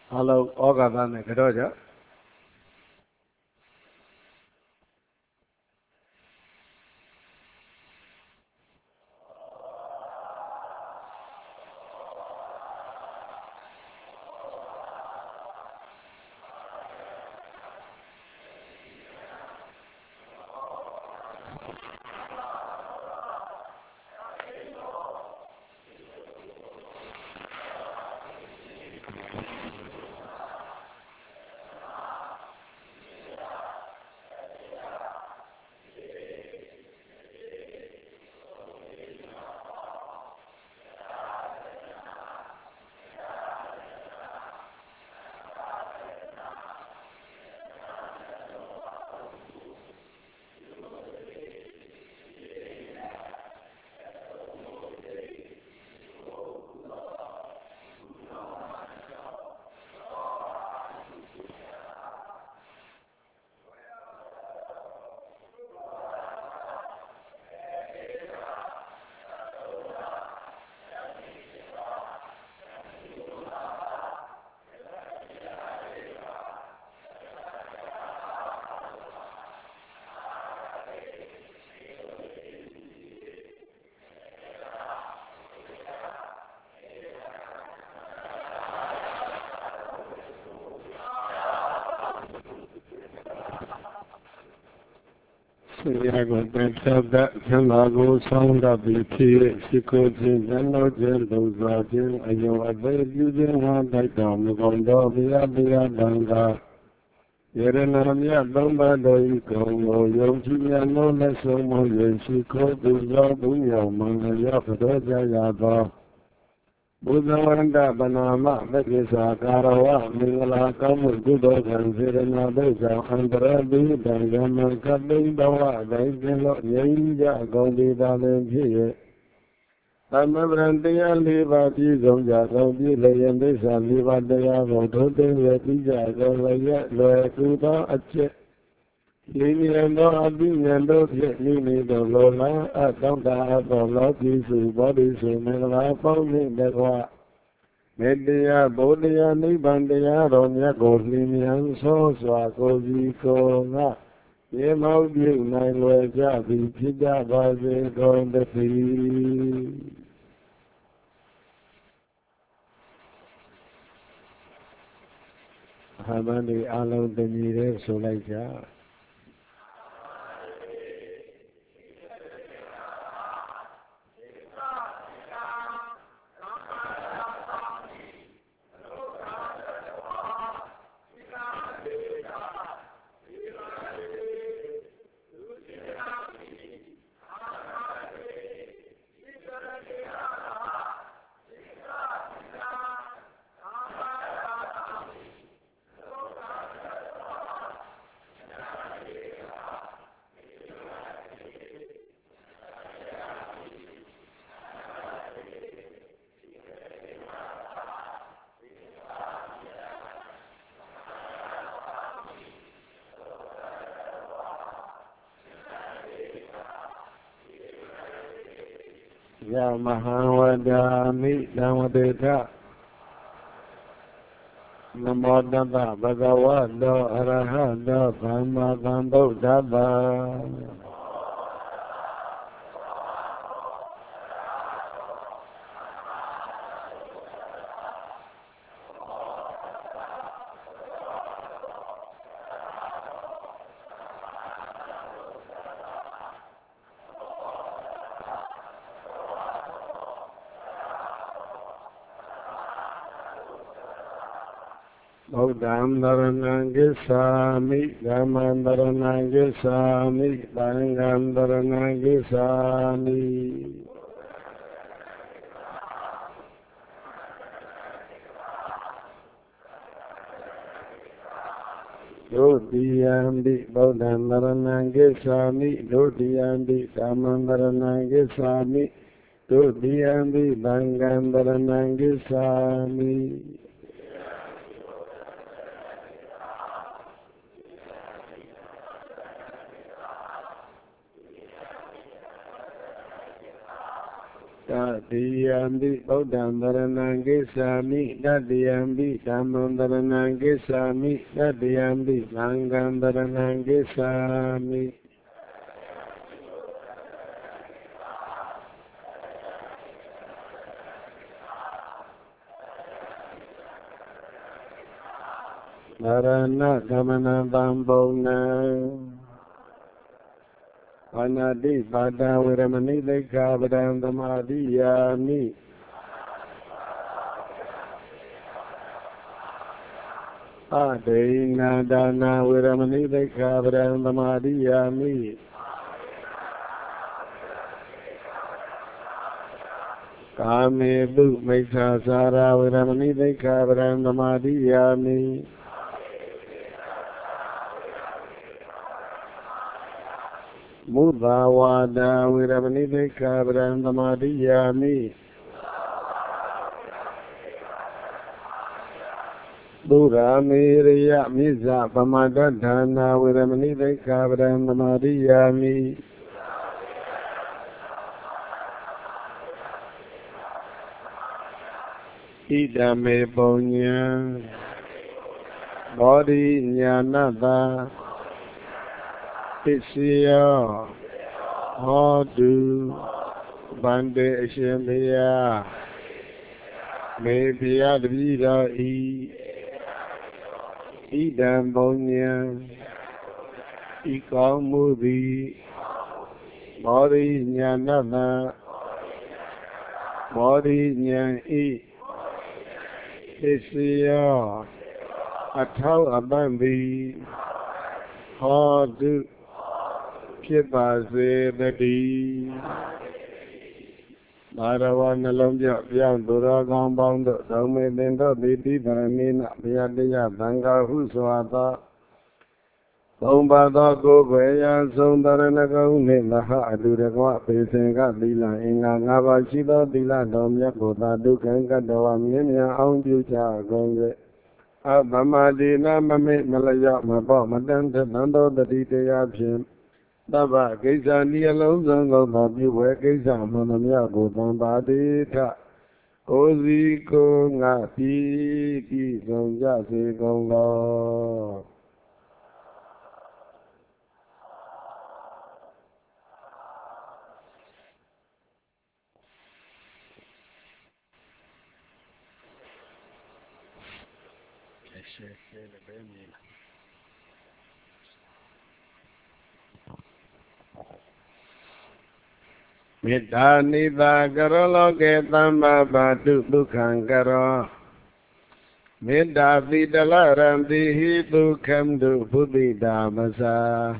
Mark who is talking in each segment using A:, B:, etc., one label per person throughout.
A: Alo, Ogada ne keroja? Siyago Bethada Janago Sound of the Tea, Sikojin, Janojan, Dozajin, Ayo Abe, Yujin, Handa, Gondo, Via Danga, Yerenamia, Domba, Doiko, Yoji, no Leso, Yeshiko, Duzo, Dunyo, Manga, Yakoja, Yaba. Buddhavanda Banama, Vedisa Karawa, Mingala Kamu, Gudo, Ganzirana Beza, Andrabi, Dangama Kabi Bawa, Vaisilo, Yainja, Gondi Dalenji, Tamabrandia Liva, Tizonja, Gondi, Layandesa, Liva Dea, Votote, Yatija, Golaya, Loetuda, Ache, Liniando, Abinando, Lini, Lola, Atonda, Apollo, Tisu, Body, Sumela, Pony, Negua. Media, Bodia, Nibandia, Ronya, Golinian, so, Swako, Ye Maudi, Nailoja, Vijija, Vaze, going the free. Hamani, Alo, the Mire, Solaja. Ya Mahavadami Namadeta Namodava Bhagavado Arahado Brahma. Bodham Dharanangisami, Dhaman Dharanangisami, Dhangam Dharanangisami. Dodiyambi, Bodham Dharanangisami, Dodiyambi, Dhaman Dharanangisami, Dodiyambi, Dhangam Dharanangisami. Tatiyampi Buddham Dharanam Gacchami Tatiyampi Dhammam Dharanam Gacchami Tatiyampi Sangham Dharanam Gacchami Dharana Gamana Bambona Anadi Bada Viramani Lekha Vadam Dhamadiyami Adena Dana Viramani Lekha Vadam Dhamadiyami Kame Bu Meksha Sara Viramani Lekha Vadam Dhamadiyami Mudavada Viramani Lekha Vadam Dhamadiyami Duramiriya Miza Pamadadhana Viramani Lekha Vadam Dhamadiyami Idame Punya Bodhi Nyanata Pisya Hodu Bande Ashemaya Mebya Dvira Idam Punya Ikamudi Bodhi Nyanata Bodhi Nyan Pisya Athau Abambi Hoduဖြစ်ပါစေတည်းဘာရဝနှလုံးပြောက်ပြောင်းသူတော်ကောင်းပေါင်းတို့သုံးမေသင်တို့တိတိဗရဏိနဘုရားတရားသံဃာဟုစွာသောသုံးပါးသောကိုယ်ွယ်ရာဆုံးတရဏဂုံနှင့်မဟာအတူတကွပေစင်ကသီလအင်္ဂါ၅ပါးရှိသောသီလတော်မြတ်ကိုသာဒုက္ခကတ္တဝမြင်မြန်အောင်ပြုကြကုန်၍အပမတိနာမမေမလျော့မပေါ့မတန်တန်သောတတိတရားဖြင့်သဗ္ဗကိစ္စနိအလုံးစုံသောပြုဝဲကိစ္စမှန်သမျှကိုသံပါတိထကိုယ်စီကိုငါပြီးဆုံးကြစေကုန်သောရှေ့လည်းပဲမြင်မေတ္တာနိသာကရောလောကေသမ္မာပါတုဒုက္ခံကရောမေတ္တာတိတလရံတိဟိဒုက္ခံတုဘုဒ္ဓိတာမသာ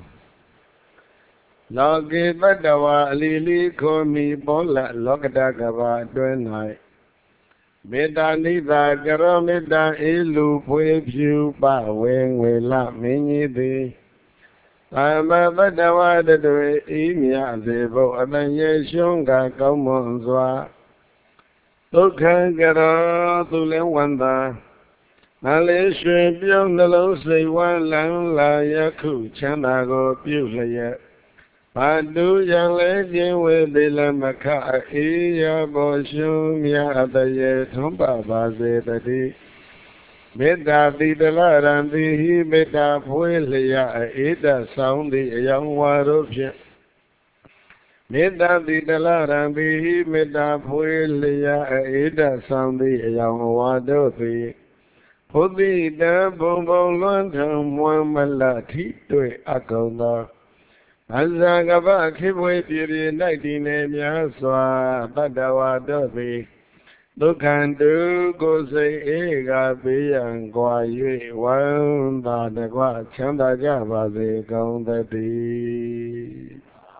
A: လောကေတတ္တဝါအလီလီခောမိဘောလလောကတကဘာအတွင်း၌မေတ္တာနိသာကရောမေတ္တာအေလူဖွေဖြူပဝေငွေလမင်းကြီးသည်သမ္မာတတ္တဝါတွေဤမြတ်စေဖို့အတန်ရေရှုံးကကောင်းမွန်စွာဒုက္ခကရောသူလည်းဝန်သာနာလေးရွှင်ပြုံးနှလုံးစိတ်ဝမ်းလန်းလာယခုချမ်းသာကိုပြုလျက်ဘာတူရန်လဲခြင်းဝေတိလမခအေးရဘောရှုံးမြတ်တရေထွန်းပါစေတည်းမေတ္တာတိတလရံတိဟိမေတ္တာဖွေးလျက်အေတဆောင်သည့်အယောင်ဝါတို့ဖြင့်မေတ္တာတိတလရံတိဟိမေတ္တာဖွေးလျက်အေတဆောင်သည့်အယောင်ဝါတို့သည်ဘုဒ္ဓိတံဘုံဘုံလွန်ထုံမွမ်းမလထိတွေ့အကုန်သောအဇာကပခိဘွေပြည်၌တည်နေများစွာတတ္တဝါတို့သည်ဒုက္ခံတုကိုယ်စိတ်အေကပေးရန်ကွာ၍ဝမ်းသာတကွချမ်းသာကြပါစေကုန်သတည်း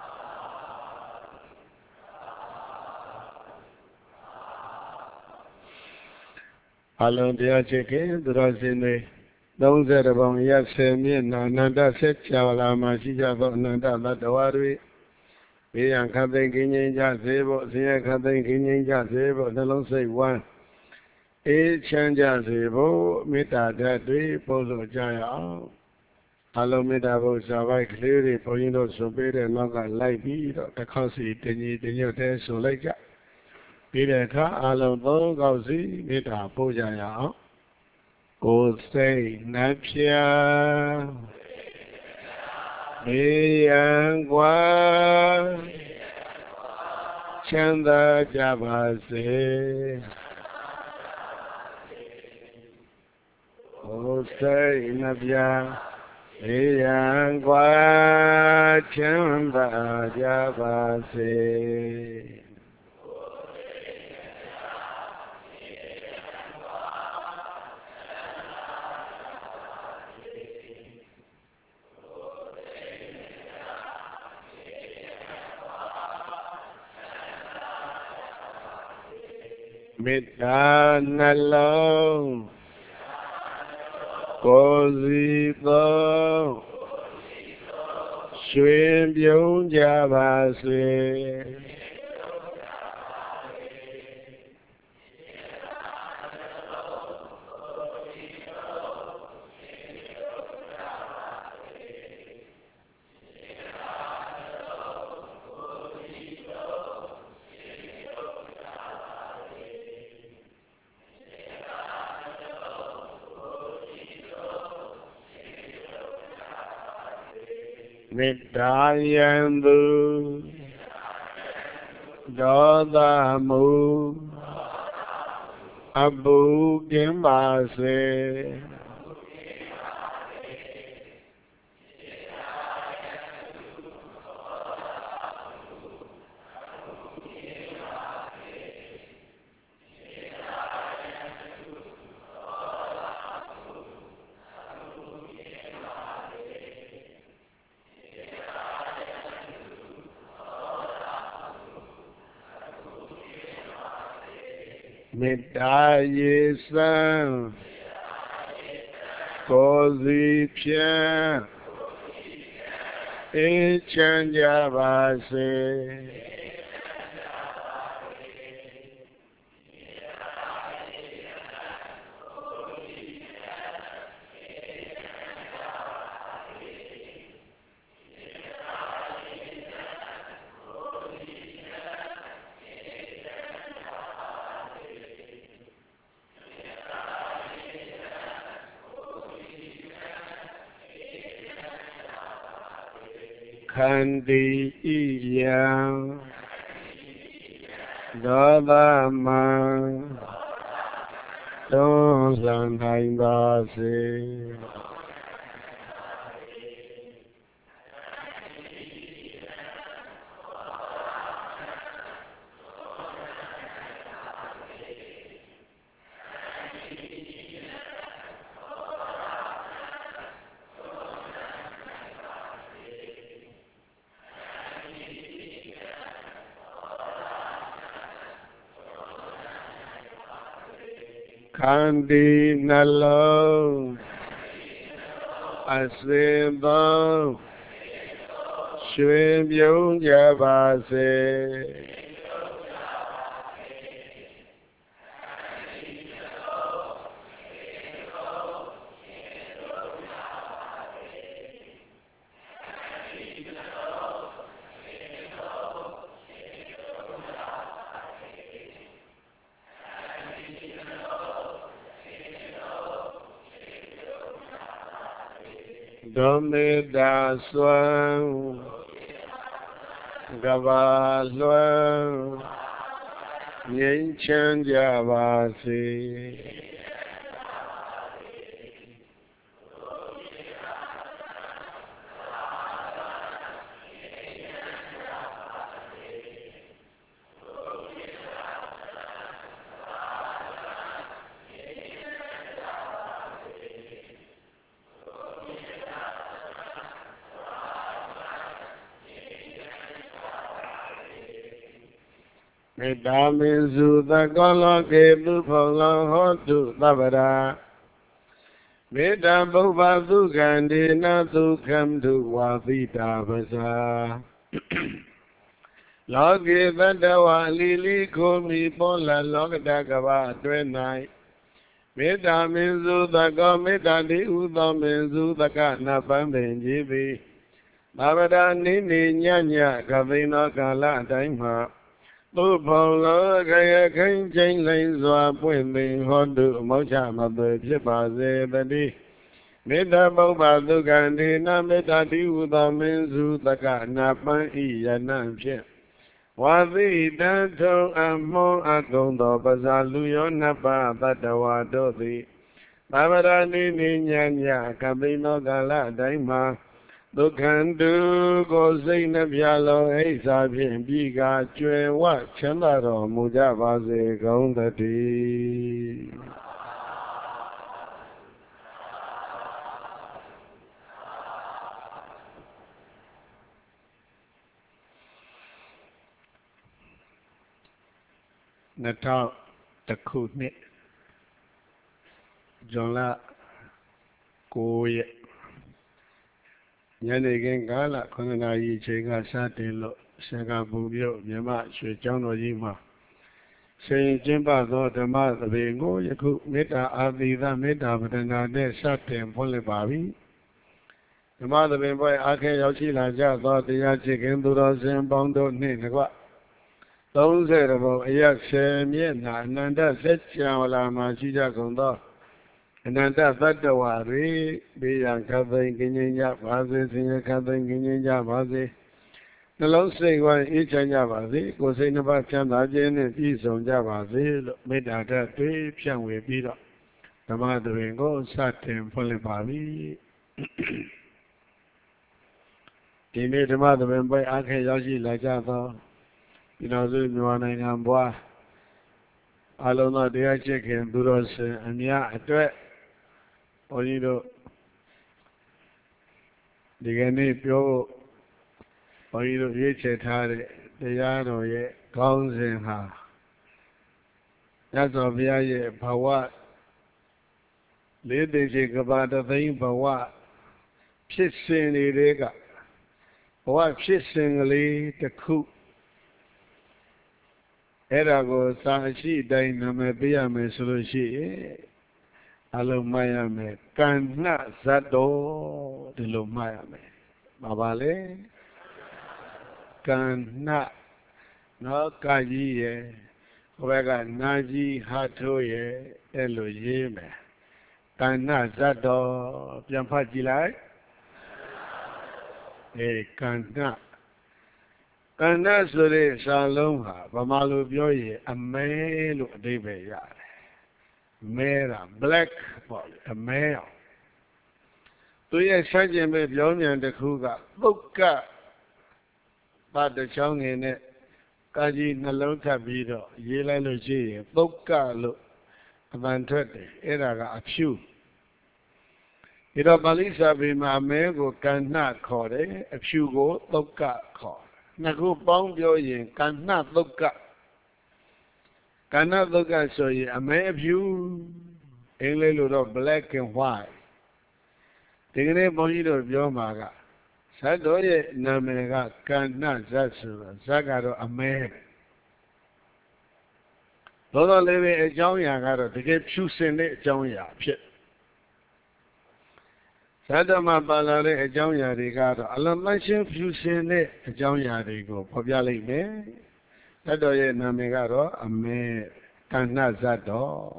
A: အလုံးတရားချစ်ခင်သူတော်စင်တွေ30ပေါင်းရက်10မျက်နှာအနန္တဆက်ချာလာမှရှိကြသောအနန္တသတ္တဝါတွေဘေးရန်ခတ်သိမ်းကင်းငြိမ်းကြစေဖို့ဆင်းရဲခတ်သိမ်းကင်းငြိမ်းကြစေဖို့နှလုံးစိတ်ဝမ်းအေးချမ်းကြစေဖို့မေတ္တာဓာတ်တွေပို့လို့ကြရအောင်အလုံးမေတ္တာဘုရားပိုက်ကလေးတွေဘုန်းကြီးတို့ဆိုပေးတဲ့နောက်ကလိုက်ပြီးတော့တစ်ခေါက်စီတညီတညွတ်တည်းဆိုလိုက်ကြပြီးတဲ့အခါအလုံးသုံးခေါက်စီမေတ္တာပို့ကြရအောင်ကိုယ်စိတ်နှပြဘေးရန်กว่าချမ်းသာကြပါစေကိုယ်စိတ်နှပြဘေးရန်กว่าချမ်းသာကြပါစေမေတ္တာနှလုံးကိုယ်စီသောရွှင်ပြုံးကြပါစေမေတ္တာယံသူဒေါသမုအပူကင်းပါစေမေတ္တာရေစံကိုယ်စီဖြင့်အေးချမ်းကြပါစေခန္တီဣယံဒေါသမံတွန်းလှန်နိုင်ပါစေခန္တီနှလုံးအစဉ်သောရွှင်ပြုံးကြပါစေဒုမေတ္တာစွမ်းကဘာလွမ်းငြိမ်းချမ်းကြပါစေမေတ္တာမင်းစုသကောလောကေသူဖောလောဟောတုသဗ္ဗရာမေတ္တာပုဗ္ဗသုခန္ဒေနသုခံတုဝါသီတာပဇာလောကေတတ္တဝါလီလီခိုမီပေါ်လာလောကတကဘာအတွဲ၌မေတ္တာမင်းစုသကောမေတ္တာတိဥသောမင်းစုသကနာပန်းပင်ကြည်သည်သဗ္ဗရာနိနိညညကသိနောကာလအတိုင်းမှာ tu phòng lỡ khai khánh tranh lãnh dọa quyền tình hôn tự máu chạm mà tôi chết bà dê ta đi Meta bau bà tu can đi na meta đi u ta minh su ta cả na pan y ya na phiền Hoa vi ta thông âm mô a công tổ bà sa lưu yo na pa ta ta wa đô thị Bà bà ra ni ni nhan ya ca bì nô ca la đánh mà Đô khăn đư cô sinh na bia lô ấy sa phiền bì ca chuyên wa chân la rô mù cha bà dê công ta đi Nà thọ tạc khu nị Dòng là cô ye Nhớ này kênh cá là con ngà yì chế ngà xa tiền lộ Sẽ ngà bù biểu nhớ mạ xuế trong nội dì mà Sẽ trên bà dò tà mạ tà bề ngô yà khu Mết đà á tì tà mết đà bà tà ngà đê xa tiền phong lệ bà bì Tà mạ tà bề bòi á khe yào chi là chá dò tà yà chế kênh tù rò xên bóng đô nê nà quạ Tông sẽ rà bò yak xe miết nà nàn đà xét chào là mà chi chá công đó Ananda Tattva Ri Biyang Kathain Kinyanya Bhazi Sinya Kathain Kinyanya Bhazi Nó lóng sinh quan ý chân nha Bhazi Cô sinh nó bác chân đá chế nên ý sống nha Bhazi Mấy đá ra tuy phiang về bí đó Tâm hạ tử hình có sát thêm phân lệ bà bí Thì mê tâm hạ tử hình bởi ác hệ giáo sĩ lại cha thọ Vì nó dư nhòa này ngàm bòa Alo nó đi ác chế khen tu rô sinh Anh nhá tuệ Bố nhi đồ Đi ghen đi biểu Bố nhi đồ viết chế thà đệ Để giá đồ ye Cao sinh hà Nhá sọ bia ye Bà wạ Lê tế chế cơ bà ta thấy bà wạ Phiết sinh đi đế cả Bà wạ phiết sinh lý Tà khu Ê ra cô sa shi Đài nà mẹ bia mẹ sô lô shi Alo maya me Kanna zato Dilo maya me Baba le Kanna Nó ca ji ye Cô bé cả na ji hát thô ye Ê lô ye me Kanna zato Pian phát ji lại Ê kanna Kanna sô rê sa lông hà Bà ma lô biểu ye Amé lô đế bè ya Mera, black ball, a male. Tôi ye sáng chế mê biểu nhận được khu gà, bốc cả bà được cháu nghe nè, cả gì nà lâu thả bì đó, dì lại lô chê ye, bốc cả lô, bàn thuật đề, ế ra gà áp chú. Ý đó bà lý xa bì mà mê gô căn nà khó đề, áp chú gô bốc cả khó. Nà khu bóng biểu hiện căn nà bốc cả. Căn nà bốc cả so ye, a mê áp chú. Anh lấy lô đó black and white. Thì cái này bóng ý đồ biểu mà gà. Sát đó ye nà mẹ gà căn nà sát sư gà. Sát gà đó amé. Đó đó lấy về cháu nhà gà đó. Thì cái phiêu sinh đấy cháu nhà phiết. Sát đó mà bà là đấy cháu nhà đi gà đó. Alam mạch sinh phiêu sinh đấy cháu nhà đi gò. Phó bia lấy mẹ. Sát đó ye nà mẹ gà đó amé. Căn nà sát đó.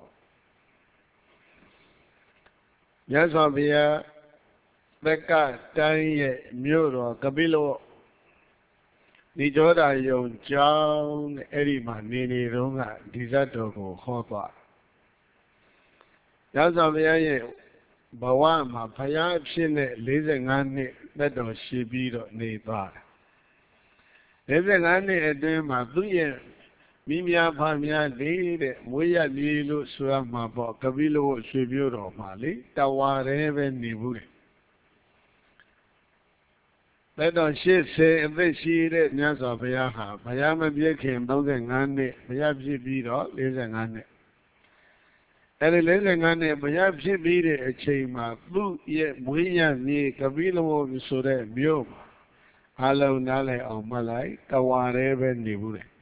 A: Nhớ sao bây giờ Tất cảတိုင်းyeမြို့တော်ကပိလောဒီကြောတာယုံကျောင်းအဲ့ဒီမှာနေတုန်းကဒီဇတ်တော်ကိုဟောသွားရသော်ဘုရားရဲ့ဘဝမှာဘုရားအဖြစ်နဲ့45နှစ်သက်တော်ရှိပြီးတော့နေသွားတယ်45နှစ်အတွင်းမှာသူ့ရဲ့မိမြာဖမြာတဲ့မွေးရလေးလို့ဆိုရမှာပေါ့ကပိလောရွှေမြို့တော်မှာလေတဝါရဲပဲနေဘူးတယ်လက်တော်80အသက်ရှိတဲ့မြတ်စွာဘုရားဟာဘုရားမပြည့်ခင်35နှစ်ဘုရားဖြစ်ပြီးတော့45နှစ်အဲဒီ45နှစ်ဘုရားဖြစ်ပြီးတဲ့အချိန်မှာသူ့ရဲ့မွေးရမြေကပိလဝုဆိုတဲ့မြို့မှာအလုံးနားလည်အောင်မှတ်လိုက်တဝါရဲပဲနေဘူးတယ်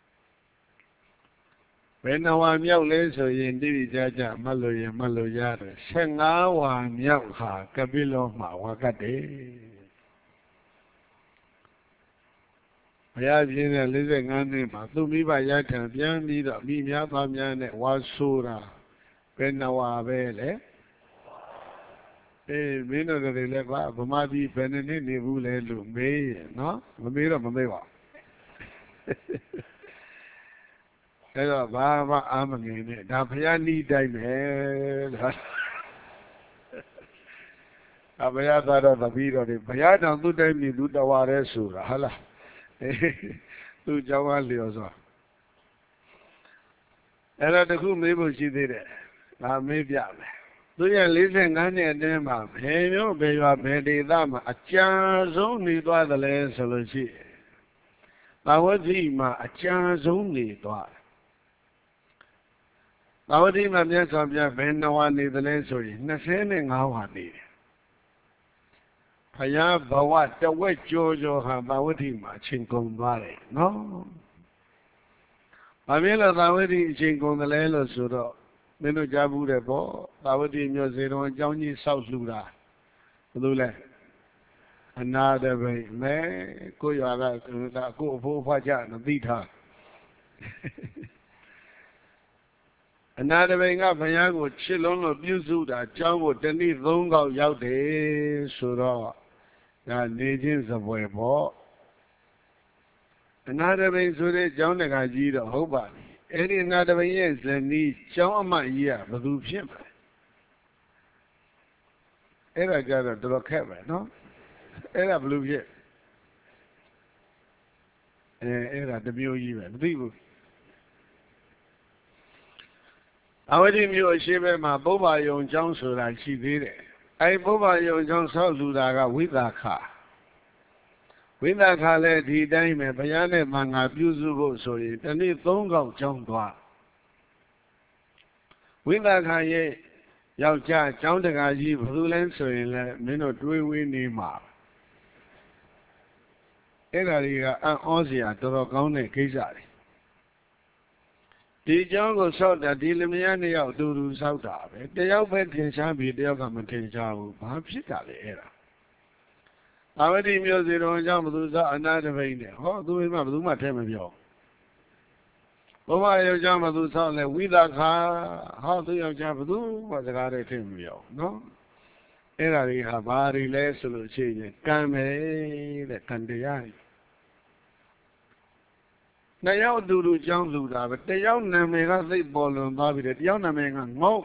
A: ဘယ်နှဝါမြောက်လဲဆိုရင်တိတိကျကျမှတ်လို့ရင်မှတ်လို့ရတယ်15ဝါမြောက်ဟာကပိလောမှာဝါကတ်တယ်ဘုရားပြင်းတဲ့45နှစ်မှာသူမိဘရထံပြန်ပြီးတော့မိများသားများနဲ့ဝါဆိုတာဘယ်နှဝါပဲလေမင်းတို့တွေလည်းကွာဗမာပြည်ဘယ်နှစ်နှစ်နေဘူးလဲလို့မေးရနော်မမေးတော့မမေးပါအဲ့တော့ဘာမှအာမငယ်နဲ့ဒါဘုရားနီးတိုင်းပဲလို့အဘုရားသာတော့တပီးတော်တွေဘုရားတောင်သူ့တိုင်းပြည်သူတော်ဝါရဲဆိုတာဟုတ်လားသူ့เจ้าကလျော်စွာအဲ့တော့တခုမေးဖို့ရှိသေးတယ်ငါမေးပြမယ်သူရဲ့45နှစ်အတွင်းမှာဘယ်မျိုးဘယ်ရွာဘယ်ဒေသမှာအကြာဆုံးနေသွားတယ်လဲဆိုလို့ရှိရင်သာဝတိမှာအကြာဆုံးနေသွားတယ်သာဝတိမှာမြတ်စွာဘုရားဘယ်နှဝါနေတယ်လဲဆိုရင်25ဝါနေတယ်ဘုရားဘဝတဝက်ကျော်ကျော်ဟာသာဝတိမှာအချိန်ကုန်သွားတယ်နော်ဘာဖြစ်လို့သာဝတိအချိန်ကုန်တယ်လဲလို့ဆိုတော့မင်းတို့ကြားဘူးတယ်ပေါ့သာဝတိမြို့စေတော်အကြောင်းကြီးဆောက်လှူတာဘယ်လိုလဲအနာတပိမဲကိုရွာကကိုအဖိုးအဖွားကြမသိထားအနာတပိကဘုရားကိုချစ်လုံးလို့ပြုစုတာအကြောင်းကိုတနည်း3ခေါက်ရောက်တယ်ဆိုတော့ဒါနေချင်းစပွဲပေါ့အနာတပိဆိုတဲ့အကြောင်းတကကြီးတော့ဟုတ်ပါပြီအဲ့ဒီအနာတပိရဲ့ဇနီးကျောင်းအမကြီးကဘယ်သူဖြစ်မလဲအဲ့ဒါကြတော့တော်တော်ခက်ပဲနော်အဲ့ဒါဘယ်လိုဖြစ်အဲ့ဒါတမျိုးကြီးပဲမသိဘူးအဝတိမျိုးအရှိဘက်မှာပုဗ္ဗယုံကျောင်းဆိုတာရှိသေးတယ်အဲ့ပုဗ္ဗယုံကျောင်းဆောက်လူတာကဝိသခဝိသခလည်းဒီတိုင်းပဲဘုရားနဲ့သံဃာပြုစုဖို့ဆိုရင်တနေ့3ခေါက်ကျောင်းသွားဝိသခရဲ့ယောက်ျားကျောင်းတကာကြီးဘယ်သူလဲဆိုရင်လည်းမင်းတို့တွေးဝေးနေမှာအဲ့ဒါတွေကအံ့ဩစရာတော်တော်ကောင်းတဲ့ကိစ္စတွေဒီကျောင်းကိုဆောက်တာဒီလမယား2ယောက်အတူတူဆောက်တာပဲတယောက်ပဲထင်ရှားပြီးတယောက်ကမထင်ရှားဘူးဘာဖြစ်တာလဲအဲ့ဒါအဝတိမျိုးစီတော်ကြောင့်ဘသူစားအနာတပိန်နဲ့ဟောသူမှဘသူမှထဲမပြောဘုရားယောက်ျားဘသူဆောက်လဲဝိသခာဟောသူယောက်ျားဘသူမှစကားတွေထင်မပြောနော်အဲ့ဒါတွေဟာဘာတွေလဲဆိုလို့ရှိရင်ကံပဲတဲ့ကံတရား2ယောက်အတူတူကျောင်းလူတာပဲတယောက်နာမည်ကသိပေါ်လွန်သွားပြီတဲ့တယောက်နာမည်ကငုံ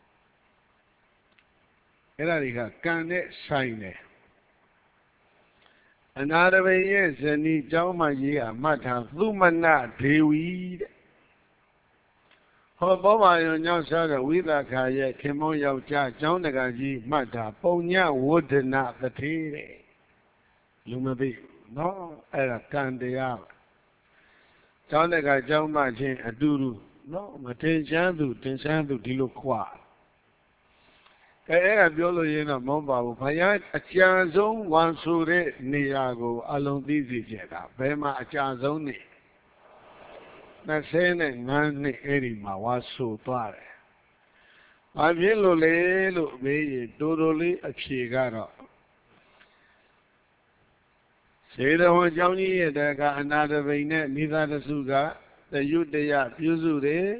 A: အဲ့ဒါတွေကကံနဲ့ဆိုင်တယ်အနာတပိရဲ့ဇနီးကျောင်းမကြီးကမှတ်ထားသုမနဒေဝီတဲ့ဟောဘောမာယုံညောင်းစားတဲ့ဝိသခာရဲ့ခင်မောယောက်ျားကျောင်းတကာကြီးမှတ်ထားပုံညဝဒ္ဒနာတတိတဲ့လူမသိဘူးနော်အဲ့ဒါကံတရားပါကျောင်းတကာကျောင်းမချင်းအတူတူနော်မတင်ချမ်းသူတင်ချမ်းသူဒီလိုခွာအဲ့ဒါပြောလို့ရင်းတော့မဟုတ်ပါဘူးဘုရားအကျဉ်းဆုံးဝန်ဆိုတဲ့နေရာကိုအလုံးသိစေချင်တာဘယ်မှာအကျဉ်းဆုံးနေ25နှစ်အဲ့ဒီမှာဝါဆိုသွားတယ်ဘာဖြစ်လို့လဲလို့မေးရင်တိုးတိုးလေးအဖြေကတော့စေတဝန်ကျောင်းကြီးရဲ့တကအနာတပိန်နဲ့မိသားစုကတယုတယပြုစုတယ်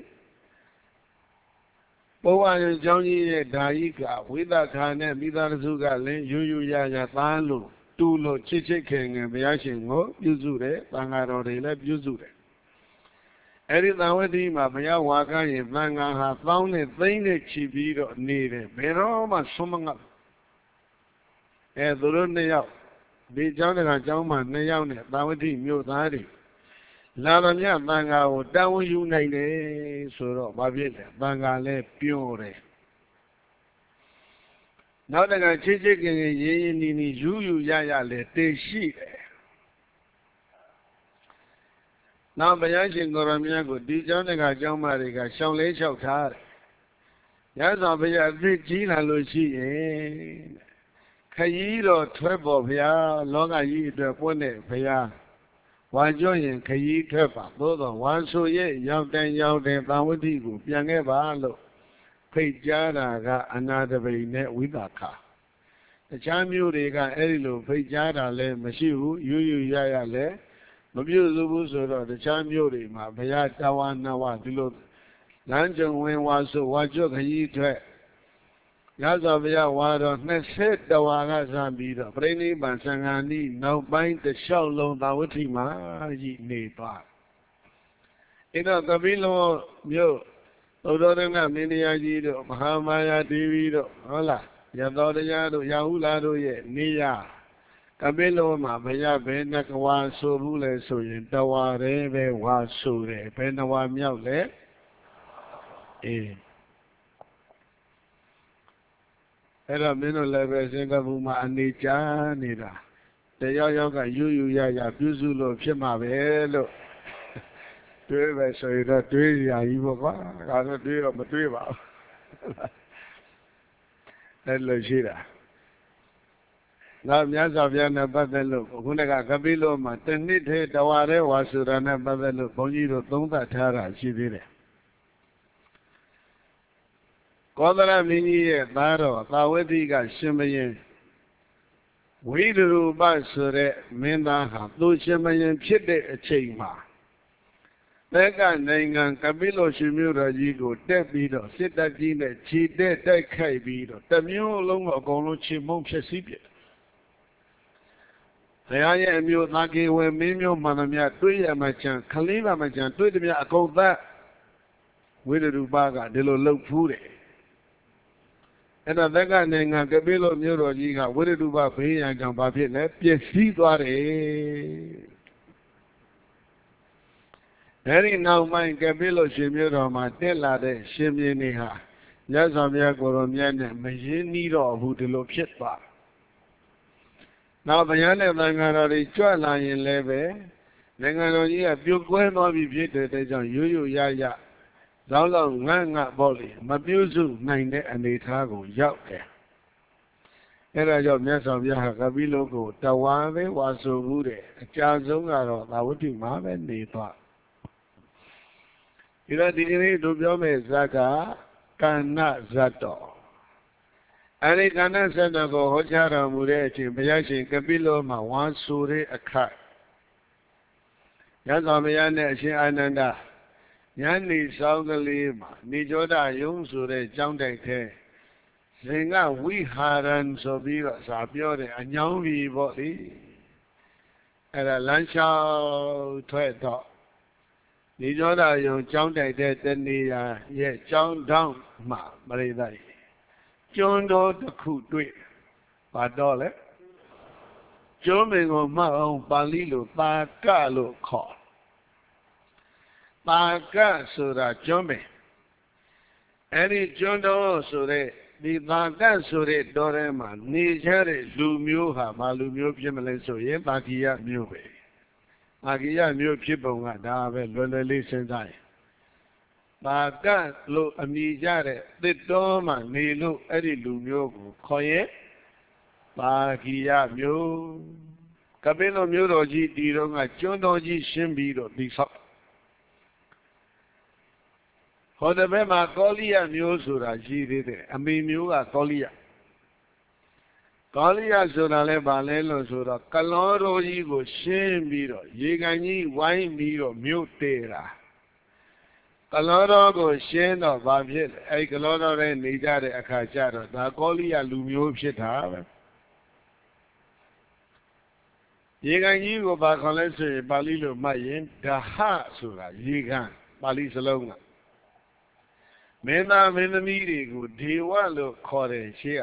A: ဘုရားရဲ့ကျောင်းကြီးရဲ့ဓာယိကဝိသခာနဲ့မိသားစုကလည်းယူယူရရသားလို့တူလို့ချစ်ချစ်ခင်ခင်ဘုရားရှင်ကိုပြုစုတယ်သံဃာတော်တွေလည်းပြုစုတယ်အဲ့ဒီသာဝတိမှာဘုရားဝါကရင်သံဃာဟာသောင်းနဲ့သိန်းနဲ့ချီပြီးတော့နေတယ်ဘယ်တော့မှဆုံးမငတ်သူတို့2ယောက်ဒီကျောင်းတကာကျောင်းမှာ2ယောက်နဲ့သာဝတိမြို့သားတွေလာတော်မြတ်သံဃာကိုတာဝန်ယူနိုင်တယ်ဆိုတော့ဘာဖြစ်လဲသံဃာလည်းပြောတယ်နောက်တကချစ်ချစ်ခင်ခင်ရင်းရင်းနီးနီးယူယူရရလဲတည်ရှိတယ်နောက်ဘုရားရှင်ကိုရမြတ်ကိုဒီကျောင်းတကာကျောင်းမတွေကရှောင်းလေးလျှောက်ထားတယ်ရသော်ဘုရားအဖြစ်ကြီးလာလို့ရှိရင်ခရီးတော်ထွက်ပေါ်ဘုရားလောကကြီးအတွက်ပွင့်တဲ့ဘုရားဝါကြောရင်ခရီးထွက်ပါသို့သောဝါဆိုရဲ့ရောက်တဲ့သာဝတိကိုပြန်ခဲ့ပါလို့ဖိတ်ကြားတာကအနာတပိန်နဲ့ဝိသခာတခြားမျိုးတွေကအဲ့ဒီလိုဖိတ်ကြားတာလည်းမရှိဘူးယူယူရရလည်းမ Mabuzu so the champion, my Bayata Nawa, Dilo, Lanjan when was so what you can eat. Yazavia water, next hit the Wagazambida, Brainy Bansangani, now bind the shell loan Nawatima, ye nepa. In a Gabilo, yo, Odorina, Miniagido, Mahamaya Divido, Hola, Yadoriado, Yaulado, ye, Nia. Kabilo ma baya bena kwa so bu le so yin tawa re be wa so re bena wa myauk leအဲ့တော့မင်းတို့လည်းပဲစင်ကာပူမှာအနေချမ်းနေတာတရားရောက်ကယူယူရရပြုစုလို့ဖြစ်မှာပဲလို့တွေးပဲဆိုရတော့တွေးရကြီးပေါ့ကွာဒါဆိုတွေးတော့မတွေးပါဘူးအဲ့လိုရှိတာနောက်မြတ်စွာဘုရားနဲ့ပတ်သက်လို့ခုနကကပိလောမှာတနည်းထဲတဝါရဲဝါဆိုတာနဲ့ပတ်သက်လို့ဘုန်းကြီးတို့သုံးသပ်ထားတာရှိသေးတယ်ကောသလမင်းကြီးရဲ့သားတော်သာဝတိကရှင်ဘုရင်ဝိဒရူပဆိုတဲ့မင်းသားဟာသူရှင်ဘုရင်ဖြစ်တဲ့အချိန်မှာဘက်ကနိုင်ငံကပိလောရှင်မြို့တော်ကြီးကိုတက်ပြီးတော့စစ်တပ်ကြီးနဲ့ခြေတက်တိုက်ခိုက်ပြီးတော့တမျိုးလုံးကိုအကုန်လုံးခြေမုံဖျက်ဆီးပြစ်ဘုရားရဲ့အမျိုးသားကေဝေမင်းမျိုးမှန်သမျှတွေးရမှချမ်းခလင်းပါမှချမ်းတွေးသမျှအကုန်သတ်ဝိဒရူပကဒီလိုလှုပ်ဖူးတယ်အဲ့တော့ဘက်ကနိုင်ငံကပိလောမြို့တော်ကြီးကဝိရတုပဘေးရန်ကြောင့်ဘာဖြစ်လဲပျက်စီးသွားတယ်အဲ့ဒီနောက်ပိုင်းကပိလောရှင်မြို့တော်မှာတက်လာတဲ့ရှင်မြင်းတွေဟာမြတ်စွာဘုရားကိုရောမြတ်နဲ့မရင်းနှီးတော့ဘူးဒီလိုဖြစ်သွားနောက်ဘုရားနဲ့သံဃာတော်တွေကြွလာရင်လည်းပဲနိုင်ငံတော်ကြီးကပြုတ်ကွဲသွားပြီဖြစ်တဲ့ကြောင့်ရိုးရိုးရရလောင်းလောင်းငတ်ငတ်ပေါ့လေမပြုစုနိုင်တဲ့အနေအထားကိုရောက်တယ်အဲ့ဒါကြောင့်မြတ်စွာဘုရားဟာကပိလောကိုတဝါပဲဝါဆိုဘူးတဲ့အကြာဆုံးကတော့သာဝတိမှာပဲနေသွားဒီတော့ဒီကနေ့တို့ပြောမယ့်ဇာတ်ကကဏ္ဍဇတ်တော်အဲ့ဒီကဏ္ဍဇတ်တော်ကိုဟောကြားတော်မူတဲ့အချိန်ဘုရားရှင်ကပိလောမှာဝါဆိုတဲ့အခါမြတ်စွာဘုရားနဲ့အရှင်အာနန္ဒာညနေဆောင်ကလေးမှာနေကြောဒယုံဆိုတဲ့ကျောင်းတိုက်ထဲဇင်ကဝိဟာရံဆိုပြီးတော့စာပြောတယ်အညောင်းပြီပေါ့လေအဲ့ဒါလမ်းလျှောက်ထွက်တော့နေကြောဒယုံကျောင်းတိုက်တဲ့တနေရာရဲ့ကျောင်းတောင်းမှာပရိသတ်ကျွန်းတော်တစ်ခုတွေ့ပါတော့လေကျွန်းမင်ကိုမှတ်အောင်ပါဠိလိုသာကလို့ခေါ်ပါကဆိုတာကျွန်းပင်အဲ့ဒီကျွန်းတော်ဆိုတဲ့ဒီပါကဆိုတဲ့တော်ထဲမှာနေကြတဲ့လူမျိုးဟာဘာလူမျိုးဖြစ်မလဲဆိုရင်ပါကိယမျိုးပဲပါကိယမျိုးဖြစ်ပုံကဒါပဲလွယ်လွယ်လေးစဉ်းစားရင်ပါကလို့အမည်ကြတဲ့သစ်တော်မှာနေလို့အဲ့ဒီလူမျိုးကိုခေါ်ရင်ပါကိယမျိုးကပိလောမျိုးတော်ကြီးဒီတော့ကကျွန်းတော်ကြီးရှင်းပြီးတော့ဒီဆောက်ဟောတဲ့ဘက်မှာကောလိယမျိုးဆိုတာရှိသေးတယ်အမေမျိုးကကောလိယဆိုတာလည်းဗာလဲလို့ဆိုတော့ကလောတော်ကြီးကိုရှင်းပြီးတော့ရေကန်ကြီးဝိုင်းပြီးတော့မြို့တည်တာကလောတော်ကိုရှင်းတော့ဗာဖြစ်အဲ့ကလောတော်ရဲ့နေကြတဲ့အခါကျတော့ဒါကောလိယလူမျိုးဖြစ်တာပဲရေကန်ကြီးကိုဗာခေါ်လဲဆိုရင်ပါဠိလိုမှတ်ရင်ဒဟဆိုတာရေကန်ပါဠိစလုံးကမင်းသားမင်းသမီးတွေကိုဒေဝလို့ခေါ်တယ်ရှေ့က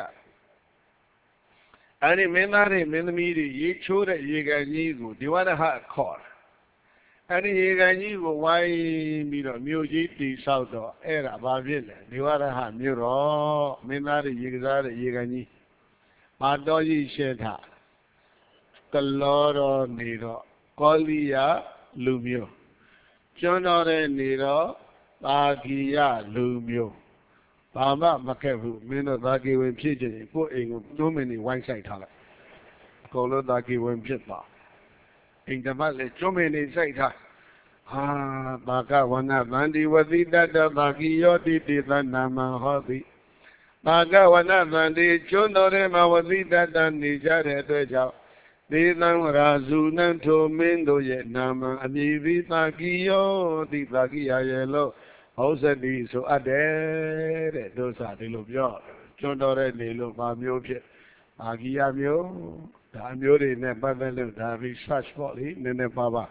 A: အဲ့ဒီမင်းသားတွေမင်းသမီးတွေရေချိုးတဲ့ရေကန်ကြီးကိုဒေဝရဟခေါ်တယ်အဲ့ဒီရေကန်ကြီးကိုဝိုင်းပြီးတော့မြို့ကြီးတည်ဆောက်တော့အဲ့ဒါဘာဖြစ်လဲဒေဝရဟမြို့တော်မင်းသားတွေရေကစားတဲ့ရေကန်ကြီးမာတော်ကြီးရှင်းထားကလောတော်နေတော့ကောလိယလူမျိုးကျွန်းတော်တဲ့နေတော့သာဂိယလူမျိုးဘာမှမခက်ဘူးမင်းတို့သာဂိဝင်ဖြစ်ကြရင်ကိုယ့်အိမ်ကိုတွန်းမင်းနေဝိုင်းဆိုင်ထားလိုက်အကုန်လုံးသာဂိဝင်ဖြစ်ပါအိမ်ဓမ္မလည်းတွန်းမင်းနေဆိုင်ထားဟာဘာကဝနဗန္ဒီဝတိတတသာဂိယောတိတိသနာမဟောတိဘာကဝနဗန္ဒီကျွန်းတော်ထဲမှာဝတိတတနေကြတဲ့အတွက်ကြောင့် Dedan Razunan to Mendo yet Nama Amivita Giyo, the Bagia Yellow, Hosadi, so Ade, those are the Lubio, John Dore, Nilo, Mamio, Agia Mio, Amuri, Nebavel, Davi, such body, Nene Baba.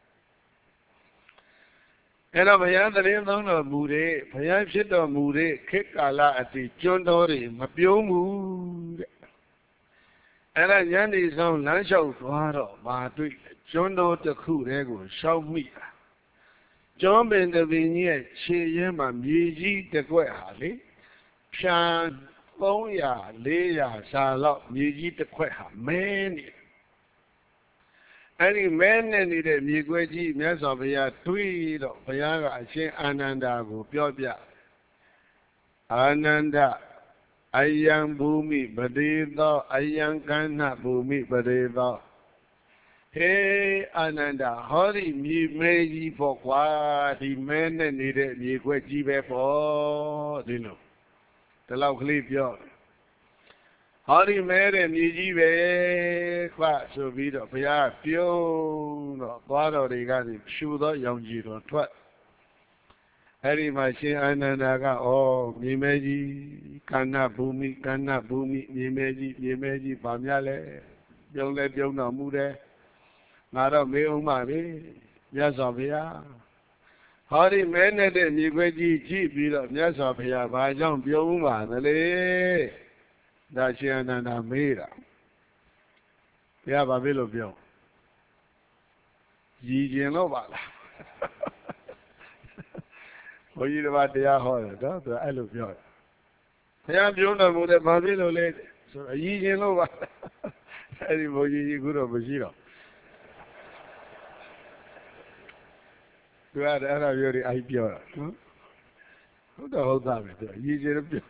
A: And of a other name of Mure, Payam or Mure, Kekala at the John Dore, Mapiomu. And I Yanni on lunch out water, but John Doe the cool ego, show me. John Ben the Vignette, Cheyama, Miji, the Quehali, Shan, Boya, Leia, Salop, Miji, the Queha, many. Any man needed Migueji, Mesovia, Tweed, Payaga, Shin Ananda, Piopia, Ananda. Ayang bumi berdeva, ayang kana bumi berdeva. Hey Ananda, hari mi meji pokwa di mana ni de mi kue jibe po dino. Telau klip yo. Hari mere mi jibe kwa so bido pya pyo no kwaro ri ga ni pshu do yong ji do twat. Hari masih Ananda ka mi meji kana bumi mi meji pamya le pyong no mu de ngaro me ong ma be Myat Saw Bhuya Hari me ne de mi kwe ji pi do Myat Saw Bhuya ba jaung pyong ma le da Shin Ananda me da Bhuya ba be lo pyong ji jin lo ba la ဘုန်းကြီးတစ်ပါးတရားဟောတယ်နော်သူအဲ့လိုပြောတယ်ဘုရားပြောတော်မူတဲ့ဘာဖြစ်လို့လဲဆိုအကြီးချင်းလို့ပါအဲ့ဒီဘုန်းကြီးခုတော့မရှိတော့သူကအဲ့ဒါပြောပြီးအဲ့ပြောတာနော်ဟုတ်တာပဲသူအကြီးချင်းလို့ပြော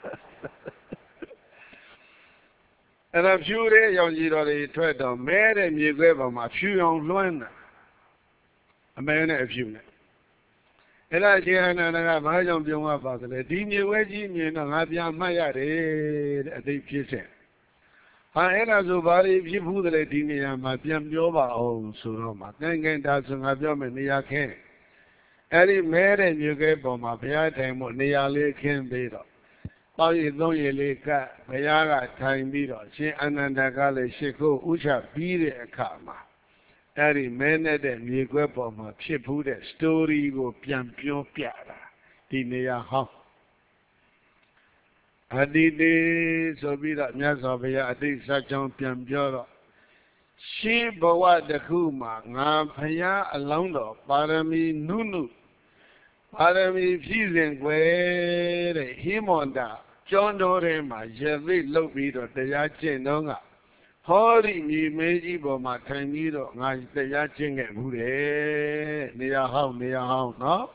A: အဲ့ဒါဖြူတဲ့ရောင်ကြီးတော်တွေထွက်တော့မဲတဲ့မြေခွဲပေါ်မှာဖြူအောင်လွှမ်းတာအမဲနဲ့အဖြူနဲ့ အဲ့ဒါရှင်အနန္ဒကဘာကြောင့်ပြုံးရပါသလဲဒီမြေဝဲကြီးမြင်တော့ငါပြန်မှတ်ရတယ်တဲ့အသိဖြစ်စဉ်ဟာအဲ့ဒါဆိုဘာတွေဖြစ်ဘူးလဲဒီနေရာမှာပြန်ပြောပါအောင်ဆိုတော့မှငင်ဒါဆိုငါပြောမယ်နေရာခင်းအဲ့ဒီမဲတဲ့မြေကဲပေါ်မှာဘုရားထိုင်ဖို့နေရာလေးခင်းပြီးတော့တောက်ရည်သုံးရည်လေးကဘုရားကထိုင်ပြီးတော့ရှင်အနန္ဒကလည်းရှ िख ိုးဥချပြီးတဲ့အခါမှာ အဲ့ဒီမဲနဲ့တဲ့မြေခွဲပေါ်မှာဖြစ်ဖူးတဲ့ story ကိုပြန်ပြောပြတာဒီနေရာဟောင်းအတိတေဆိုပြီးတော့မြတ်စွာဘုရားအတိတ်စကြောင်းပြန်ပြောတော့ရှင်းဘဝတစ်ခုမှာငါဘုရားအလောင်းတော်ပါရမီနုပါရမီဖြည့်စဉ်ွယ်တဲ့ဟိမန္တာကျောင်းတော်ထဲမှာရသိလုပ်ပြီးတော့တရားကျင့်တော့က ဟောဒီမြေမဲကြီးပေါ်မှာထိုင်ပြီးတော့ငါတရားကျင့်ခဲ့ဘူးတဲ့နေရာဟောင်းနော်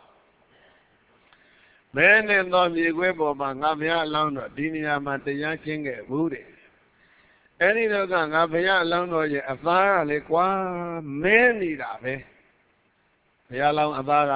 A: မဲနဲ့တော့မြေခွဲပေါ်မှာငါဘုရားအလောင်းတော်ဒီနေရာမှာတရားကျင့်ခဲ့ဘူးတဲ့အဲ့ဒီတော့ကငါဘုရားအလောင်းတော်ရဲ့အသားကလေကွာမဲနေတာပဲဘုရားလောင်းအသားက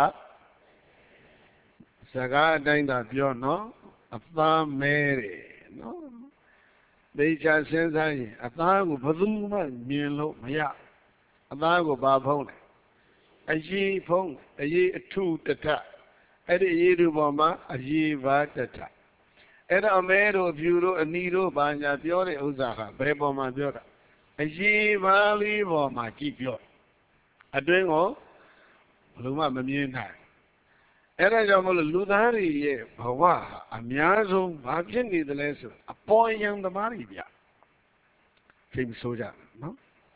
A: စကားအတိုင်းသာပြောနော်အသားမဲတယ်နော် ဒေချာစဉ်းစားရင်အသားကိုဘယ်သူမှမြင်လို့မရအသားကိုဘာဖုံးလဲအရေးဖုံးအရေးအထုတထအဲ့ဒီအရေးတို့ပေါ်မှာအရေးပါတထအဲ့တော့အမဲတို့ဖြူတို့အနီတို့ဘာညာပြောတဲ့ဥစ္စာဟာဘယ်ပေါ်မှာပြောတာအရေးပါလေးပေါ်မှာကြည့်ပြောအတွင်းကိုဘယ်လိုမှမမြင်နိုင်အဲ့ဒါကြောင့်မလို့လူသားတွေရဲ့ဘဝအများဆုံးဘာဖြစ်နေသလဲဆိုအပေါ်ယံသမားတွေဗျဖိမဆိုးကြနော်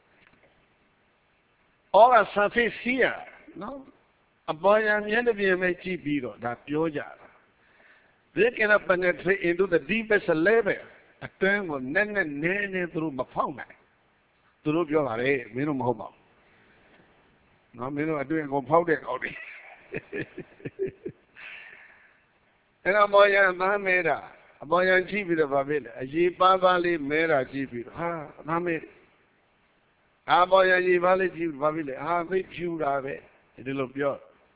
A: all a surface here နော်အပေါ်ယံမျက်နှာပြင်ပဲကြည့်ပြီးတော့ဒါပြောကြတာ they cannot penetrate into the deepest level အတွင်းကိုနည်းနည်းသူတို့မဖောက်နိုင်သူတို့ပြောတာလေမင်းတို့မဟုတ်ပါဘူးနော်မင်းတို့အတွင်းကိုဖောက်တဲ့ကောင်တွေ အဲ့တော့မောရံသားမဲတာအပေါ်ယံကြည့်ပြီးတော့ဗာဖြစ်လေအရေးပါလေးမဲတာကြည့်ပြီးတော့ဟာသားမဲအပေါ်ယံရေးပါလေးကြည့်ပြီးဗာဖြစ်လေဟာသိဖြူတာပဲဒီလိုပြော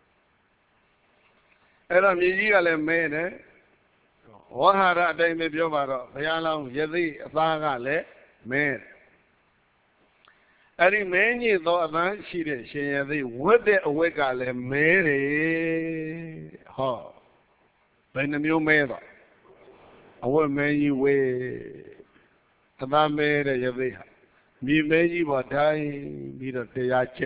A: အဲ့တော့မြေကြီးကလည်းမဲတယ်ဝါဟာရအတိုင်းပဲပြောပါတော့ဘုရားလောင်းယသိအသားကလည်းမဲတယ် Any many though man she did she the what the awake ale Mary ha by the new mother. I want many way about Mary Yaviha. Me many what dying be the Yache.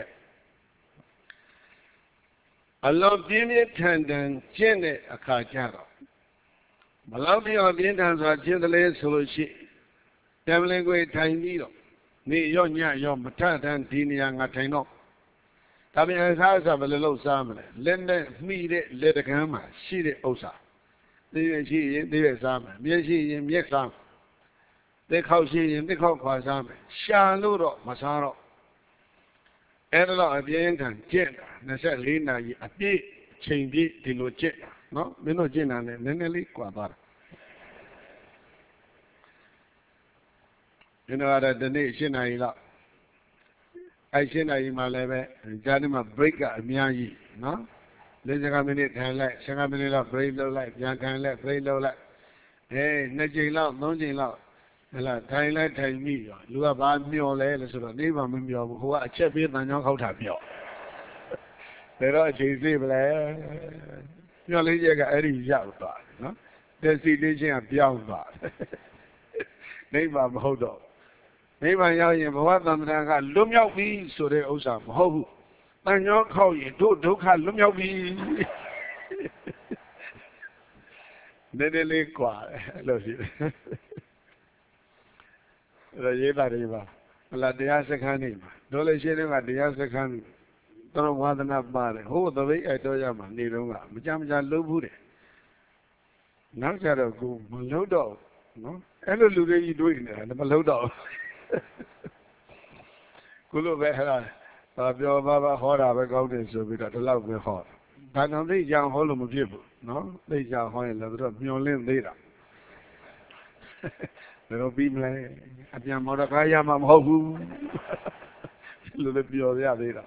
A: I love being attendant Jenny a carjaro. I love the attendants are gently solution. Traveling great time needle. Ni yon ya yon matatan tini yang atino. Tabi as house of a little salmon. Lend me let a gamma, see the osa. They see in the salmon, Miesi in Miexam. They call she in the cocoa salmon. Shaluro, Masaro. Edela of the Yankan, Jen, Nasalina, a big chain beat the logic. No, Mino Jin and Neneli Quabar. You know that the nation I love. I seen I my level, Janima breaker, Miyaji, no? Let's a minute and like, second minute of brave low life, young can let, brave low life. Hey, Najin love, no Jin love. And like, time like time me, you have bad me or less of neighbor, who are cheaping than your hotel. They don't chase it, you're like Eddie Yao, no? There's the nation of Beyond that. Neighbor, hold on. Neighbor, young, what them got loom your feet so they also hold. And your call you do have loom your feet. Then they live quiet. Love you. The Yeva River. La Diasa Canima. Don't let you at Diasa Can. Don't want enough body. Who the way I told you, man, Nidunga. Majamja Lubudi. Not that a good low dog. No? Hello, Lude, you doing there? I'm a low dog. Kulu Behra. Your Baba Hora, we go this so we got to love me hot. But on these young Hollow people, no? They young Holland, the Mulim later. They don't be like, I am Morakaya, Mam Hobu. Little bit of the other.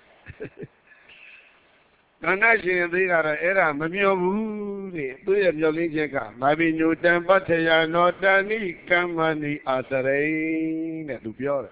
A: Nanashi, they are an era, Mamio, do your Linjaka. Maybe you can, but they are not any company at the rain at Dupiora.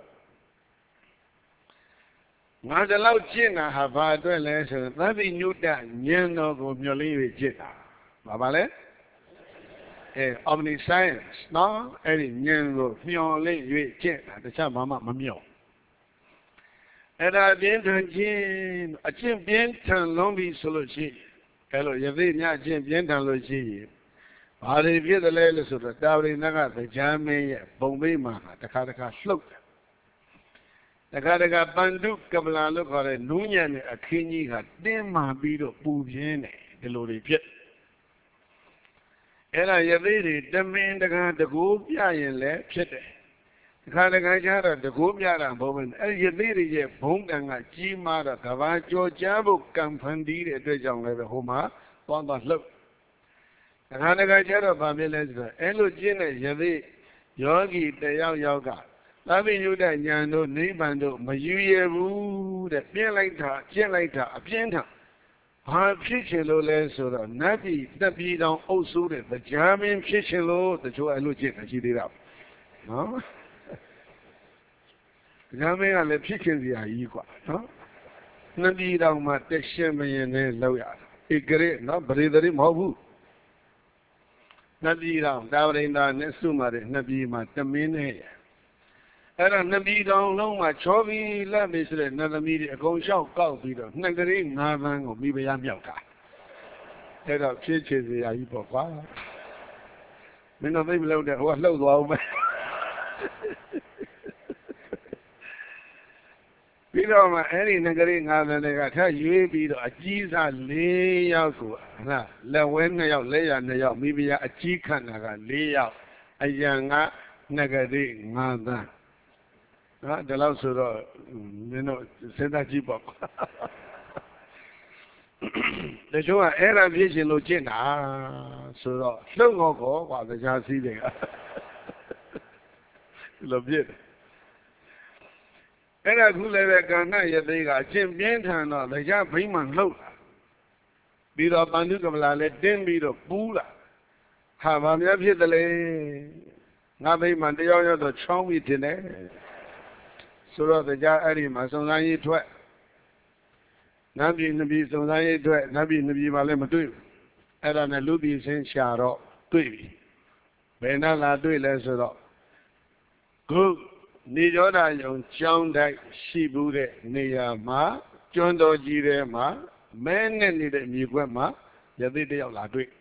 A: Not allowed China have had a lesson. Nothing new that Yeno of your leave China. Babale? Omniscience, no? Any Yeno, your leave China, the Chamama Mamio. And I've been to Jim, a champion turn lonely solution. Hello, you've been a champion turn logi. I review the letters of the Dowry Naga, the Jammy, Bombay Maha, the Kataka slope. The Kataka Bandu Kabla look at a Nunian, a Kini had Dema Bido Puviene, the Lodi Pit. And I have read the man the good Yayan left Pit. The Kataka, the good Yara Bowman, and you read it, Bong and a Jimara, Cavajo, Jabu, Campandi, a Dejong level Homa, on the slope. The Kataka Bamilas, Elo Jina, Yavi, Yogi, the Yoga. Loving you that Yano, Nibando, Mayuye, that Pielaita, Jelata, a Pienta. Our Pichelo less or Nabi, Nabi don't also the German Pichelo, the Joe Alugin, as you did up. No? German and the chickens are equal. No? Nabi don't want the Shaman and Lawyer. A great, not breathing Mobu. Nabi down, down in the Nesuma, Nabi, my Tamine. And Nabi don't know my chubby, let me say another media go show go Peter. Nagari, Navan or maybe I'm Yoka. Head up churches, the Aipo. We know they below that was low over. We don't want any Nagari, Navan, I tell you, Peter, a Jesus lay out. Let when they are lay on the maybe a chicken, lay out a young Nagari, Navan. The last of send that jeep up. The show era vision Lucina, so slow go while the Jazzy there. Love it. And I could let a gun, they got Jim Benton, the Jam Freeman low. Be the Banduka, let them be the Bula. Have I never hit the lay? Nothing, man, they are the chummy today. ဆိုတော့တရားအဲ့ဒီမှာစုံစမ်းရေးထွက်နတ်ပြည်နှစ်ပြည်စုံစမ်းရေးထွက်နတ်ပြည်နှစ်ပြည်မှာလည်းမတွေ့ဘူးအဲ့ဒါနဲ့လူပြည်စင်းရှာတော့တွေ့ပြီဘယ်နဲ့လာတွေ့လဲဆိုတော့ခုနေရောဓယုံကျောင်းတိုက်ရှိဘူးတဲ့နေရာမှာကျွန်းတော်ကြီးထဲမှာမဲနဲ့နေတဲ့မြေခွက်မှာယသိတယောက်လာတွေ့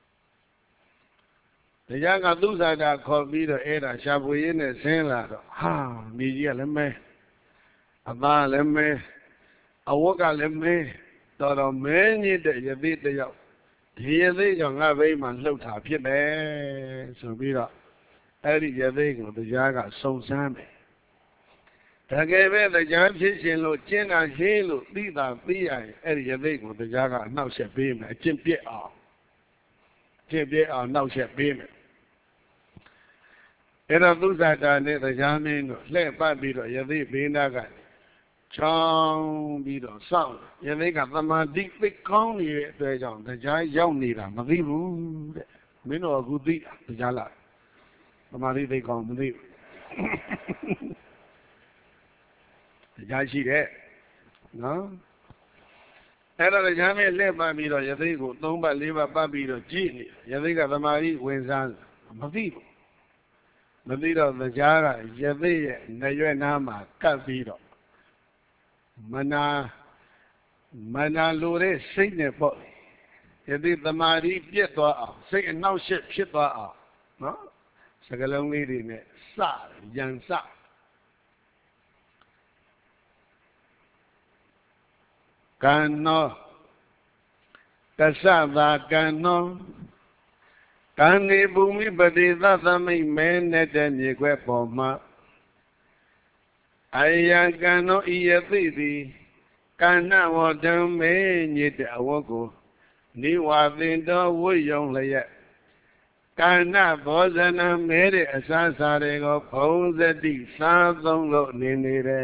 A: တရားကသူ့စာတာခေါ်ပြီးတော့အဲ့ဒါရှာဖွေရင်းနဲ့ဆင်းလာတော့ဟာမြေကြီးကလည်းမဲအသားလည်းမဲအဝတ်ကလည်းမဲတော်တော်မဲညစ်တဲ့ယသိတယောက်ဒီယသိကြောင့်ငါဘိမှလှုပ်တာဖြစ်မယ်ဆိုပြီးတော့အဲ့ဒီယသိကိုတရားကစုံစမ်းမယ်တကယ်ပဲတရားဖြစ်ရှင်လို့ကျင့်တာရှင်းလို့သိတာသိရရင်အဲ့ဒီယသိကိုတရားကအနှောက်ယှက်ပေးမယ်အကျင့်ပြည့်အောင်နှောက်ယှက်ပေးမယ်အဲ့တော့သုဇာတာနဲ့တရားမင်းတို့လှည့်ပတ်ပြီးတော့ယသိဘေးနာကချောင်းပြီးတော့စောင့်ယသိကသမာဓိသိကောင်းနေတဲ့အတွက်ကြောင့်တရားရောက်နေတာမသိဘူးတဲ့မင်းတို့အခုသိတရားလားသမာဓိသိကောင်းမသိဘူးတရားရှိတဲ့နော်အဲ့တော့တရားမင်းလှည့်ပတ်ပြီးတော့ယသိကို3ပတ်4ပတ်ပတ်ပြီးတော့ကြည့်နေယသိကသမာဓိဝင်စားမသိဘူးမသိတော့တရားကယသိရဲ့နှရွက်နားမှာကပ်ပြီးတော့မနာလိုတဲ့စိတ်နဲ့ပေါ့ယသိသမာဓိပြတ်သွားအောင်စိတ်အနှောက်အယှက်ဖြစ်သွားအောင်နော်စကလုံးလေးတွေနဲ့စရန်စကံနောကသသာကံနောကံနေဘူမိပတိသသမိတ်မဲနေတဲ့မြေခွဲပေါ်မှာအယံကံသောဤယသိသည်ကဏ္ဍဝတ္တမေညစ်တဲ့အဝတ်ကိုနိဝါသင်တော်ဝိယုံလျက်ကဏ္ဍဘောဇနမဲတဲ့အစားအစာတွေကိုဘုံစတိစားသုံးလို့နေတယ်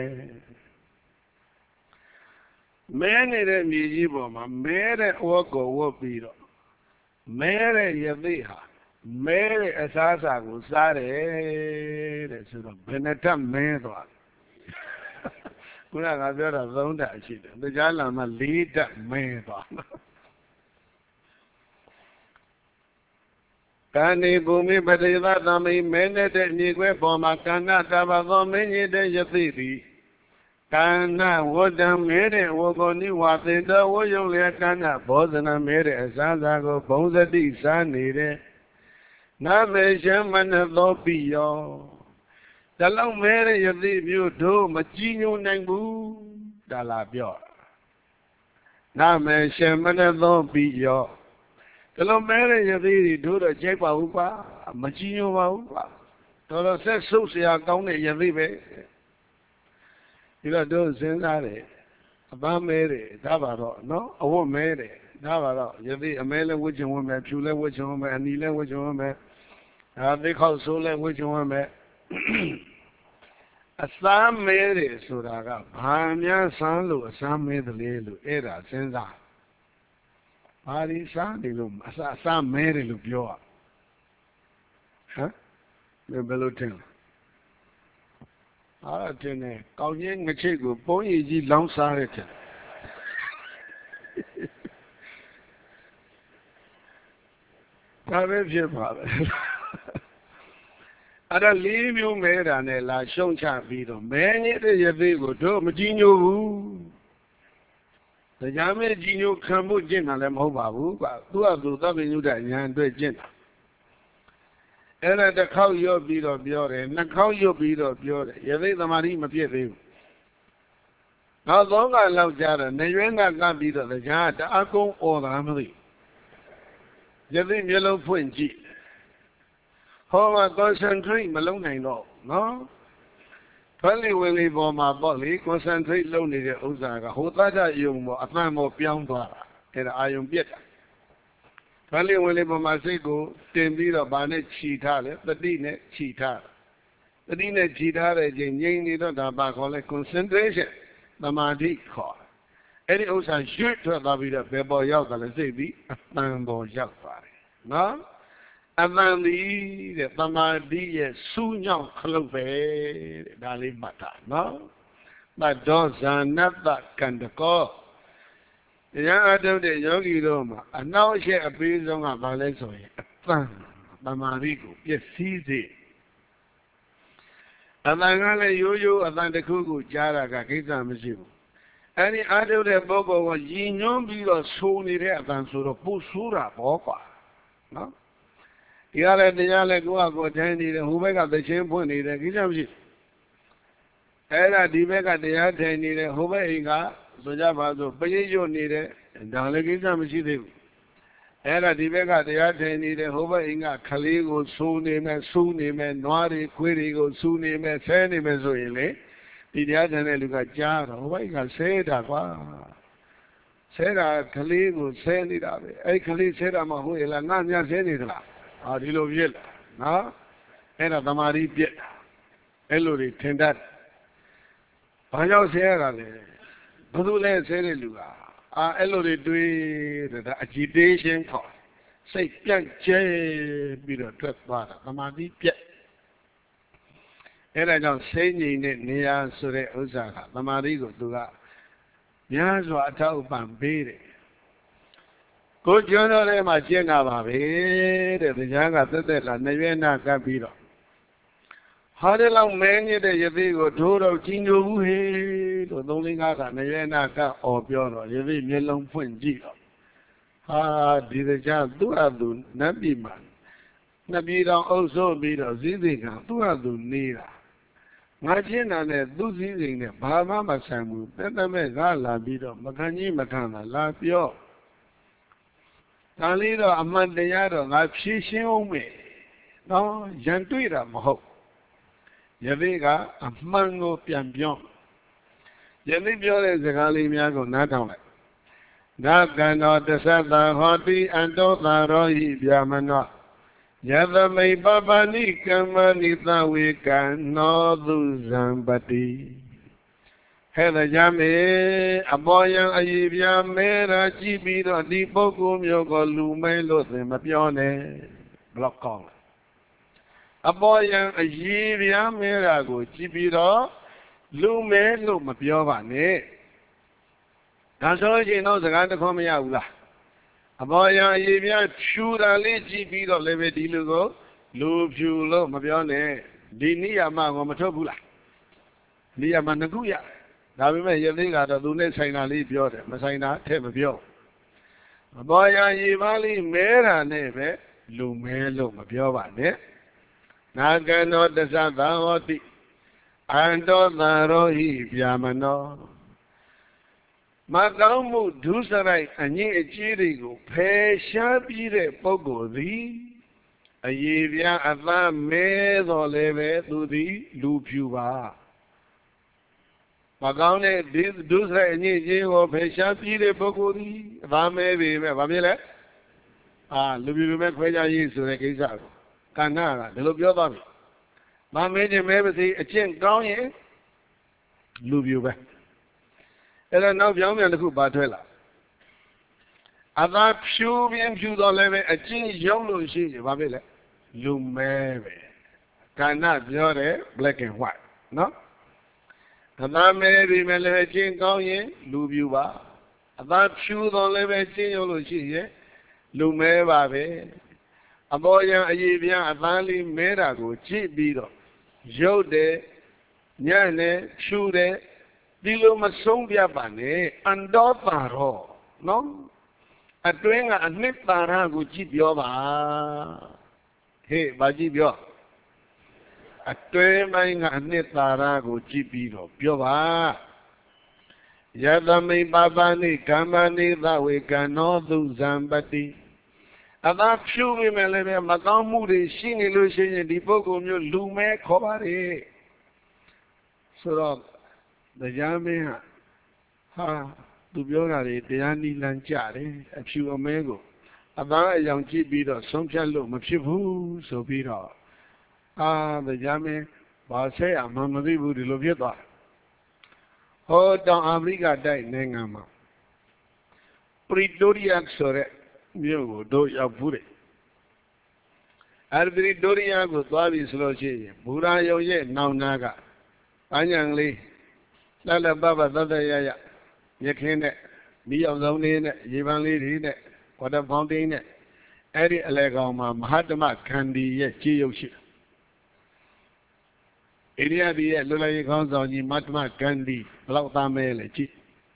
A: မဲနေတဲ့မြေကြီးပေါ်မှာမဲတဲ့အဝတ်ကိုဝတ်ပြီးတော့မဲတဲ့ယသိဟာမဲတဲ့အစားအစာကိုစားတယ်တဲ့ဆိုတော့ဘယ်နဲ့တက်မဲသွားခုနကပြောတာ3တက်ရှိတယ်တရားလာမှ4တက်မဲသွားကာနေဘူမိပတိသသမိမဲနေတဲ့မြေခွဲပေါ်မှာကန္နတဘသောမင်းကြီးတဲ့ယသိသည်ကန္နဝတ္တမဲတဲ့ဝဂောနိဝါသင်တော်ဝယုံလေကန္နဘောဇနမဲတဲ့အစားအစာကိုဘုံစတိစားနေတဲ့နာမေရှမနသောပိယောတလုံးမဲတဲ့ယသိမျိုးတို့မကြည်ညိုနိုင်ဘူးဒါလာပြောနာမေရှမနသောပိယောတလုံးမဲတဲ့ယသိတွေတို့တော့ကြိုက်ပါဘူးပါမကြည်ညိုပါဘူးပါတော်တော်ဆက်ဆုပ်เสียကောင်းတဲ့ယသိပဲဒီတော့တို့စဉ်းစားတယ်အပန်းမဲတယ်ဒါပါတော့နော်အဝတ်မဲတယ်ဒါပါတော့ယသိအမဲလဲဝှချင်ဝင်မယ်ဖြူလဲဝှချင်ဝင်မယ်အနီလဲဝှချင်ဝင်မယ်ဒါသိခောက်ဆိုးလဲဝှချင်ဝင်မယ်အစားမဲတယ်ဆိုတာကဘာများစမ်းလို့အစားမဲတယ်လေလို့အဲ့ဒါစဉ်းစားဘာဒီစားတယ်လို့အစားမဲတယ်လို့ပြောอ่ะဟမ်ဘယ်လိုထင်အားအတင်နဲ့ကောင်းကြီးငချိတ်ကိုပုံးရည်ကြီးလောင်းစားတဲ့တဲ့ဒါပဲဖြစ်ပါပဲအဲ့ဒါ4မျိုးမဲတာနဲ့လာရှုံချပြီးတော့မဲညစ်တဲ့ယသိကိုတို့မကြည်ညိုဘူးတရားမဲကြည်ညိုခံဖို့ကျင့်တာလည်းမဟုတ်ပါဘူးကွာသူကသူသဗ္ဗညုတဉာဏ်အတွက်ကျင့်တာအဲ့ဒါတစ်ခေါက်ရွတ်ပြီးတော့ပြောတယ်နှစ်ခေါက်ရွတ်ပြီးတော့ပြောတယ်ယသိသမာဓိမပြည့်သေးဘူးနောက်3ခါလောက်ကြာတော့နေရွေးကကပ်ပြီးတော့တရားတအကုန်းអော်တာမသိယသိမျိုးလုံးဖွင့်ကြည့်ဟောမှာ concentrate မလုပ်နိုင်တော့နော်ထွန်းလီဝင်လီပေါ်မှာပေါ့လေ concentrate လုပ်နေတဲ့ဥစ္စာကဟိုသတ္တယုံပေါ်အမှန်ပေါ်ပြောင်းသွားတာအဲ့ဒါအာယုံပြက်တာထွန်းလီဝင်လီပေါ်မှာစိတ်ကိုတင်ပြီးတော့ဗာနဲ့ခြိထားတယ်တတိနဲ့ခြိထားတတိနဲ့ခြိထားတဲ့ချိန်ငြိမ်နေတော့ဒါပါခေါ်လဲ concentration သမာဓိခေါ်အဲ့ဒီဥစ္စာရွှေ့ထွက်သွားပြီးတော့ဘယ်ပေါ်ရောက်တယ်လဲစိတ်ပြီးအမှန်ပေါ်ရောက်သွားတယ်နော်အမှန်သည်တဲ့သမာဓိရဲ့စူးညောင်းခလုတ်ပဲတဲ့ဒါလေးမှတ်တာနော် but don't another can the call. The young adult, the yogi Roma, and now she appears on a Valeso, a fan, Mamarigo, yes, easy. And I got a yo and then the cuckoo, Jara, Kakita, Mizu. Any other Bobo was yin or so near than sort of Pusura, Boka. No? Yara the Yala go attending the Hubeka the Champoni, the Gizamji. Era Dibeka the attending the Hubeka, Sojaba, Payajo needed, and Dalagizamji. Era Dibeka the attending the Hubeka, Kaligo, Sunim, Noari, Quirigo, Sunim, Sanim, Zoile. The other look at Jar, I can say that. Said Kaligo, send it up. I can say that Mahuela, Nanya Zenida. I love you. No? And a Tamari Piet. Eluri, Tendar. Payo Sierra. Badule Sereluga. Eluri do the agitation call. Say, Pian Che, be the truck bar. Tamari Piet. And I don't say near Sure Osaka, Tamarigo Duga. Yazwa Tau Bambiri. Good journal, my Jenga Babi, the Yanga Tela, Nevena Capito. How the long many that you go to the Jingu, or Dolingata, Nevena or Piano, you leave me long point Gio. Ah, did the child do Adu, Nabiman. Nabida also be the Zidika, do Adu Nira. Majina ne duzi ne baba masamu tete me la bido makani makana la pyo tali do aman taya do nga phyi shin ong me no yan twi da mahout yabi ka aman ko pyan pyon yabi pyo de saka li mya ko na taung lai da kan do tasatta hoti anto ta ro hi pyamano Yadamai Babani Kamanita Wikano Duzambati Hela Jame Aboyan Ayibia Mera Chibiro Dipokum Yoko Lume Lothe Mapione Block call Aboyan Ayibia Mera Go Chibiro Lume Lumapiovane Tansoji knows the kind of Komiaula. Aboya Yibia Chura Liji Bido Levedi Lugo, Lupulo, Mabione, Dinia Mamotobula, Nia Managuya. Now we may yelling at the Lune Saina Libio, Masina, Temabio. Aboya Yivali Mera Neve, Lumelo Mabiovane, Nagano de Santahoti, Ando Narohi Piamano. Magamu Dusarai and ye Chirigo, Pesha Pire Pogodi, a Yivia Ava Medo Leve Ludi Lupuva. Magane Dusra and ye or Pesha Pire Pogodi, Vame Vamile? Ah, Lubu Quaya Yisu Rekizar, Canara, the Lubio. Mamma maybe a chin down here, Lubu. And now young and the Kubatella. Other few and few dollars a chin young Lucy, Babile. Lume. Cannot jore black and white. No? And that may be Melvin going, Lububa. Other few dollars a chin Lucy, Lume Babe. A boy and a Yivia, a valley merago, cheap beetle. Jode, Yane, Shude. Dilo Masombia Bane, and Dotaro, no? A doing a nipara Gujibioba. Hey, Bajibio. A doing a nipara Gujibio, Bioba. Yadami Babani, Kamani, that we cannot do Zambati. And that few women, Magamudi, Shin illusion, the Pogo, Lume, Kobari. So, the Yame ha to be honorary, the Andy Lanchari, a few omego. About a young Chibido, some shallow, Machifu, so Peter. Ah, the Yame, but say, I'm Mamadi would love your daughter. Oh, down America died, Nangama. Predorian Sore, you do your puri. Every Dorian was Babi Slochi, Burayo ye, now Naga. Anyangly. la baba ya yakine mi ông giống đi nè yiban li đi nè water fountain nè eri alegao ma Mahatma Gandhi ye chi yau shi India di ye lo lai khong song ji Mahatma Gandhi blau ta me le chi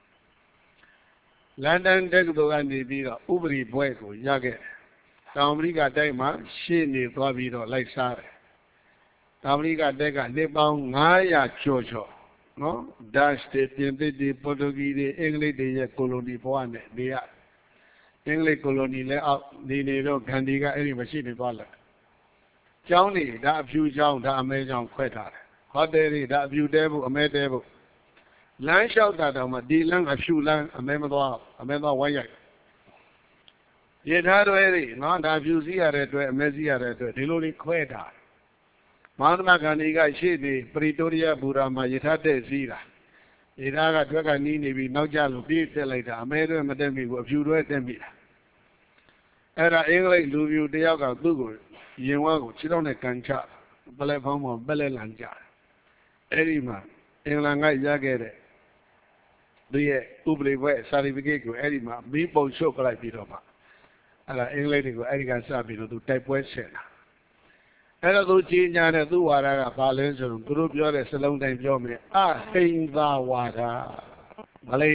A: London တက္ကသိုလ်ကနေပြီးတော့ဥပဒေဘွဲ့ကိုရခဲ့တောင်အမေရိကတိုက်မှာရှေ့နေသွားပြီးတော့လိုက်စားတယ်တောင်အမေရိကတိုက်ကနှစ်ပေါင်း900ကျော်နော်ဒတ်စ်တွေပြင်သစ်တွေပေါ်တူဂီတွေအင်္ဂလိပ်တွေရဲ့ကိုလိုနီဘဝနဲ့နေရအင်္ဂလိပ်ကိုလိုနီလည်းအောက်နေတော့ဂန္ဒီကအဲ့ဒီမရှိနေသွားလဲကျောင်းတွေဒါအဖြူကျောင်းဒါအမဲကျောင်းခွဲထားတယ်ဟိုတယ်တွေဒါအဖြူတဲဖို့အမဲတဲဖို့လမ်းလျှောက်တာတော့မှဒီလမ်းအဖြူလမ်းအမဲမသွားဝိုင်းရိုက်ရထားတွေနော်ဒါဖြူစီးရတဲ့အတွက်အမဲစီးရတဲ့အတွက်ဒီလိုလေးခွဲထားမဟာသမာဂန္ဒီကရှေ့နေပရီတိုးရီးယားဘူရာမှာရထားတဲ့စီးတာရထားကတွက်ကနီးနေပြီးနောက်ကျလို့ပြေးတက်လိုက်တာအမဲတွေမတက်မိဘူးအဖြူတွေတက်မိတာအဲ့ဒါအင်္ဂလိပ်လူပြူတယောက်ကသူ့ကိုရင်ဝါကိုခြေထောက်နဲ့ကန်ချပလက်ဖောင်းပေါ်ပက်လက်လန်ကြအဲ့ဒီမှာအင်္ဂလန်ကရခဲ့တဲ့သူရဲ့ဥပဒေဘွဲ့ certificate ကိုအဲ့ဒီမှာမီးပုံရှုပ်ပလိုက်ပြီးတော့မှအဲ့ဒါအင်္ဂလိပ်တွေကိုအဲ့ဒီကစပြီးတော့သူတိုက်ပွဲဆင်တာအဲ့တော့သူကြီးညာတဲ့သူ့ဝါဒကဘာလဲဆိုတော့သူတို့ပြောတဲ့စလုံးတိုင်းပြောမယ်အဟိန္ဒာဝါဒမလေး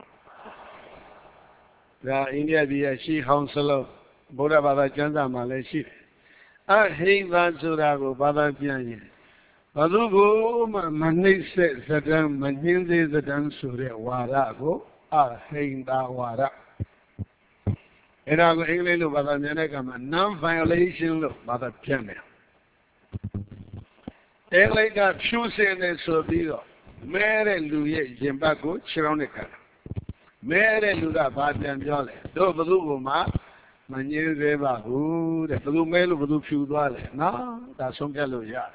A: ဒါအိန္ဒိယပြည်ရဲ့ရှီဟောင်းစလုံးဗုဒ္ဓဘာသာကျမ်းစာမှာလည်းရှိတယ်အဟိန္ဒာဆိုတာကိုဘာသာပြန်ရင်ဘာလို့ကိုမနှိမ့်ဆက်စတံမညင်းသေးစတံဆိုတဲ့ဝါဒကိုအဟိန္ဒာဝါဒအဲ့ဒါကိုအင်္ဂလိပ်လိုဘာသာပြန်တဲ့အခါမှာ non violation လို့ဘာသာပြန်တယ်အင်္ဂလိပ်ကဖြူစင်တယ်ဆိုပြီးတော့မဲတဲ့လူရဲ့ရင်ဘတ်ကိုခြေထောက်နဲ့ကန်မဲတဲ့လူကဘာပြန်ပြောလဲတို့ဘသူ့ကိုမှမငြင်းသေးပါဘူးတဲ့ဘသူမဲလို့ဘသူဖြူသွားလဲနော်ဒါဆုံးဖြတ်လို့ရတယ်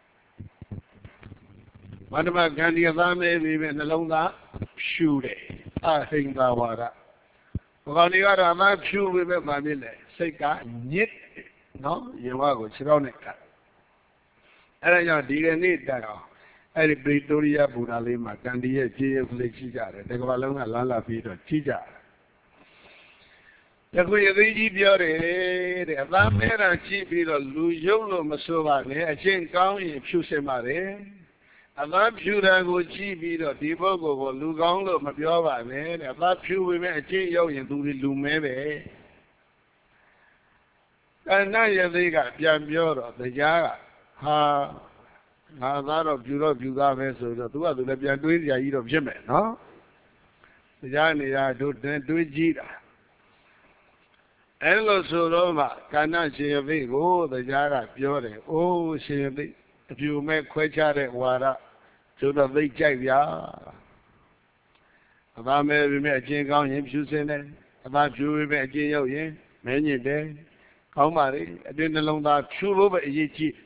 A: မန္တမဂန္ဒီအသားမဲပြီးပဲနှလုံးသားဖြူတယ်အဟိန္ဒာဝါဒဘကောင်တွေကတော့အမှဖြူပြီးပဲမှဖြစ်လေစိတ်ကညစ်နော်ရင်ဝါကိုခြေထောက်နဲ့ကန်အဲ့ဒါကြောင့်ဒီကနေ့တိုင်အောင်အဲ့ဒီပရီတိုးရီးယားဘူရာလေးမှာဂန္ဒီရဲ့ခြေရုပ်ကလေးရှိကြတယ်တကဘာလုံးကလမ်းလာပြီးတော့ကြီးကြတယ်ယခုရသေးကြီးပြောတယ်တဲ့အသားမဲတာကြီးပြီးတော့လူရုပ်လို့မဆိုပါနဲ့အချင်းကောင်းရင်ဖြူစင်ပါတယ်အသားဖြူတာကိုကြည့်ပြီးတော့ဒီပုဂ္ဂိုလ်ကိုလူကောင်းလို့မပြောပါနဲ့တဲ့အသားဖြူပေမဲ့အချင်းရောက်ရင်သူဒီလူမဲပဲကဏ္ဍရသေးကပြန်ပြောတော့တရားကဟာငါသားတော့ဖြူသားပဲဆိုတော့သူကသူလည်းပြန်တွေးကြကြီးတော့ဖြစ်မယ်နော်တရားနေရတို့တွေးကြည့်တာအဲ့လိုဆိုတော့မှကဏ္ဍရှင်ရသိကိုတရားကပြောတယ်အိုးရှင်ရသိအဖြူမဲ့ခွဲခြားတဲ့ဝါဒဆိုတော့သိကြိုက်ဗျာအသားမဲပြီးမဲ့အချင်းကောင်းရင်ဖြူစင်တယ်အသားဖြူပြီးမဲ့အချင်းရောက်ရင်မဲညစ်တယ်ကောင်းပါလေအတွင်းနှလုံးသားဖြူဖို့ပဲအရေးကြီး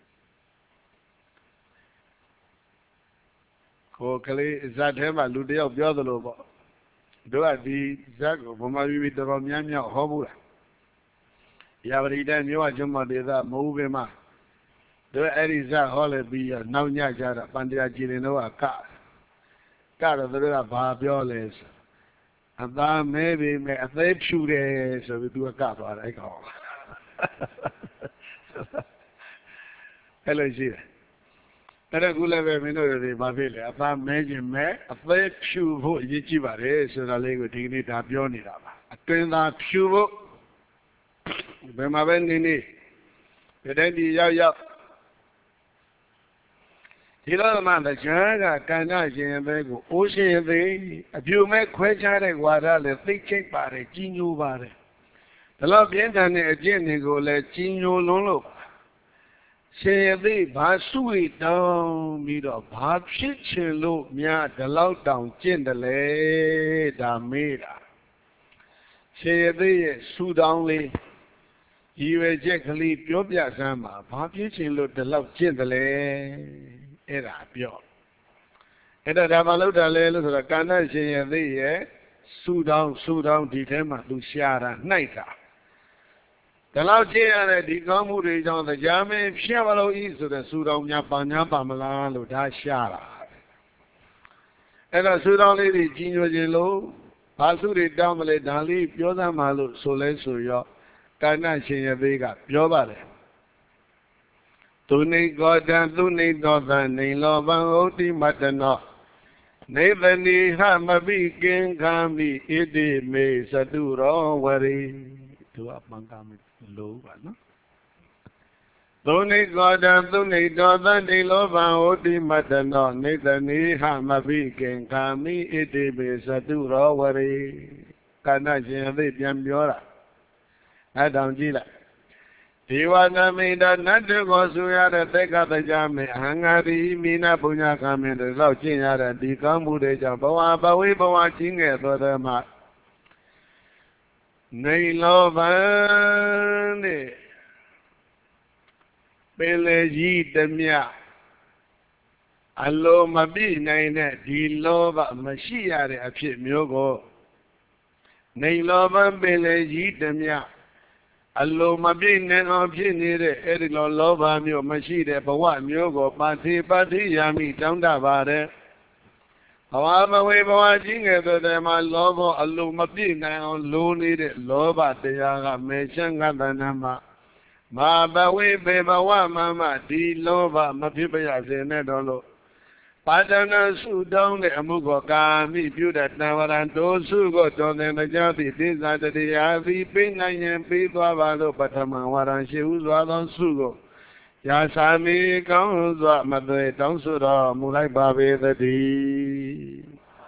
A: ကိုကလေးဇတ်ထဲမှာလူတယောက်ပြောသလိုပေါ့တို့ကဒီဇတ်ကိုဗမာပြည်တော်တော်များများဟောဘူးလားရာပရိတန်မြို့အကျွမ်းမဒေသမဟုတ်ပင်မှာတို့အဲ့ဒီဇတ်ဟောလည်းပြီးတော့နောက်ညကြတာပန္တရားကြည်လင်တော့ကတော့တို့ကဘာပြောလဲဆိုအသားမဲပေမဲ့အသေးဖြူတယ်ဆိုပြီးသူကသွားတယ်အဲ့ကောင်အဲ့လိုရှိတယ်အဲ့ဒါကူလည်းပဲမင်းတို့တွေဘာဖြစ်လဲအသားမဲခြင်းမဲအသေးဖြူဖို့အရေးကြီးပါတယ်ဆိုတာလေးကိုဒီကနေ့ဒါပြောနေတာပါအတွင်းသားဖြူဖို့ဘယ်မှာပဲနေဒီတိုင်းဒီရောက်ဒီလိုမှတရားကကဏ္ဍရှင်ရဲ့ဘဲကိုအိုးရှင်ရဲ့သိအပြူမဲ့ခွဲခြားတဲ့ဝါဒလည်းသိချိတ်ပါတယ်ကြီးညိုပါတယ်ဒါတော့ပြင်းထန်တဲ့အကျင့်တွေကိုလည်းကြီးညိုလွန်းလို့ရှင်ရဲ့သိဘာစုဝေတောင်းပြီးတော့ဘာဖြစ်ချင်လို့များဒီလောက်တောင်ကျင့်တယ်လေဒါမေးတာရှင်ရဲ့သိရဲ့ဆူတောင်းလေးရည်ရွယ်ချက်ကလေးပြောပြစမ်းပါဘာဖြစ်ချင်လို့ဒီလောက်ကျင့်တယ်လေအဲ့ဒါပြောအဲ့ဒါဒါမှလောက်တာလဲလို့ဆိုတော့ကဏ္ဍရှင်ရဲ့သိရဲ့ဆူတောင်းဒီထဲမှာသူရှာတာနှိုက်တာဒီလောက်ကျင့်ရတဲ့ဒီကောင်းမှုတွေကြောင့်တရားမင်းဖြတ်မလို့ဤဆိုတဲ့ဆူတောင်းများပါညာပါမလားလို့ဒါရှာတာ đó sư đạo này thì chỉ nhớ gì lâu bà sư đi đào mà lại đào đi biểu ra mà luôn số lấy số yo cái này xin nhà về cả biểu bà đấy tu ni gọi đàn tu ni đo đàn ni lo bằng ấu ti mặt nó nei bên đi ha mà bị kinh cam bị ít đi mê sa tu ro vare tu áp bằng cam lâu vậy nó tu ni gọi đàn tu ni đo đàn ni lo bằng ấu ti mặt nó nei bên đi ha mà bị kinh cam bị ít đi mê sa tu ro vare cái này xin nhà vềပြန်ပြောတာအဲ့တောင်ကြည့်လိုက်ဒေဝနာမိတနတ်တွေကိုဆိုရတဲ့တက္ကသကြမေအဟံငါတိမိနာပုညကမေတို့လောက်ကျင့်ရတဲ့ဒီကောင်းမှုတွေကြောင့်ဘဝဘဝေဘဝကြီးငယ်သောတည်းမှာနေလောဘံတဲ့ပင်လေကြီးတမြအလိုမပြည့်နိုင်တဲ့ဒီလောဘမရှိရတဲ့အဖြစ်မျိုးကိုနေလောဘံပင်လေကြီးတမြအလိုမပြည့်နိုင်အောင်ဖြစ်နေတဲ့အဲ့ဒီလောဘမျိုးမရှိတဲ့ဘဝမျိုးကိုပါတိယာမိတောင်းတပါတယ်ဘဝမဝေဘဝကြီးငယ်တဲ့တည်းမှာလောဘအလိုမပြည့်နိုင်အောင်လိုနေတဲ့လောဘတရားကမေရှံကတဏ္ဍမှာမာဘဝေဘေဘဝမဒီလောဘမဖြစ်ပါရစေနဲ့တော့လို့ပါဒနာစုတောင်းတဲ့အမှုကိုကာမိပြုတဲ့တံဝရံတိုးစုကိုတော်တဲ့ကြောင့်ဒီသေဇာတရားသည်ပြနိုင်ရင်ပြီးသွားပါလို့ပထမဝရံရှိဥစွာသောစုကိုရာသာမိကောင်းစွာမသွေတောင်းဆိုတော်မူလိုက်ပါပေသတည်း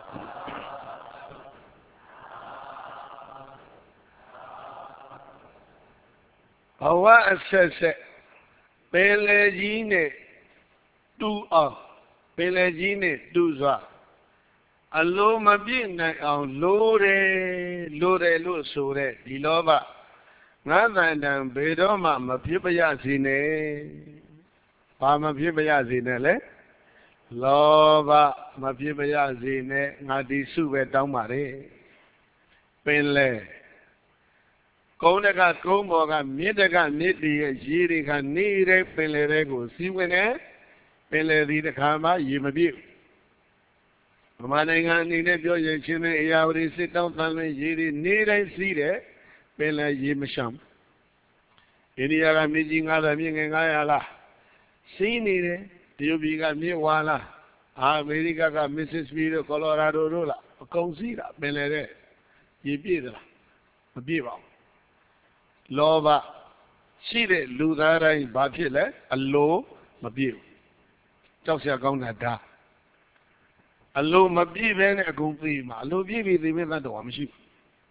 A: ဘဝအဆက်ဆက်ပင်လေကြီးနဲ့တူအောင်ပင်လေကြီးနဲ့တူစွာအလိုမပြည့်နိုင်အောင်လိုတယ်လို့ဆိုတဲ့ဒီလောဘငါးတန်တန်ဘယ်တော့မှမဖြစ်ပါရစေနဲ့ဘာမဖြစ်ပါရစေနဲ့လဲလောဘမဖြစ်ပါရစေနဲ့ငါဒီစုပဲတောင်းပါတယ်ပင်လေကုန်းတကကုန်းပေါ်ကမြစ်တကမြစ်တည်းရဲ့ရေတွေကနေတဲ့ပင်လေတွေကိုစီးဝင်နေပင်လေဒီတစ်ခါမှရေမပြည့်ဗမာနိုင်ငံအနေနဲ့ပြောရင်ချင်းနဲ့အရာဝတီစစ်တောင်းတန်လွင်ရေတွေနေတိုင်းစီးတယ်ပင်လေရေမရှမ်းအိန္ဒိယကမြေကြီး90မြင့်ငယ်900လားစီးနေတယ်တရုတ်ပြည်ကမြစ်ဝါလားအမေရိကကမစ်စစ်စပီတို့ကော်လိုရာဒိုတို့လားအကုန်စီးတာပင်လေတဲ့ရေပြည့်သလားမပြည့်ပါဘူးလောဘရှိတဲ့လူသားတိုင်းဘာဖြစ်လဲအလိုမပြည့်ဘူးကြောက်စရာကောင်းတာဒါအလိုမပြည့်ပဲနဲ့အကုန်သိမှာအလိုပြည့်ပြီးသိမဲ့တတ်တော်မရှိဘူး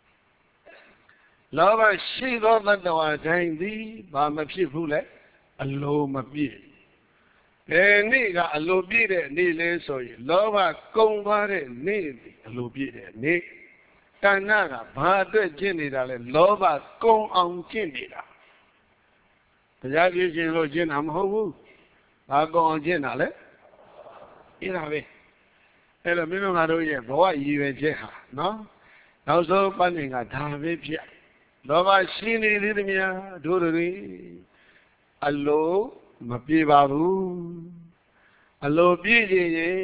A: လောဘရှိသောတတ်တော်တိုင်းသည်ဘာမဖြစ်ဘူးလဲအလိုမပြည့်ဘယ်နေ့ကအလိုပြည့်တဲ့နေ့လဲဆိုရင်လောဘကုန်သွားတဲ့နေ့သည်အလိုပြည့်တဲ့နေ့တဏ္ဍကဘာအတွက်ကျင့်နေတာလဲလောဘကုန်အောင်ကျင့်နေတာတရားကြည့်ခြင်းလို့ကျင့်တာမဟုတ်ဘူးဘာကုန်အောင်ကျင့်တာလဲအဲ့ဒါပဲအဲ့တော့မင်းတို့ငါတို့ရဲ့ဘဝရည်ရွယ်ချက်ဟာနော်နောက်ဆုံးပန်းနေကဒါပဲဖြစ်လောဘရှိနေသေးသမျှတို့တွေအလိုမပြေပါဘူးအလိုပြည့်ခြင်းရင်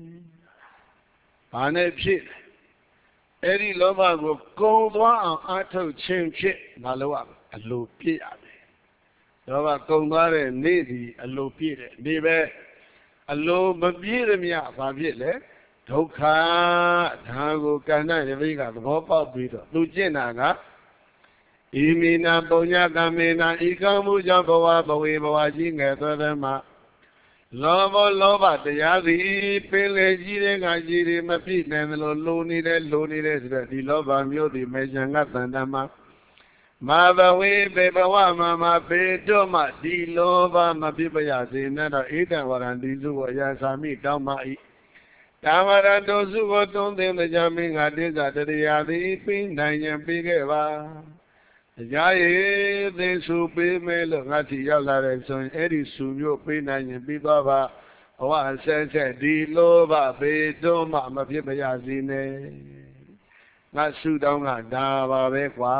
A: ဘာနဲ့ဖြစ်အဲ့ဒီလောဘကိုကုံသွားအောင်အထုတ်ခြင်းဖြစ်မလုပ်ရဘူးအလိုပြည့်ရတယ်လောဘကုံသွားတဲ့နေ့ဒီအလိုပြည့်တဲ့နေ့ပဲအလိုမပြည့်သမျှဘာဖြစ်လဲဒုက္ခဒါကိုကန္နရမိကသဘောပေါက်ပြီးတော့သူကျင့်တာကဣမိနာပုညကမေနာဤကောင်းမှုကြောင့်ဘဝဘဝေဘဝကြီးငယ်သောတည်းမှာလောဘတရားသည်ပင်လေကြီးတဲ့ကကြီးတွေမပြည့်နိုင်လို့လိုနေတယ်ဆိုတော့ဒီလောဘမျိုးဒီမေဇံကတဏ္ဍမှာမာဘဝေဘေဘဝမှာပေတော့မှဒီလောဘမပြည့်ပါရစေနဲ့တော့ဣဒံဝရံဒီစုကိုရာသာမိတောင်းပါ၏တာဝရတောစုကိုသုံးသင်ကြမင်းငါတိစ္ဆာတရားသည်ပြီးနိုင်ရင်ပြီးခဲ့ပါတရားရည်သင်စုပေးမယ်လို့ငါတိရောက်လာတဲ့ဆိုရင်အဲ့ဒီစုမျိုးပေးနိုင်ရင်ပြီးသွားပါဘဝဆက်ဒီလောဘပေတော့မှမဖြစ်ပါရစေနဲ့ငါစုတောင်းကဒါပါပဲကွာ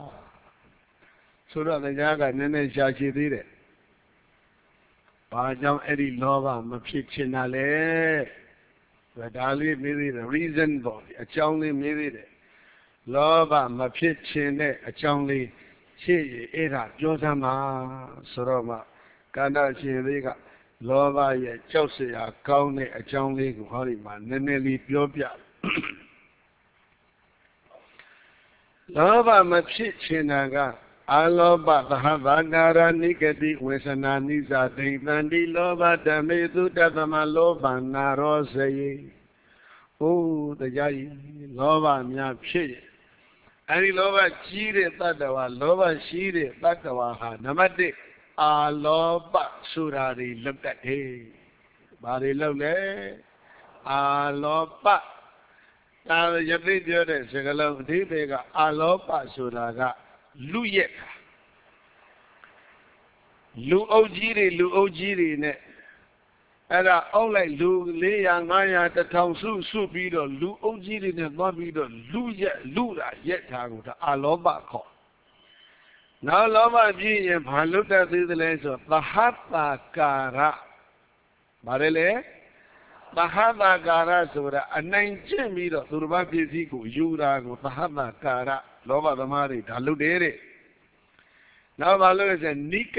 A: ဆိုတော့တရားကနည်းနည်းရှားချေသေးတယ်ဘာကြောင့်အဲ့ဒီလောဘမဖြစ်ချင်တာလဲ Dali made the reason for a chongly made it. Love my pitching a chongly, she ate a Josama, Soroma, Gana Chiliga, Lova, Josie, a county, a chongly, Hollyman, Neneli, Biopia. Lova my pitching aga. Aloba Havagara Nikati Wesana Nisa Nandi Loba Damedu Dadama Loba Narose. Oh, the Yai Loba Myapshi. Any Loba Chire Tadawa, Loba Shire Tadawaha, Namade Aloba Surari looked at he. Bari Lole Aloba. Now the Yapi Jode Segalo Dibega Aloba Suraga. Lu yet Lu Ojiri ne Era all like Lu Leang Maya the town Su Bido Lu Ojiri ne Mabido Lu yet Lura yet Taguta Aloba call. Now Loma G and Paluta the lens of Bahata Kara Barele Bahata Kara Sura a 19 meter Turba Piziku Yura Bahata Kara. Lova the Mari, Taludere. Now Balu is a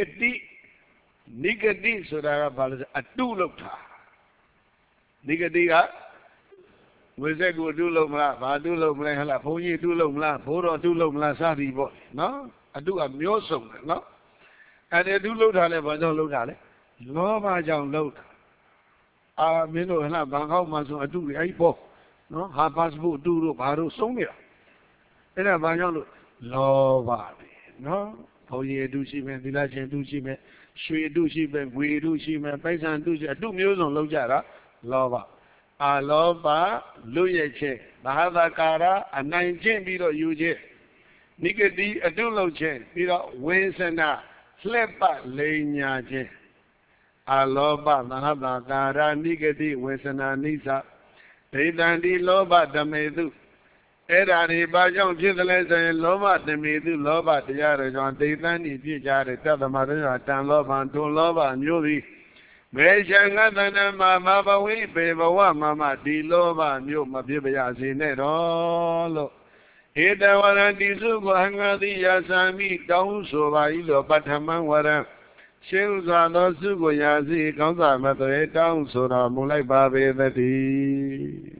A: Nikadi, so that a two-lookta. Nikadiga, we say go do lomla, Badulo Mla, Pony do lomla, Poro do lomla Sadi boy. No, I do a museum, no? And they do load on it, but don't load on it. Lova John load. Ah, Mino and I bang out my son, I do the aipo. No, half passport do Baro Sonia. And I bang out Lova, no? Oh, yeah, do she man, the legend do she man, she do she man, we do she man, Paisan do she, do music on Lojara, Lova. I love Luyache, Bahada Kara, a 19 beetle UJ. Nikadi, a dulo chain, beetle, Winsana, Slepa, Lenya chain. I love Bahada Kara, Nikadi, Winsana, Nisa. They dandy Loba, the Medu. Edani Bajon Chitales and Loma, the Medu, Loba, the Yarajon, they dandy, Jari, Tadamara, Tan Loba, and Tun Loba, and Yuri. Mejangana Mama, we pay Mama, the Loba, and you, my baby, as in it all. Ida Wara Dizu, Hanga, the Yasami, down so I look at Hamawara. Shills are not Sugo Yazi, comes out at the down so that Mulai Babi the tea.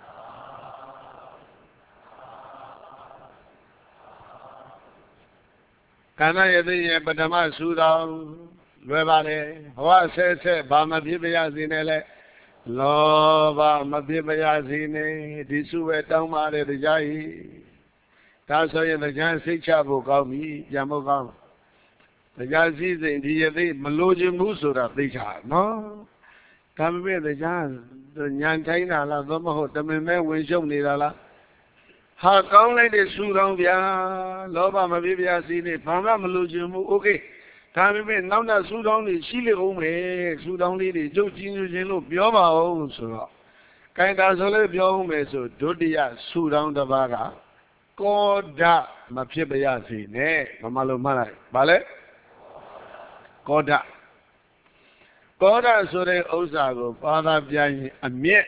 A: Can I ever but a man Sudan? Webale, what says Bama Bibayazine, Lova Mabibayazine, Disu Tamare the Jai. That's why the Jan Sichabu call me, Jamogam. The Jan sees the India, Meloji Musura, they child, no? Come with the Jan, the Yan China, La Domo, the men will show me la. How come like the Sudan Via, Lova Mabibayazine, Pama Meloji, okay. Time when now that Sudan is Chile home, Sudan lady, Joe Jinu, Bioma, so kind of solid Biome, so Dodia, Sudan the Vaga, Koda, Mapibayasi, ne, Mamalo Mara, Ballet, Koda. Koda, so they Osago, Father Bian, a mere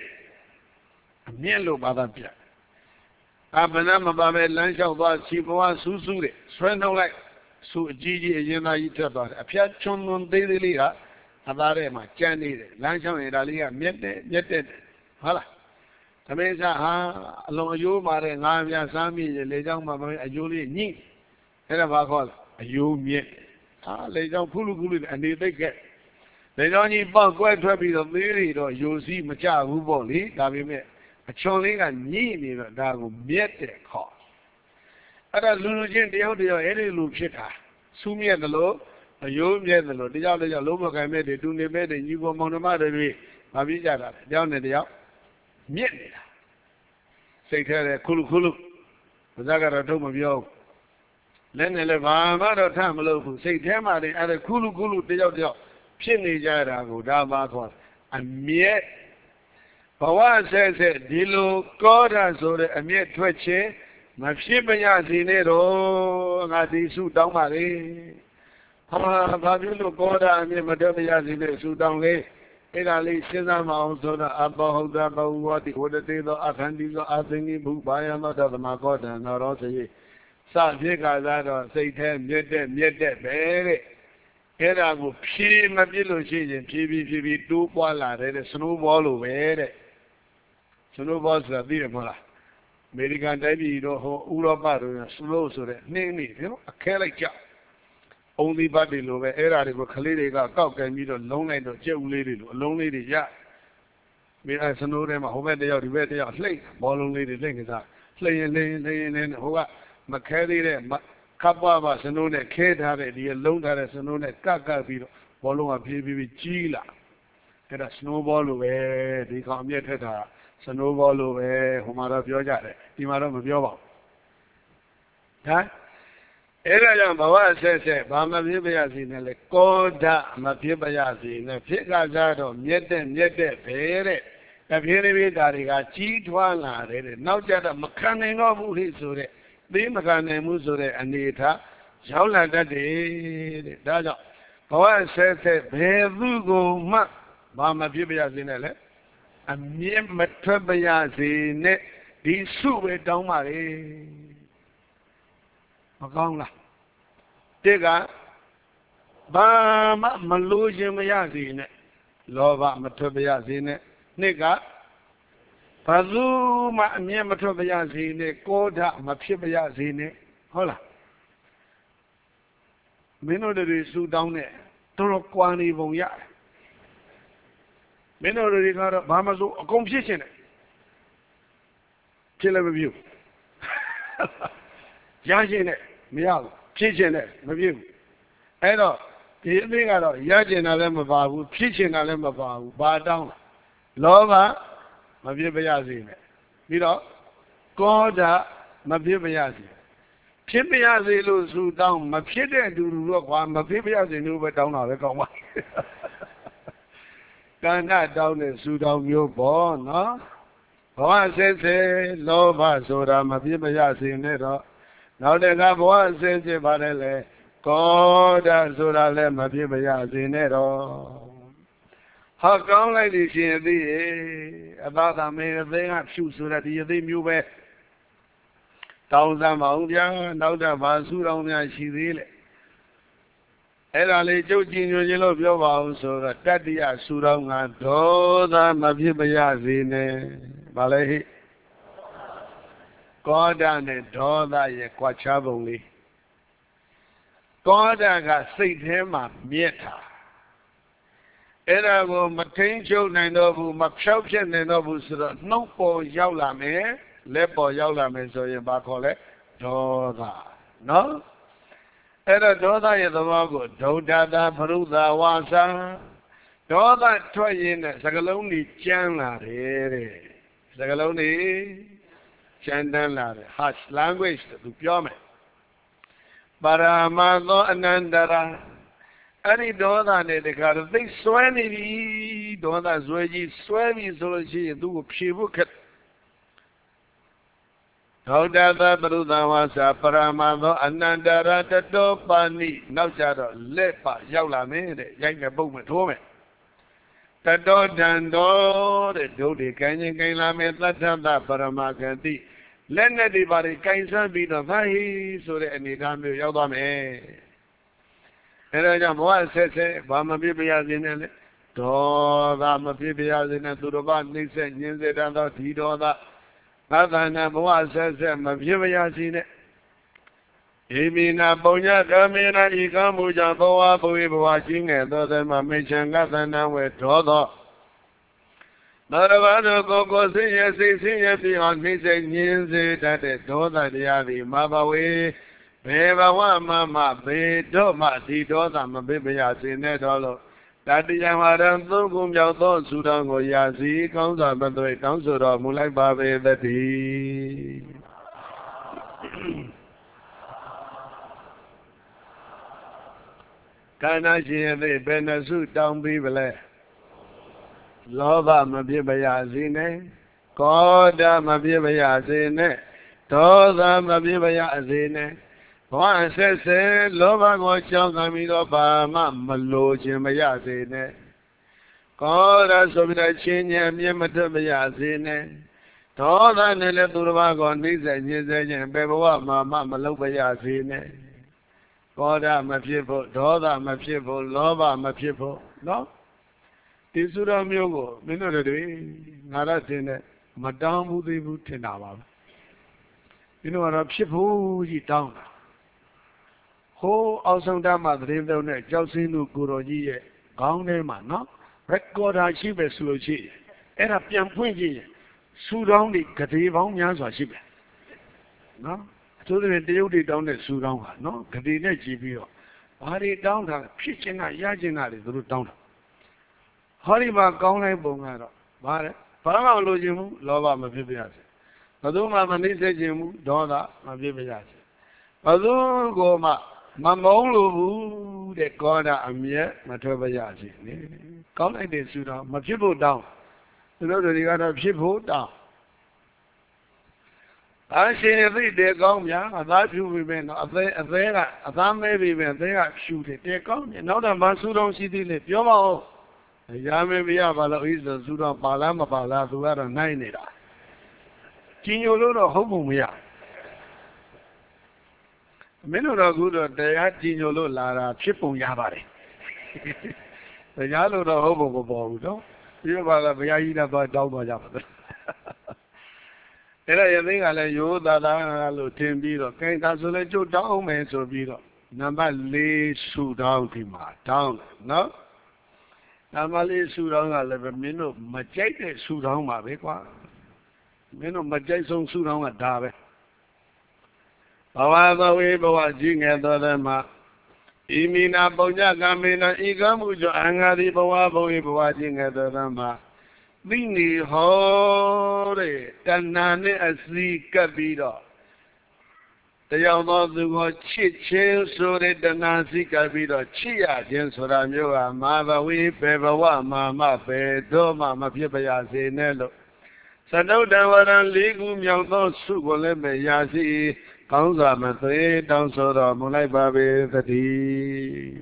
A: look, Father Bian. Apanama Babe, lunch of Chipoa, Susure, friend of like. So Gigi Yena Itaba, a Piachon on daily leader, Abarema, Chandy, Lancham and Alia, Yet, Hala. Tamesa, ha, along you, Mare, Lamia, Sami, Lejang Mama, a Julie, Ni, and a Bakol, a you, me. Ah, Lejang Pulu, and they get. They don't need bunk quite happy of the or you see Macha, who boli, Davime, a choling and Ni, that will be at the cost. Ada Lunujin, the audio, any loop shitter. Sumi and the low, a you and the low, the other Loma I made it, do the bed, and you go Monomada, Mavija, down at the up. Yet, say her Kulu, Zaga Tom of you. Then the Levama time low, say Tama, the other Kulu, the other Pinny Jara, go down backward. And yet, but one says, Dilo, God, and so the Amir Twitche. My ship is in it, oh, I see Su down my way. Ah, Babulo Goda and Madame Yazine, Su down way. Italy, Sinama, Soda, Abahoda, Bawati, Wodato, Athandizo, Athini, Bubaya, the Makoda, Narossi, Sajika, that say 10, yet, very. Here I go, P. Mabilushi, PBP, 2 Pola, the snowball over. Snowballs are beautiful. American David or Uraba, slow so that, namely, a character. Only body lover, era de Kalika, Cock and meet a long night of Joe lady, long lady, yeah. We have to know them, who they are, where they are, slay, ball lady, things are, slaying, laying, who are Macari, Kappa, Sanone, Kate had it, the alone had a Sanone, Kaka, Bolo, PB, Gila. Get a snowball away, they come yet at a snowball away, Humara Pioja, Timara Pioba. Huh? Era Baba says, Bama Vibayazine, Koda, Mapibayazine, Picazado, Yete, Pere, a very Dariga, Chitwana, now that a mechanic of Uhisure, the mechanic Musure, Anita, Shaula Dadi, Dada. Baba says, Bevugo Ma, Bama Vibayazine, and Mim Matrabayazine, the Sue Domari. Magong la. Tega ba maluji mayazine. Lova matobayazine. Nigga Pazu ma mia matobayazine. Koda mapibayazine. Hola. Mino de su down there. Toro kwani vonya. Mino de Ricardo Bamazu a competition. Chill review. Yajin it, meow, kitchen it, review. Edo, the evening at all, Yajin Alemababu, kitchen Alemababu, bar down. Lova, Mabibayazine. You know, Goda, Mabibayazi. Pibiazi lose down, Mapida do look one, Mabibayazi knew but down on the come. Can that down and suit down your born, no? One says, Lova, Soda, Mabibayazi, never. Now they have one sense about it. God and Sura Mabibayazine. How come like this in the about a man they have shoes so that you were 1000 pounds, now the Basura on the Shiril. And I let you in your house so that Daddy Asura, Doda Mabibayazine. Balahi. God and the daughter ye quachaboli. God and I saved him a meta. And I will maintain children of Macshoption and of no for Yaulame, Lepo Yaulame, so you back all it. Daughter. No? And a daughter is the Mago, Dodada, Peruda, Wasa. Daughter trying Sagaloni Chana, Sagaloni. Chandan harsh language to Pyome. Paramado Anandara. Any dona de car, they swanny, dona Zwegi, swanny, so she do Shibuket. How does that Brudawasa Paramado Anandara, the Dopani, Nausada, Lepa, Yaulame, Yanga Bowman Home. The Dodando, the Dodi Canyon Gailame, Latanda Paramaganti. Let anybody can be the Vahi so that any time you yell me. And I am one says, Bama Bibia in it. Dama Bibia in it to the one, Nixon, Yinzit and the Tidoda. Other than one says, Mabibia in it. Imina Boya Gamina, Ikamuja Boa, watching and other Mamichan Gatana with Todo. Naravano go see on me saying, that is no that they are the Mabawe, Beva Mama, Bedoma, Tidosa, Mabibia, Sinedolo. That the Yamaran Tugum Yauton Sudan or Yazi comes up and the council of Mulai Babe the tea. Can I see the Benasu down Bibele? Lova Mabibayazine, Koda Mabibayazine, Toda Mabibayazine. One says, Lova Gochangamido Bama Maloji Mayazine. Kora sobira chinya miyamataya zine. Thoda nele durva gondi zanye bebawa mama malubaya zine. Kora mapyepo, thoda mapyepo, loba mapyepo. No? Tisura myogo, minore, nara zine, madam budibu tinava. You know what a pyepo yi down. Ho awesome dama dream ne Josinu Guroji Gong man, no? Record our ship as Lucy. And a pian point, Sudan the Katibong Yansa ship. No? So the duty down the Sudan, no? Katina GBO. Hurry down the pitching a yajina is down. Hurry back Gong Bongaro. But Parama Lojimu, Lova Mabibias. Paduma Manisa Jimu, Dona Mabibias. Padu Goma. Mamolu de corner a mere Matobayazi. Come like this, you know, my people down. You know, they got a people down. I say every day come, yeah, and that you women, a thumb maybe when they are shooting, they come, you know, the Mansudan city live. You're all. Yamia Balois, Sudan Palama Pala, who had a 9. Kino Lolo Homia. Minura good, they had Gino Lara, Chipon Yabari. The Yalo Hobo Bogo, you are a Yaina by Dalma Yabba. And I think I let you that I will ten beat, okay? That's a little down, man, so beat up. Number lay shoot down, Tima, down, no? Number lay shoot down, I live a minute, Majate shoot down, my big one. Minute, Majate shoot down at Dabe. Bawada we bawa jing edorema. Imina bonya gamina igamujo angari bawa jing edorema. Bini hore tanane asi kabiro. Tayaw no dugo chit sore tanasi kabiro chia jen sora myoga mava we bawa mama pe do mama pyapaya se nelo. Sanaudawaran ligu myauto sugole me yasi. Kaunza Mathe, down soda, Mulai Babe, the tea.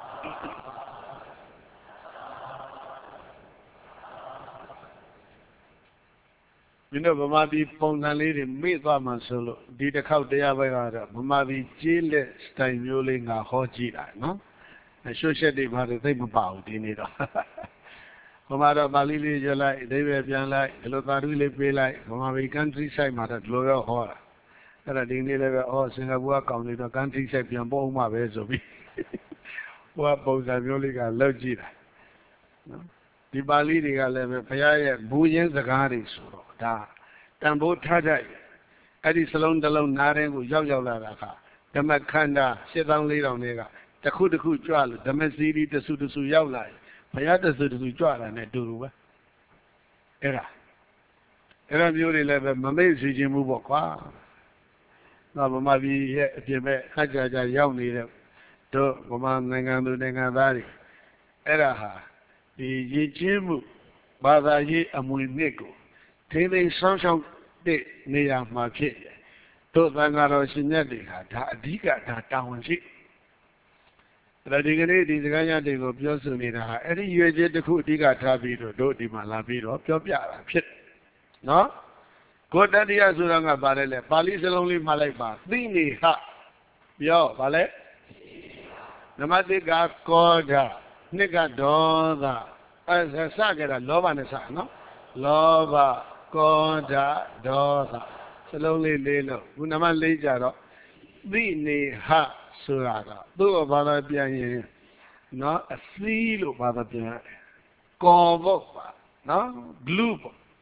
A: You know, Mamabi Pongali, Mithama Solo, did a cow de Avara, Mamabi Chile, Steinmuling a Hojira, no? And so said they had a thing about in it. Homara Balili, Jolai, they were young like, Lotarule Pay like, Mamabi countryside, Mata Gloria Hora. That didn't ever all Singapore county, the country said, Yamboma Bezobi. What both have only got Logita. The Bali got level, Paya, Bujans, the Gardis, Tambo Tata, Eddie Salon, the Lone Naren, with Yajalaka, the Makanda, sit down later on Nega, the Kudu Jal, the Messi, the Sudu Yawla, Payata Sudu Jal, and a Duru. Era. Era Beauty level, Mamesi Jimu. Now, Mamabi, Haja, young leader, to Maman Nangandu Nangadari. Eraha, the Jimu, Bada Ye Amuniko, Taylor Sunshine de Nia Market, to Vangaro Sinetica, Diga, Town Ship. The dignity is Ganya de Gopiosunina, any year the Kudiga Tabito, do the Malabito, Pia, no? Good idea, Suranga Barele, Pali is only Malaiba. Dini ha. Yo, Vale. Namati got Koda, Nigga Doda. As a saga, Lova Nesano. Lova, Koda, Doda. Slowly Lilo. Unama Lijaro. Dini ha Suraga. Do a Balabian. No, a seal of Balabian. Convoca. No, blue.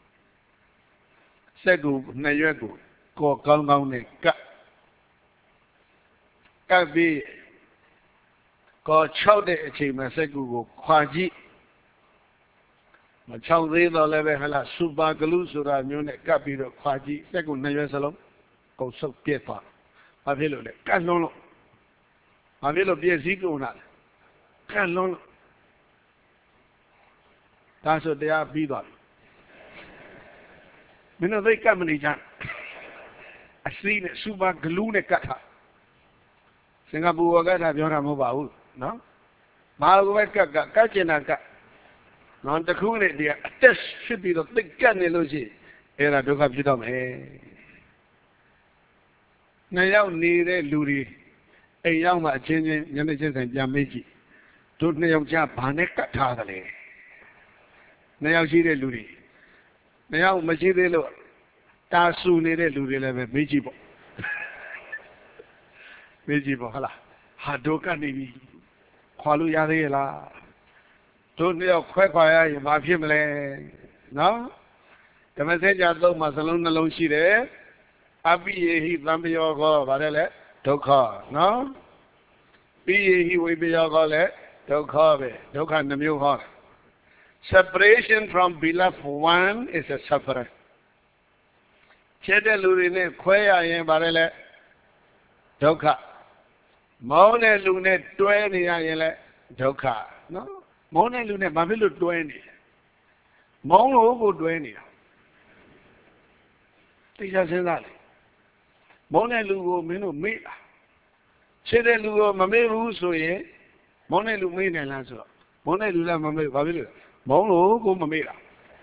A: Segu Nayago, call Kangone, Kabi, call Chowde Achievement Segu, Kwaji, Chowde, the level Hala, Suba Galusura, Munich, Kabi, Kwaji, Segu Nayasalom, go so Piepa. Avilo, Canon, Avilo Biaziguna, Canon. That's what they are, Biba. You know, they come in Jan. I seen it, Suba Galune Kata. Singapore got a Yona Mobile, no? Malweka Kachinaka. Non the cool idea. A test should be the big canelogy. Era dog of you dumb. Now need a luri. A young man changing Yannis and Yamiki. Don't know Japaneka Tadale. Now she did luri. Now Majidelo. Tasu needed luri level. Mijibo. Mijibo hala. Hadoka Nibi. Kwalu Yadela. Don't know Quaquire in my family. No? The messenger though Masalon alone she there. Abi he Lambio go, Varele, Toka, no? Be he will be your gole, Toka, Toka the new heart. Separation from beloved one is a suffering. Chede Lurine, Quaya in Varele, Toka. Mone Lune 20 Ayele, Toka, no? Mone Lune, Babilu 20. Mono go 20. Teacher says that. Mone Lugo Mino Mila. Chede Lugo Mame Ruso, Mone Lumina Lanzo. Mone Lula Mame Babilu. Mono go Mamela.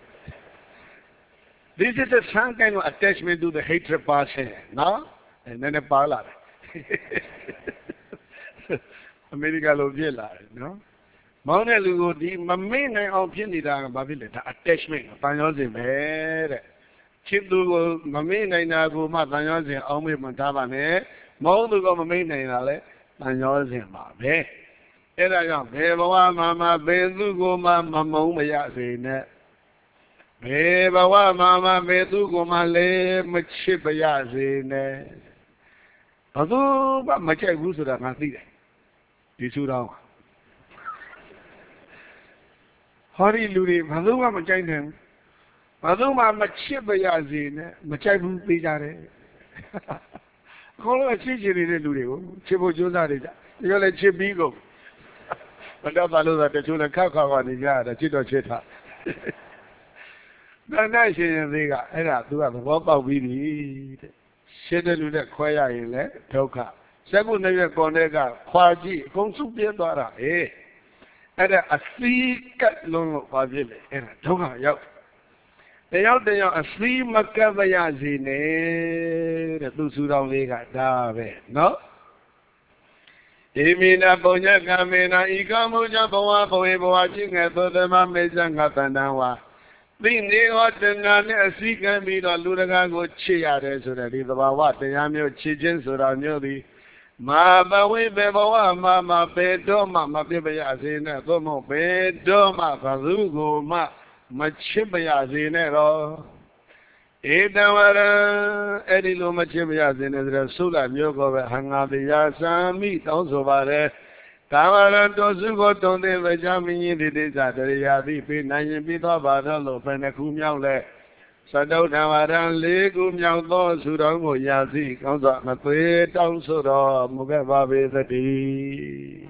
A: This is some kind of attachment to the hatred person, no? And then a parlor. America Lovilla, no? Mone Lugo, the Mamina of Pinida Babilu, attachment, Panozi Mere. Chidu Mamina Naguma, Panozi, Omi Montavane, Mondo Mamina, Panozi Mabe. Era young, Beva Mama, Bezugoma, Mamma Yazine. Beva Mama, Bezugoma, Le, Machipa Yazine. Although, but much I was that I think. You should know. Hurry, Ludi, Mazuma Machain. Mazuma Machipa Yazine, Machay Pijare. Call a chicken in the Ludi, Chipo Josarita. You're a chibigo. But that's a lot of the children cacao on the yard, a chito chita. The nice in the era to have a walk of weedy. Shaded with a choir in it, Toka. Second name Conega, Quaji, Consupiadora, eh? And a 3 cut long of Pavili, and a Toka yoke. They out there a 3 Macavayazine, the two Sudan Lega, Dave, no? Imina Bonya Gamina, Ikamuja Boa, Boa, Jinga, Todema, Mezanga, Tanawa. The Neotan, a secret meet on Ludago Chia, so that is about what the Yamio Chijins or Anyobi. Mama, we beba, Mama, Bedoma, Mabibayazina, Tomo, Bedoma, Fazugo, Machibayazina. Edawara Edilu Machibayazina, the Sula, Yoko, Hangabia, Sami, also Vare. Tavara Tosugo, Tonde, Vajami, the Desatria, the Pinayan Pito, Badalo, Penacumia, Sado Tavara, Legumia, Sudango, Yazi, Kansa, Mate, Tansura, Mugaba, the tea.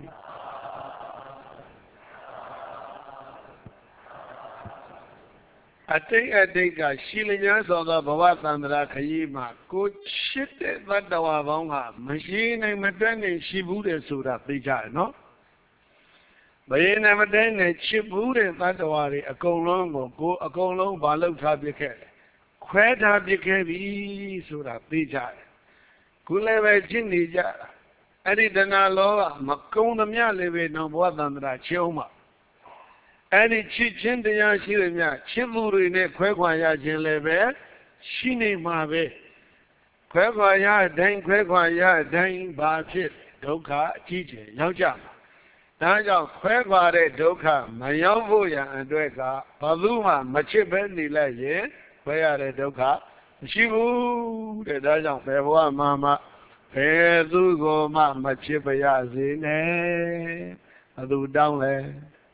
A: I think Shilians of the Bavasandra Kayima could shit it but the Wavonga, machine and Madani Shibude Suda, Pija, no? But in Amadane, Shibude, Patawari, a colongo, go a colon, Balo Tabique. Quet Tabique, Suda, Pija. Kuleva Jinija, Editana Loa, Macona Mia live no more than that Chioma. Any Chichin the Yashirina, Chimuri, Quaquaya Jinlebe, Shini Mabe, Quaquaya, Dang Quaquaya, Dang Baptist, Doka, Chichi, Yaja. Naja, Quaquare, Doka, Mayamboya, and Doka, Paluma, Machibendi Laye, Quayare Doka, Shibu, the Dajan, Pewa Mama, Pezugo, Machibaya Zine, Adu down there.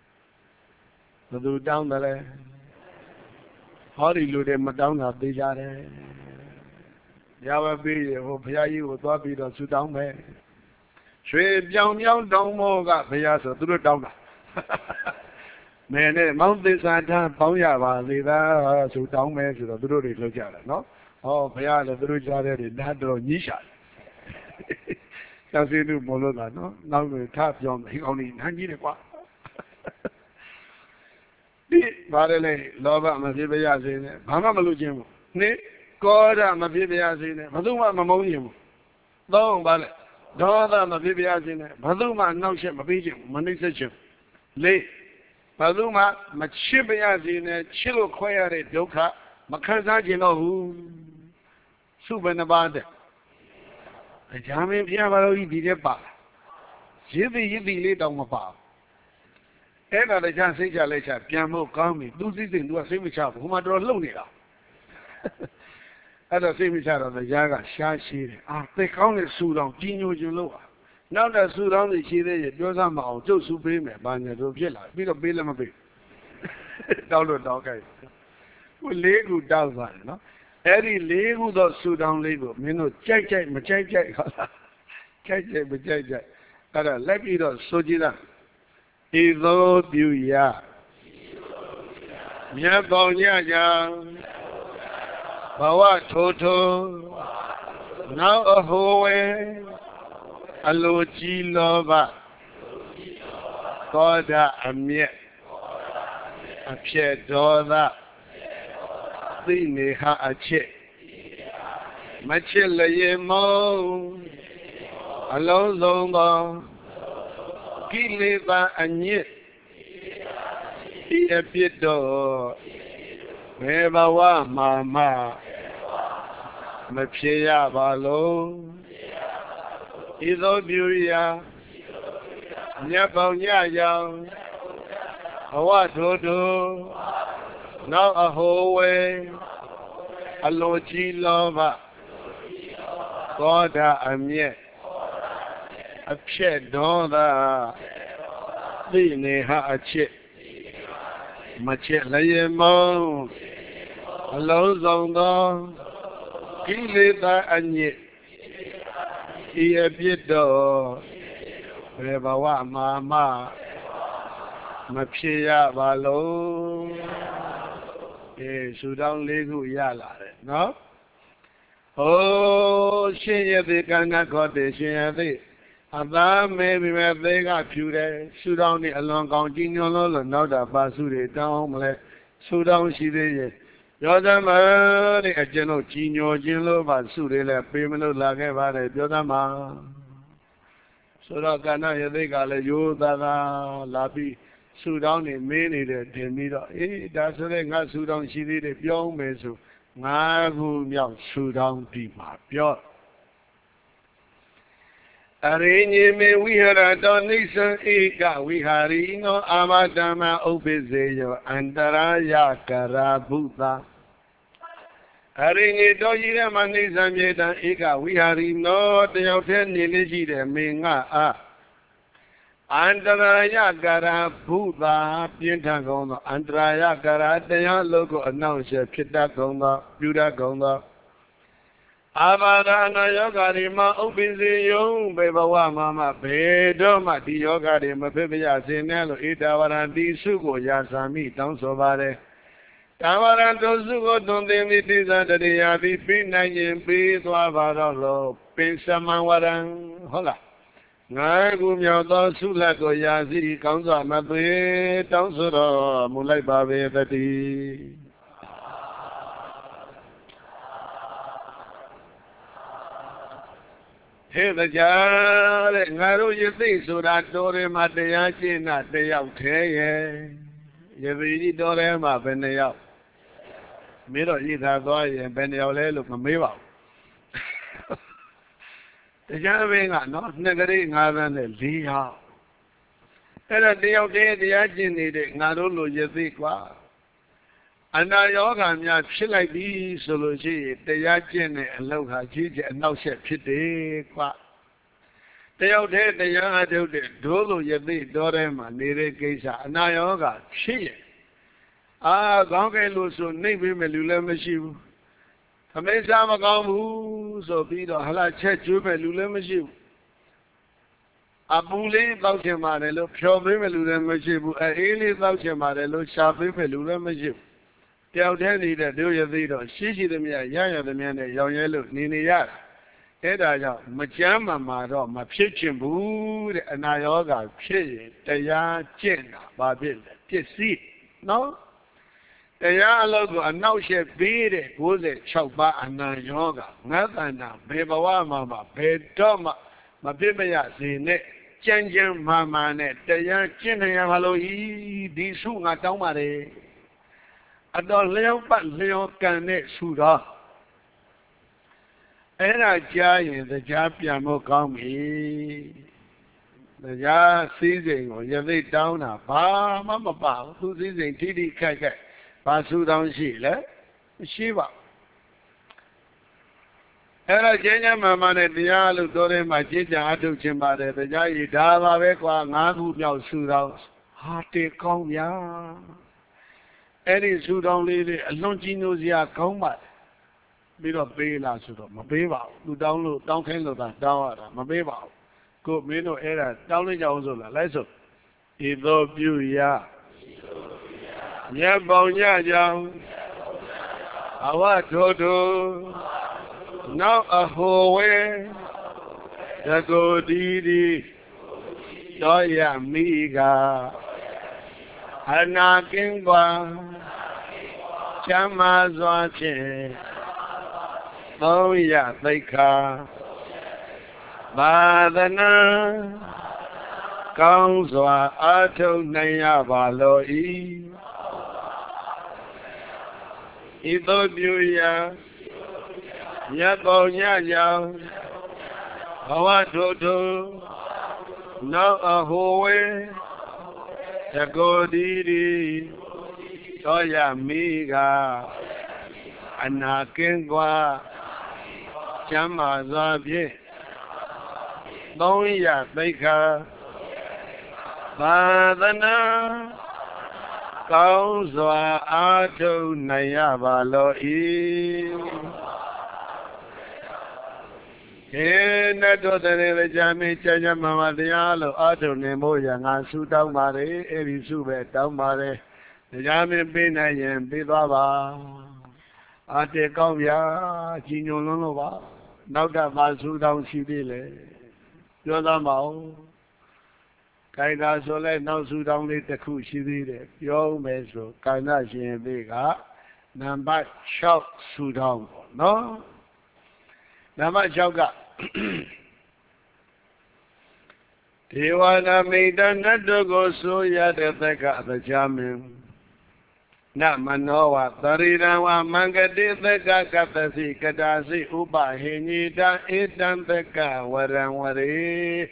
A: Do down there. Hardly do them down at the yard. Yawa be, Hopiayi will be the Sudan man. Sweet young don't more got Piazza to the down. Man, mountains and town, Poya, Lida, Sudan man to the Drury look at it, no? Oh, Piazza, the Drury, that door, Nisha. That's it, Molola, no? Now we tap on the only 100. Barele, Loba, Mabibia, Hama Malujim, Ne, Goda, Mabibia, Maduma, Mamonium, Long Ballet, Doda, Mabibia, Maduma, no ship, Mabijim, Manisachim, Late, Maduma, Machibia, Chilo Quayare, Doka, Makazajino, who Subanabade. A Jami Piavaro, Dipa, Yibi lit on my bar. Ever the chance later, Piamo, Kami, do this into a semi shop, whom I draw lonely. At the same shot of the Jaga, Shashi, they count it Sudan, Gino Juloa. Now that Sudan is here, Josama, Joe Supreme, Banya, Jilla, bit of Bill and a bit. Down the dog. We lay good down, no? Every lay with the Sudan label, check, let me know, Sojida. Izo Buya Yabonya Bawa Toto now a hoe Aloji Lova Goda Amir Apia Doda Lineha Ache Machilla Yemo Alonzo Kileva Anyet Epido Mebawa Mama Mapia Balo Izo Buria Nyabonya Yang Awatodo now a whole way Aloji Lova Goda Amye Apia Doda Lineha Ache Mache Layemo Alonzo Kileva Anye Epido Mebawa Mama Mapia Balo Sudan Legu Yala, no? Oh, she the Gana got the she maybe they got few there, Sudan along Gino, no, that Basuri down, Sudan she did. Yodama, a general Gino, Gino, Basuri, Pimino, Lagavare, Yodama. So that Gana, they got a Yoda, Labi, Sudan in many, they meet. That's the thing, Sudan she did a young meso. Nagu Young Sudan people, pure. Arrange me, we had a donation, Ega, we had no Amadama Obezeyo, and Daraya Karabuta. Arrange Doya Manizam Yeda, Ega, we had no the hotel Niliji, the Minga. Andaraya Karabuta, Pintagonda, Andraya Karataya logo announcer, Pitagonda, Budagonda. Avadana Yogarima Obiziyo, Bebawa Mama, Bedoma, the Yogarima, Pibia Zinello, Itavarandi Sugo, Yasami, Tansovare. Tavaranto Sugo, don't they meet this under the Yabi, Pinayan, Pito Avadalo, Pinsamawaran, Hola. Nagum Yodo Sulago Yazi, Kansa Madre, Tansoro, Mulai Babe, Tati. Hey, the jar, Naro, you think so that Dore Mateachi, not the out here. You really don't have a penny out. Middle eat that boy and penny out look a mirror. The Javing are not negating other than the house. And a day of day, the agent needed Narolo, you think, wow. And I yoga, she like these solution, the agent and look at you and no shit pity. They out there, the young adult, Dolo, you think, Dorema, near Gaza, and I yoga, she. Gonga Luso, Navy Melula Mashu. A Mesama Gamu, so be the Hala Chet Juba Lula Mashu. A bully Bauchamare, Pure Melula Mashu, a alien Bauchamare, Shafi Melula Mashu. Tell Danny that do you think, she the mere Yaya the man, young yellow, Nini Yara. Eda Majama Mado, my pitching boot, and I yoga, pit, the ya chin, Babil, Tissi, No? Dialogue and now she beat it, was it chokba and yoga. Nothing now. Bebawa mama, bedoma, my baby has in it. Changing mama net, the young chinny hello e, these who are down at it. I don't live but Leo can it suit up. And I giant the Japiamo come here. The ya seizing or you lay down a ba mama ba, who's in TD Kaka. Pasu down Sheila, Shiva. Era Jenya Mamma and the Yalu Dore Majija Adu Chimba, the Jai Dava Vekwa, Nagu Yao Sudaus, Hati Kong Ya. Any Sudan lady, Longinosia Combat. Bit of Bela Sudan, Mabeba, who download, down Canada, down, Mabeba. Go Mino Era, down in Yazola, let's up. Either view ya. Yabonya young, our toto, now a whole way, the go didi, doya miga, anakingwa, chamazwache, doya thika, badana, kaunzwa ato naya baloi. Ethiopia, Yabonya young, our toto, now a whole way, the go didi, doya miga, anakingwa, chamazwache, doya thika, badana. Kauzwa ato nayabalo e. Kena to the Jami Chanya Mamadialo ato nemoya and su down mare, every sube down mare. The Jami Binayam Bibaba. Ate Kavya, Chino Nova. Now that Masu down Sibile. Yodamao. Kaina Sole now su down the Kushi, your measure, Kaina Jimbiga, Namba Chok Sudan, no? Nama Joga. Tiwana made another go so yet at the Jamin. Namanoa, Tarina, Manga did the Gakatasi, Kadasi, Uba, Hinida, Idan the Ka, Waran.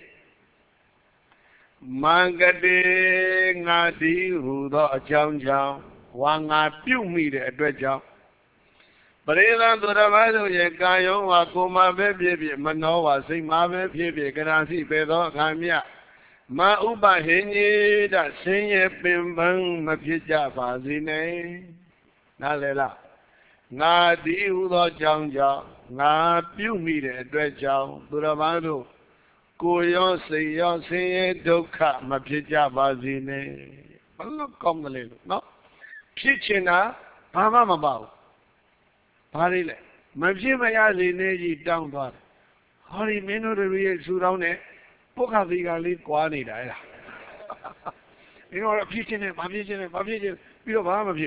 A: Mangade ngadi hudo achang chang wanga piu mi de atwet chang Parela Duramado ye kayo wa kuma be pye mano wa siat ma be pye karasi pe tho khamya ma upa hinyi da sin ye pin pang ma phit ja pa si ne na le la nga di hudo chang chang nga piu mi de atwet chang Duramado Koyo say yo say dukha mapija bazine. Mallo komale no. Pichina Pama Mabao. Parile. Mapjimaya Lineji down bar. Hori Mino the real Surone. Poka Vigali Quani Daya. You know a pitching it, Mapijin, you have Mapij.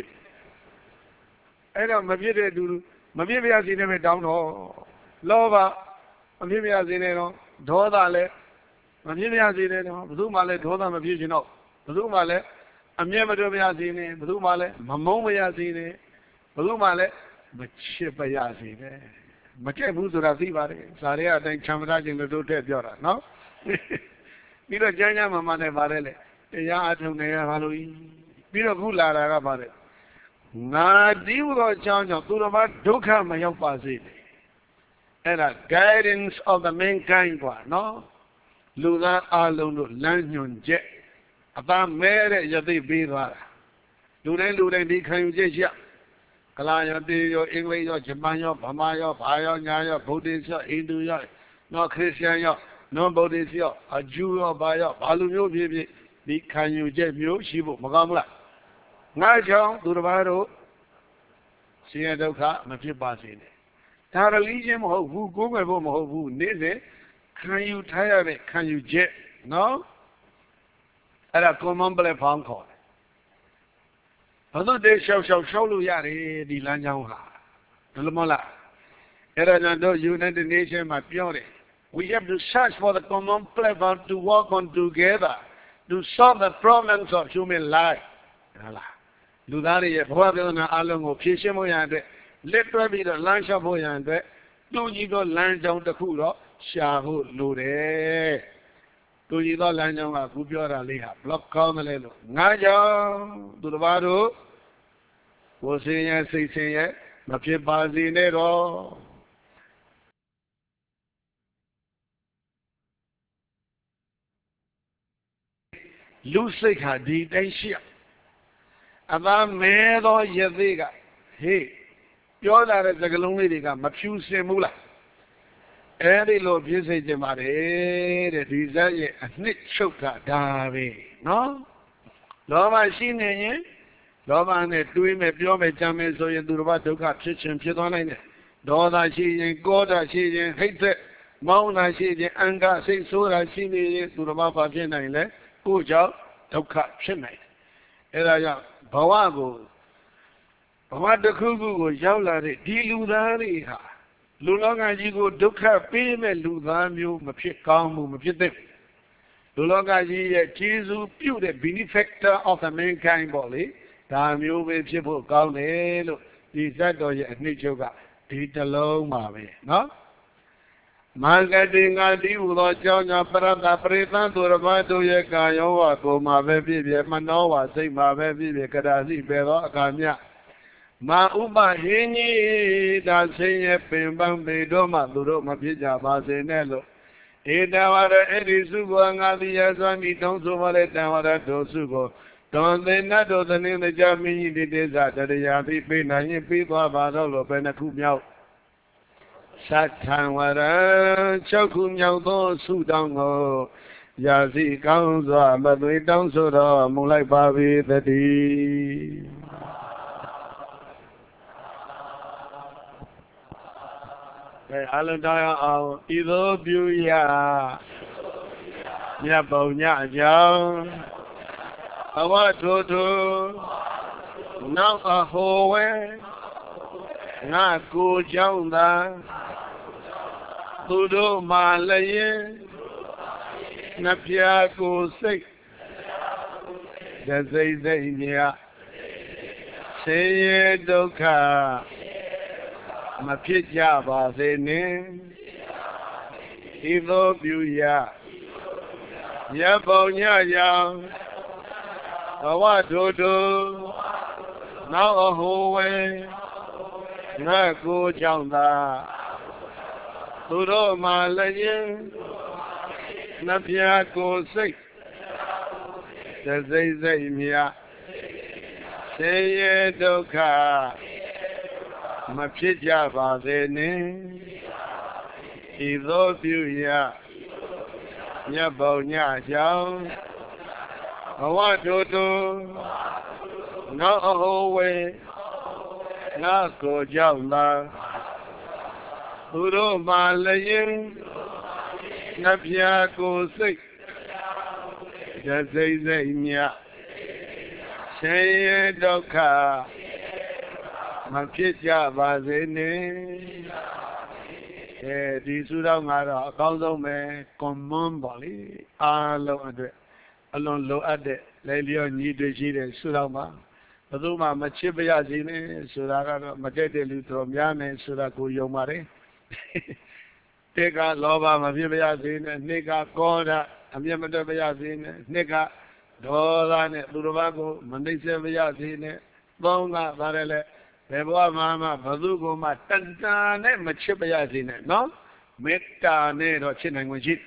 A: I don't Mapija do Mapija in a down or Lova Mapija in Dodale, Mamia Zino, Zumale, Doda Mavino, Zumale, Amiamadovia Zine, Zumale, Mamomia Zine, Zumale, Machipaya Zine, Machabuza Zivari, Saria, then Chamaraj in the Dute Jora, no? Mira Janya Mamane Varele, Yatum Halloween, Mira Gula Rabare. Na Divo Chanja, Turama, Duka Mayopazine. And a guidance of the mankind, no? Luna alone, Lanyon jet. About marriage, they be there. Lune, they can jet. Kalaya, your English, your Jamaica, Pamayo, Payo, Naya, Buddhist, Hindu, no Christian, no Buddhist, a Jew or Bayo, Balu, the can you jet you, Shibu, Magamla. Najo, Durabaro, Siadoka, Mapipasine. Religion who go who needs it. Can you tire it? Can you jet? No? At a common phone call. although they shall yari the Lanjanga. Tulamola. Erana United Nations my pure. We have to search for the common platform to work on together to solve the problems of human life. Ludari Bhavana Alango, Pishamoyande, let there be the lunch of Boyande, do you go land down the Kuro, Shahu Lude. Do you go land down a Gubiora Liha, Block Comelelo, Naja, Dudavado, was in saying, Mapia Bazinero. Lucy had the Asia. About Medo Yadiga, hey, you're not as a galuniga, Mapu Semula. Every Lord usage in my head, a desire, a snitch choker, Davi. No? Love I seen in Love and doing a pure jamming so you do about to cut kitchen, Pidon. Don't I see in God, I see in hate it. Mount I see in anger, say so I see in to the Mapa Jenna, good job, to cut chimney. Era Bawago. What the Kugu, Yawlari, Diludari. Lulanga Jigo, Duka, Pime, Ludamu, Mapikamu, Mapit. Lulanga Ji, Jesus, pure benefactor of the mankind body. Damu with people, Gaunelo, Disadoya, Nichoga, Titalo, Mame. No? Marketing ID will join a parada preta to the Mato Yakayo, Goma, Baby, Manova, say my baby, Kadazi, Bella, Kanya. Ma Uba Hini, that say a Pimbam Bedoma, Duroma Pija, Basinello. Idawara Edisuanga, the Yazami, don't so well at Dawara Dosugo. Don't they not do the name of the Jamie, the desert, the Yapi, Pina, people about all of Penacumia. Satanwara, Chokunyao, Sudango, Yazi, Kanza, but we don't so Mulai Babi, the D. Alandaya, Ido Buya, Yabonya, Young, Awatoto, now a hoe, not good Jonda. Tudo Malaye, Napia go sick. Dazazania, say Doka, Mapija Bazene, Ivo Buya, Yabonya Yang, Awatoto, now a hoe, not good Jonda. Tudo Malaye, Napia go sick. Dazazania, say Doka, Mapija Bazene, Ivo Buya, Yabonya Yang, Awatoto, no away, not go Jamba. Tudo Malaye, Napia go sick. Dazazania, say Doka, Mapija Bazene, Disudamara, Kaldome, Common Bali, alone low at the Lelio need to see the Sudama. Aduma Machibia Zine, Sudara, Matete Lutromiane, Sudaku Yomare. Take a loba, Mavia Zine, Nika Koda, Amiamata Zine, Nika, Dolan, Ludovago, Mandisa Zine, Bonga, Varele, Beboa Mama, Bazugo, Matantane, Machibia Zine, no? Meta ne or Chinanguji.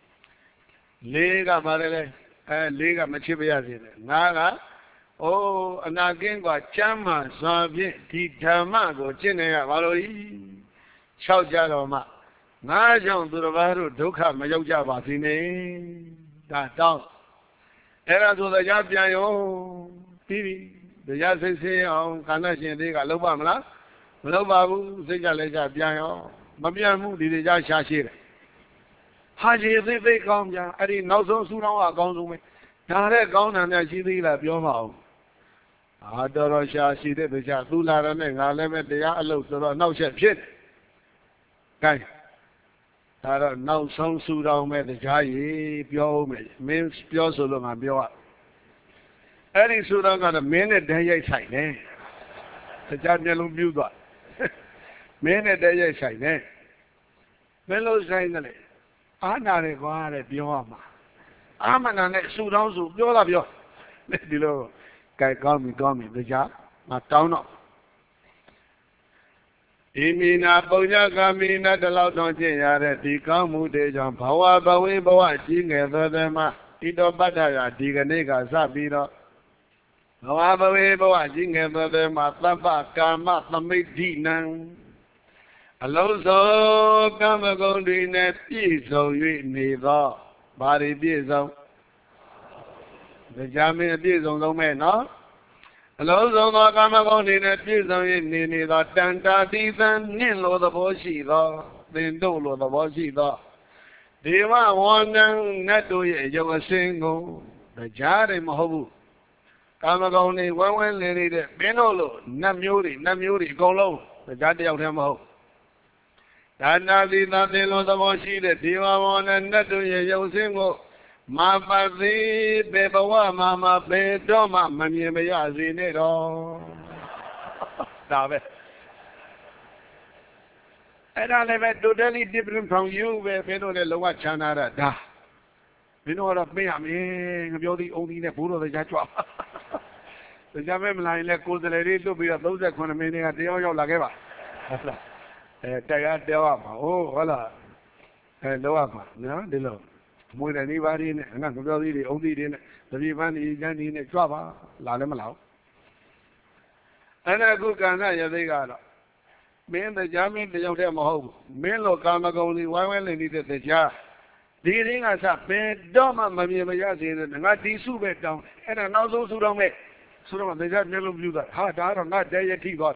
A: Liga Varele, Liga Machibia Zine, Naga. Oh, and again got Chama, Sabi, Tamago, Chinea, Valoi, Chow Jaloma. Najong to the Varu, Duka, Majoja Basine, that down. Era to the Japiano, Pivi, the Yassi on Kanashi, Lobamla, Lobabu, Zigaleja Piano, Mabiamu, the Jasha. Haji, they come, I didn't know so soon. I gone to me. Now they're gone and I see the Lapio. Adorosha she did the Jatula and Aleme de Alo, so no shit. Guy. I don't know some Sudan met the Jai, Pio, means Pio Solom and Pio. Any Sudan got a minute day sign, eh? The Janelum you got. Minute day sign, eh? Mellow saying, I'm not a guard at Bioma. I'm an next Sudan, so you love you. Below. Guy call me, the job, my town up. Imina Boya Gamina, the loud on Jaya, the Kamude, Power, Bawi, Boa, Jing, and the Ido Badaya, Diganega, Zabino. However, we Boa, Jing, and the Matlapa, Kama, Medina. Alonso, Kamagondi, net, so you need the body diesel. The Jamie diesel, no man, no? Alonso, Kamagondi, net, diesel, you need the Tanta, Ethan, Nilo, the Boshida, then Dolo, the Boshida. Diva, one, not to you were single, the Jari Mahobu. Kamagondi, one, lady, Benolo, Namuri, go low, the Jati of Hemo. Tanadi nothing on the Moshi, Diva one and not to you single. Mama, the Bebawa, Mama, Bedoma, Mammy, it all. Stop it. And I never do any different from you, where you know the lower Chanara. You know what I mean? You're the only Nepuro, the Jatwa. The Jamam line, let go the lady to be a those that can mean at the oil like ever. Oh, hola. Loama, no, the low. More than anybody in and not the only in the Vivan is in a Java, Lalamala. And I go Gana, they got. Men the Jamin, the young home. Men look Kamagoni, why they needed the jar. Dealing as a bed, Doma, Mammy Mayazin, and not the Subet down, and another Sudan make. Sudan, they got never view that. Hard, I don't not there yet, he got.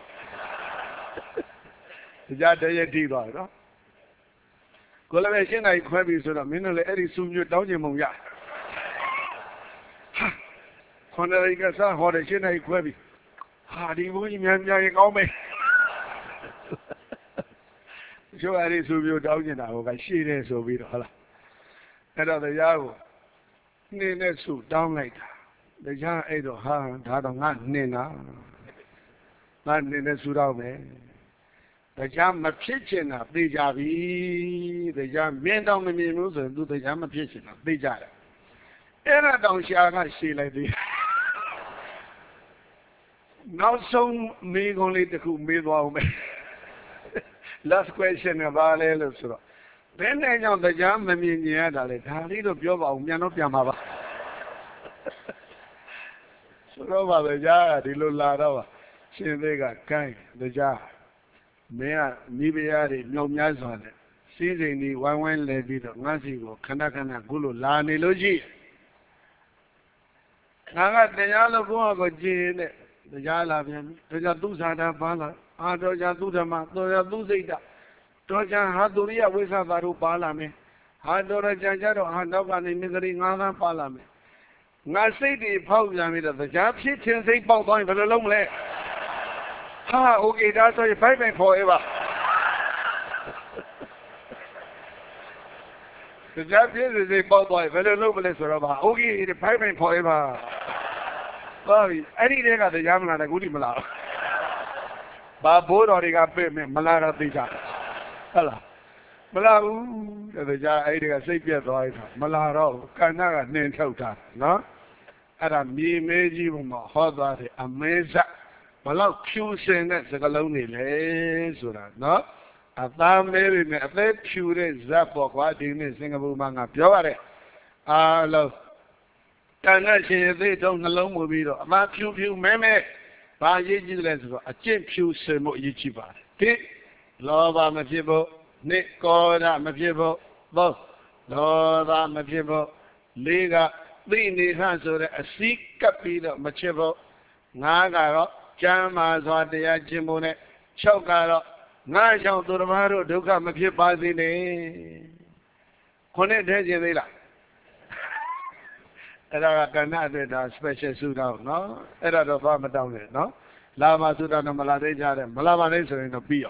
A: The jar there yet, he got. Collaboration, I quite be sort of mineral, Eddie soon you down your moon. Conradica, what a chin I quite be. Hardy, William, call me. So I did you down in our machine, so we don't. And other Yahoo. Nina suit down later. The Jan ate of her, had not Nina. Not Nina suit out there. The Jam of kitchen of Bijavi, the Jam bend down the menus and do the Jam of kitchen of Bijara. And I don't share not see like this. Not so me only to cook me. Last question about Elusro. Then I know the Jam of Minia, how little Pioba, Miano Piamava. So over the jar, the little Lara, see they got kind, the jar. Mea, Nibiari, no Yazon. Seizing the one lady, Nazigo, Kanakana, Gulu, Lani Logi. Naga, the Yala go Jane, the Yala, the Jaduzada Bala, Ado Jadudama, Dozida, Doja Haduria with a Varu Palame, Hadora Jajaro, Hanovan in Migari Nana Palame. Nasi the Pogami, the Jab, she can say Pogami for the long leg. Ah, okay, that's why you're fighting forever. The Japanese is a boy, very noble as well. Okay, the fighting forever. Well, any day at the Yaman and a good Mala. Babu or the Gape, Malara Tija. Hello. Mala, the Jar Ada Sapia, Malaro, Kanaga, Nintota, no? And I'm me, Meji, Hot, Amazing. Malak Pew saying that's a lonely lace, no? A family in a very pure Zapok, what in the Singapore Manga Pure. I love. Can I say they don't alone with me? My pew, meme. By Yigilens, a chip pew, Semo Yichiba. Tick, love, I'm a people. Nick, God, I'm a people. Both. Lord, I'm a people. Liga, Lini Hansel, a sick capita, Machivo. Naga. Chamas or the Ajimone, Chokaro, National Duramaro, Duka Maki Bazine. Connect Hezilla. Era Canada special suit out, no? Era the farm down there, no? Lama Sudan Maladeja, Malama Nation in the Pio.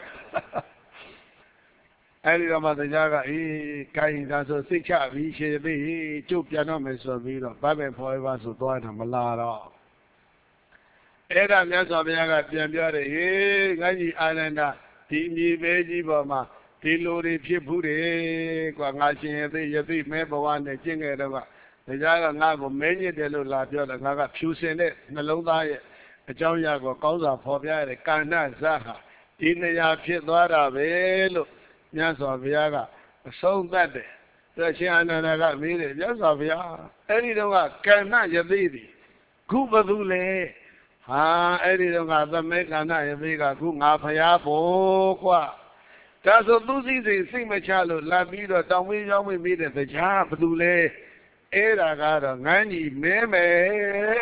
A: အဲဒီတော့မှတရားကကိုင်းဒါဆိုစိတ်ချပြီးရှင်သေးကျုပ်ပြန်တော့မယ်ဆိုပြီးတော့ဗတ်ပဲဖော်ရပါဆိုသွားတာမလာတော့အဲ့ဒါမြတ်စွာဘုရားကပြန်ပြောတယ်ဟေးငါကြီးအာနန္ဒဒီမြေပဲကြီးပေါ်မှာဒီလိုတွေဖြစ်ဘူးတယ်ကွာငါရှင်ရသေးမဲဘဝနဲ့ကျင့်ခဲ့တော့ကတရားကငါ့ကိုမဲညစ်တယ်လို့လာပြောတယ်ငါကဖြူစင်တဲ့နှလုံးသားရဲ့အကြောင်းအရာကိုကောင်းစွာဖော်ပြရတယ်ကာဏဇတ်ဟာဒီနေရာဖြစ်သွားတာပဲလို့မြတ်စွာဘုရားကအဆုံးသတ်တယ်သူရှင်အာနန္ဒာကမေးတယ်မြတ်စွာဘုရားအဲ့ဒီတော့ကကဏ္ဍယသိသည်ခုဘသူလဲဟာအဲ့ဒီတော့ကသမဲကဏ္ဍယသိကခုငါဖရားဖို့ကွာဒါဆိုသူစည်းစိတ်မချလို့လာပြီးတော့တောင်းဝင်းကြောင်းဝင်းပြီးတဲ့တရားဘသူလဲအဲ့ဒါကတော့ငန်းကြီးမဲမယ်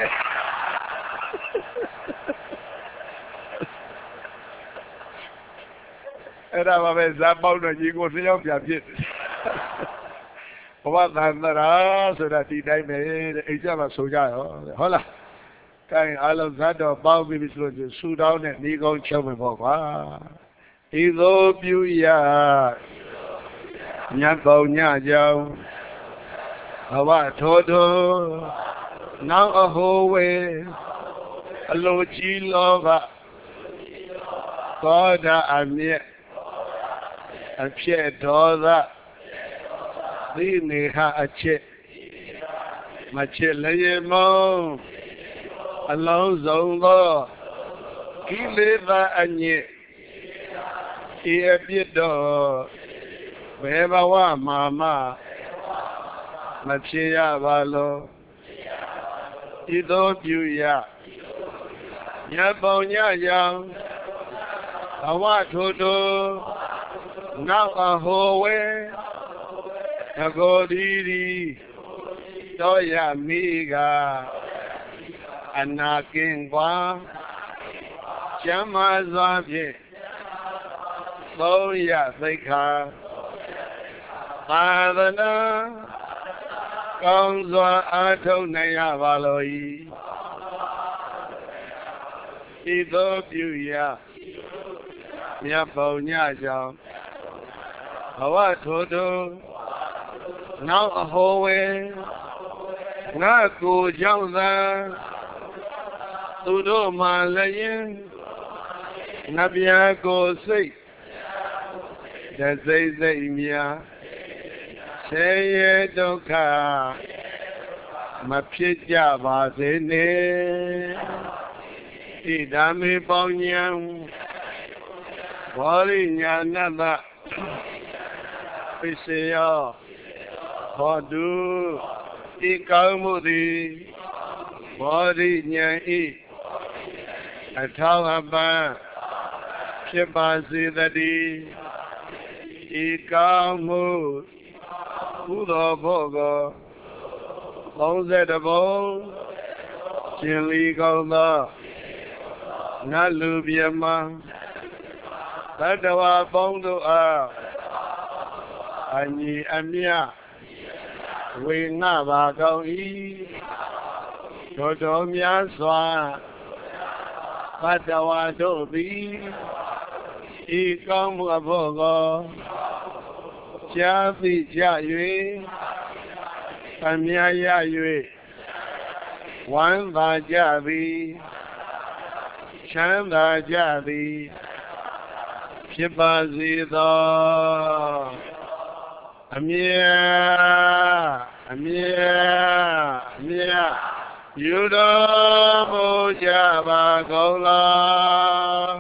A: အဲ့ဒါပါပဲဇာပေါက်တော့ညီကိုစရောက်ပြဖြစ်ဘဝသန္တရာဆိုတာဒီတိုင်းပဲတဲ့အိမ်ကျမှာဆိုကြရောဟုတ်လားကိုင်းအားလုံးဇတ်တော်ပေါက်ပြီးဆိုလို့ဆူတောင်းတဲ့ဤကောင်းချုပ်မယ်ပေါ့ကွာဤသို့ပြုရမြတ်ပေါညကြောင့်ဘဝထိုထိုနောက်အဟိုဝေအလိုကြီးလောဘသောတာအမြဲအဖြစ်ဒေါသသိနေဟအချက်မချစ်လည်းမုံအလုံးစုံသောကိလေသာအညစ်ဤအပြစ်တော်ဘယ်ဘဝမှာမှမဖြစ်ရပါလောဤသို့ပြုရညပုံညရောင်ဘဝထိုထိုနောက်အဟိုဝဲအကိုဒီတော်ရမိကအနာကင်းကွာကျမ်းမာစွာဖြင့်သုံးရသိက္ခာသာသနာကောင်းစွာအားထုတ်နိုင်ရပါလို့ဤသို့ပြုရမြတ်ပုံညကြောင့်ဘဝထိုထိုနောက်အဟိုဝဲငါကိုကြောင့်သာသူတို့မှလည်းငါပြာကိုစိတ်တစိတ်စိတ်များဆင်းရဲဒုက္ခမဖြစ်ကြပါစေနဲ့ဤဓမ္မေပေါင်းဉာဏ်ဘောရိညာဏတပိစေယောဟောတုဤကောင်းမှုသည်ဘောရိညာဤအထောက်အပံ့ဖြစ်ပါစေတည်းဤကောင်းမှုကုသိုလ်ဘုကော32ဘုံရှင်လီကောင်းသောနတ်လူပြမသတ္တဝါပေါင်းတို့အားအညီအမျှဝေငှပါကောင်း၏တော်များစွာသတ္တဝါတို့သည်ဤကောင်းမှုအဖို့ကိုကြားသိကြ၍အမြတ်ရ၍ဝမ်းသာကြသည်ချမ်းသာကြသည်ဖြစ်ပါစေသောအမြတ်ယူတော်မူကြပါကုန်လား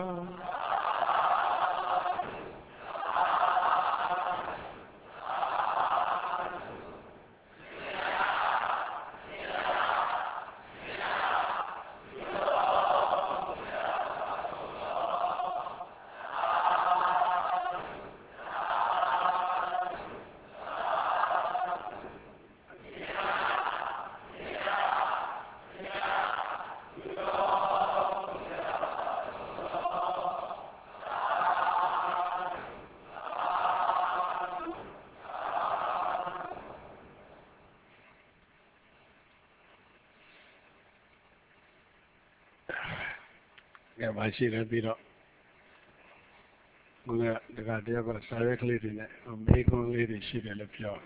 A: ကဲပါရှိတယ်ပြီးတော့ဘုရားတခါတည်းကစာရွက်ကလေးတွေနဲ့မေးခွန်းလေးတွေရှိတယ်လို့ပြော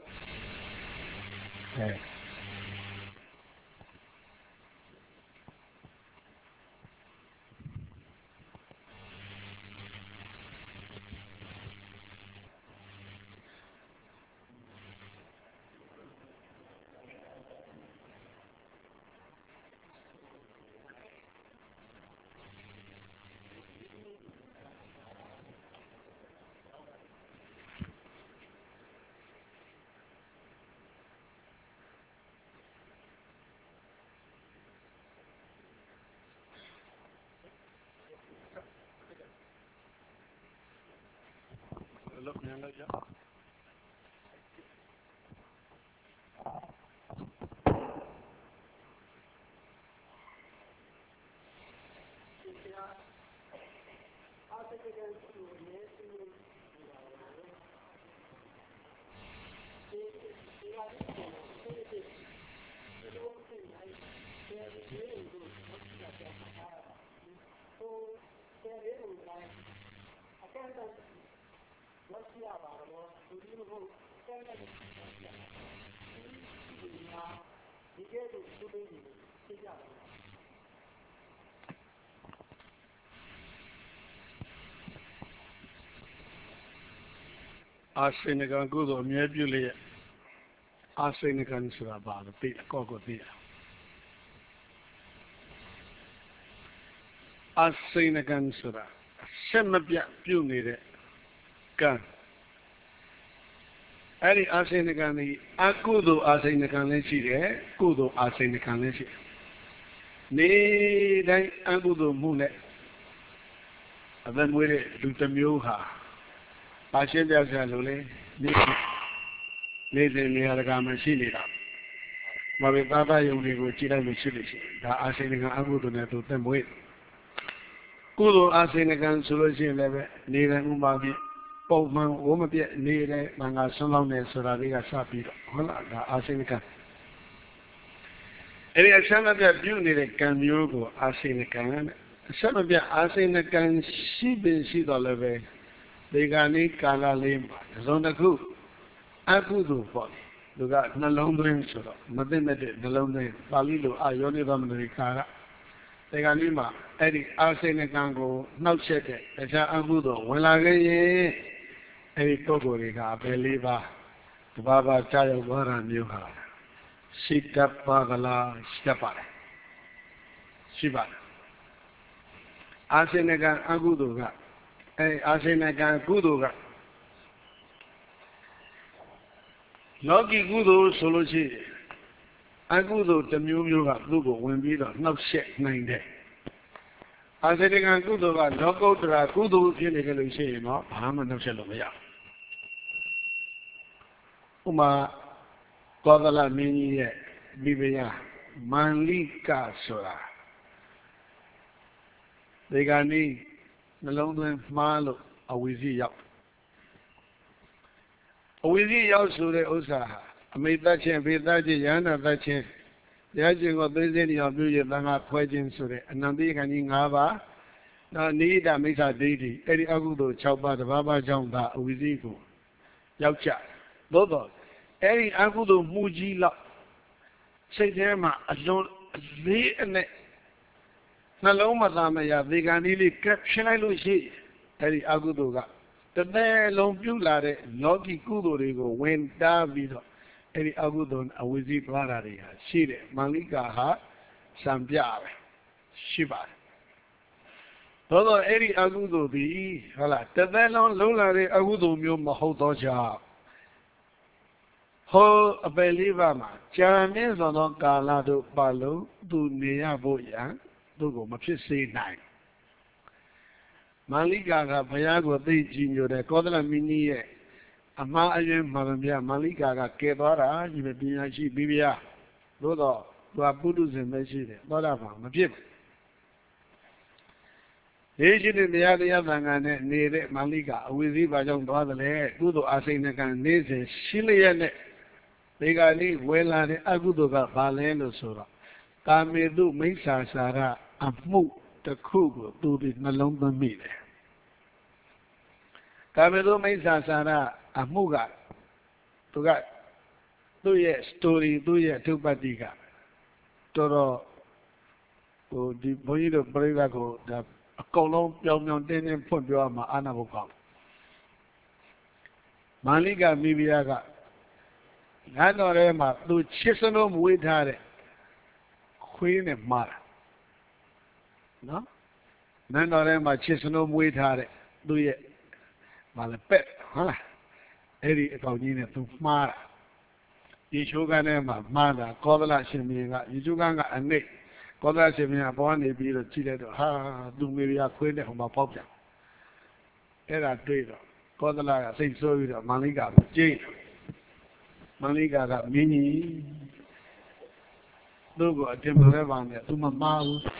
A: လို့မြန်လို့ရအာစိဏကံကုသိုလ်အမြဲပြုလျက်အာစိဏကံဆိုတာဘာလို့သိကောကိုသိအာစိဏကံဆိုတာဆက်မပြတ်ပြုနေတဲ့ကံအဲ့ဒီအာစိဏကံဒီအကုသိုလ်အာစိဏကံလည်းရှိတယ်ကုသိုလ်အာစိဏကံလည်းရှိတယ်နေတိုင်းအကုသိုလ်မှုနဲ့အသက်မွေးတဲ့လူတစ်မျိုးဟာပါရှင်းပြဆရာလို့လေနေ့စဉ်နေရာတကာမှာရှိနေတာမဘိသားသားယုံတွေကိုကြည့်လိုက်လို့ရှိလို့ရှိဒါအာစိဏကံအကုသိုလ်နဲ့သူသက်မွေးကုသိုလ်အာစိဏကံဆိုလို့ရှိရင်လည်းပဲနေတိုင်းဥမာဖြင့်ပုံမှန်ဝမပြည့်နေတိုင်းမင်္ဂဆွမ်းလောင်းနေဆိုတာလေးကစပြီးတော့ဟုတ်လားဒါအာစိဏကံအဲ့ဒီအစမပြတ်ပြုနေတဲ့ကံမျိုးကိုအာစိဏကံနဲ့အစမပြတ်အာစိဏကံရှိပင်ရှိတော့လည်းပဲဒီကနေ့ကာလလေးမှာသုံးတစ်ခုအကုသိုလ်ပေါ့သူကနှလုံးသွင်းဆိုတော့မသိမဲ့တဲ့နှလုံးသွင်းပါဠိလိုအာယောနိသမဏိကာကဒီကနေ့မှာအဲ့ဒီအာစိဏကံကိုနှောက်ချက်တဲ့တခြားအကုသိုလ်ဝင်လာခဲ့ရင်အဲ့ဒီပုဂ္ဂိုလ်တွေကဘယ်လေးပါတဘာဘာကြာရောက်သွားတာမျိုးဟာရှိတတ်ပါကလားရှိတတ်ပါတယ်ရှိပါတယ်အာစိဏကံအကုသိုလ်ကအာစိဏကံကုသိုလ်ကလောကီကုသိုလ်ဆိုလို့ရှိရင်အကုသိုလ်တစ်မျိုးမျိုးကသူ့ကိုဝင်ပြီးတော့နှောက်ယှက်နိုင်တယ်အာစိဏကံကုသိုလ်ကလောကုတ္တရာကုသိုလ်ဖြစ်နေကြလို့ရှိရင်တော့ဘာမှနှောက်ယှက်လို့မရဘူးဥမာကောသလမင်းကြီးရဲ့မိဖုရားမန္လိကဆိုတာဒီကနေ့နှလုံးသွင်းမှားလို့အဝိဇ္ဇရောက်အဝိဇ္ဇရောက်ဆိုတဲ့ဥစ္စာဟာအမိတ်သက်ခြင်းဖေသက်ခြင်းယန္တာသက်ခြင်းတရားကျင့်ကိုသိစေနေအောင်ပြုရသံဃာဖွဲ့ခြင်းဆိုတဲ့အနန္တိခဏကြီး၅ပါးနောက်နိဒာမိစ္ဆာဒိဋ္ဌိအဲ့ဒီအကုသိုလ်6ပါးတဘာဘာကြောင့်သာအဝိဇ္ဇကိုရောက်ကြသို့တော့အဲ့ဒီအကုသိုလ်မှုကြီးလောက်စိတ်ထဲမှာအလွန်အလေးအနက်နှလုံးမသားမရသေကံလေးကပ်ဖြစ်လိုက်လို့ရှိအဲ့ဒီအကုသိုလ်ကတသက်လုံးပြုလာတဲ့လောကီကုသိုလ်တွေကိုဝင်တားပြီးတော့အဲ့ဒီအကုသိုလ်အဝိဇ္ဇသွားတာတွေဟာရှိတယ်မန္လိကာဟာစံပြပဲရှိပါတယ်သို့တော့အဲ့ဒီအကုသိုလ်ဒီဟုတ်လားတသက်လုံးလုံးလာတဲ့အကုသိုလ်မျိုးမဟုတ်တော့ကြောင့်ဟောအပယ်လေးပါးမှာကြာမြင့်စွာသောကာလတို့ပါလုံးသူနေရဖို့ရန်သူ့ကိုမဖြစ်စေနိုင်မန္လိကာကဘုရားကိုသိကြည်ညိုတဲ့ကောသလမင်းကြီးရဲ့အမှားအယွင်းမှန်သမျှမန္လိကာကကဲသွားတာဒီပညာရှိပြီးဗျာသို့တော့သူကပုထုဇဉ်ပဲရှိတယ်သောတာပန်မဖြစ်ဘူးဒီရှိတဲ့တရားသံဃာနဲ့နေတဲ့မန္လိကာအဝိဇ္ဇဘာကြောင့်သွားသလဲကုသိုလ်အာစိဏကံနေစဉ်ရှိလျက်နဲ့ဒီကနေ့ဝယ်လာတဲ့အကုသိုလ်ကဘာလဲလို့ဆိုတော့ကာမေတုမိစ္ဆာစာရအမှုတခုကိုသူဒီနှလုံးသွင်းမိတယ်ကာမေလိုမိစ္ဆာစာရအမှုကသူကသူ့ရဲ့ story သူ့ရဲ့အထုပ္ပတ္တိကတော်တော်ဟိုဒီဘုန်းကြီးတို့ပြိဿကိုဒါအကုန်လုံးပြောင်းပြောင်းတင်းတင်းဖွင့်ပြောရမှာအာနာဘုကောင်းမာလိကမိဖုရားကငါတော်ထဲမှာသူချစ်စနိုးမဝေးထားတဲ့ခွေးနဲ့မာတာနော်နန်းတော်ထဲမှာချစ်စနိုးမွေးထားတဲ့သူ့ရဲ့မလည်းပက်ဟုတ်လားအဲ့ဒီအကောင်ကြီးနဲ့သူမှားတာရေချိုးကန်းထဲမှာမှားတာကောသလရှင်မင်းကရေချိုးကန်းကအနှိမ့်ကောသလရှင်မင်းကဘောကနေပြီးတော့ကြည့်လိုက်တော့ဟာသူမေရီယာခွေးနဲ့ဟိုမှာပေါက်ပြန်အဲ့ဒါတွေ့တော့ကောသလကစိတ်ဆိုးပြီးတော့မန္လိကာကိုကြိတ်မန္လိကာကမင်းကြီးသူ့ကိုအတင်မလဲပါနဲ့သူမမှားဘူး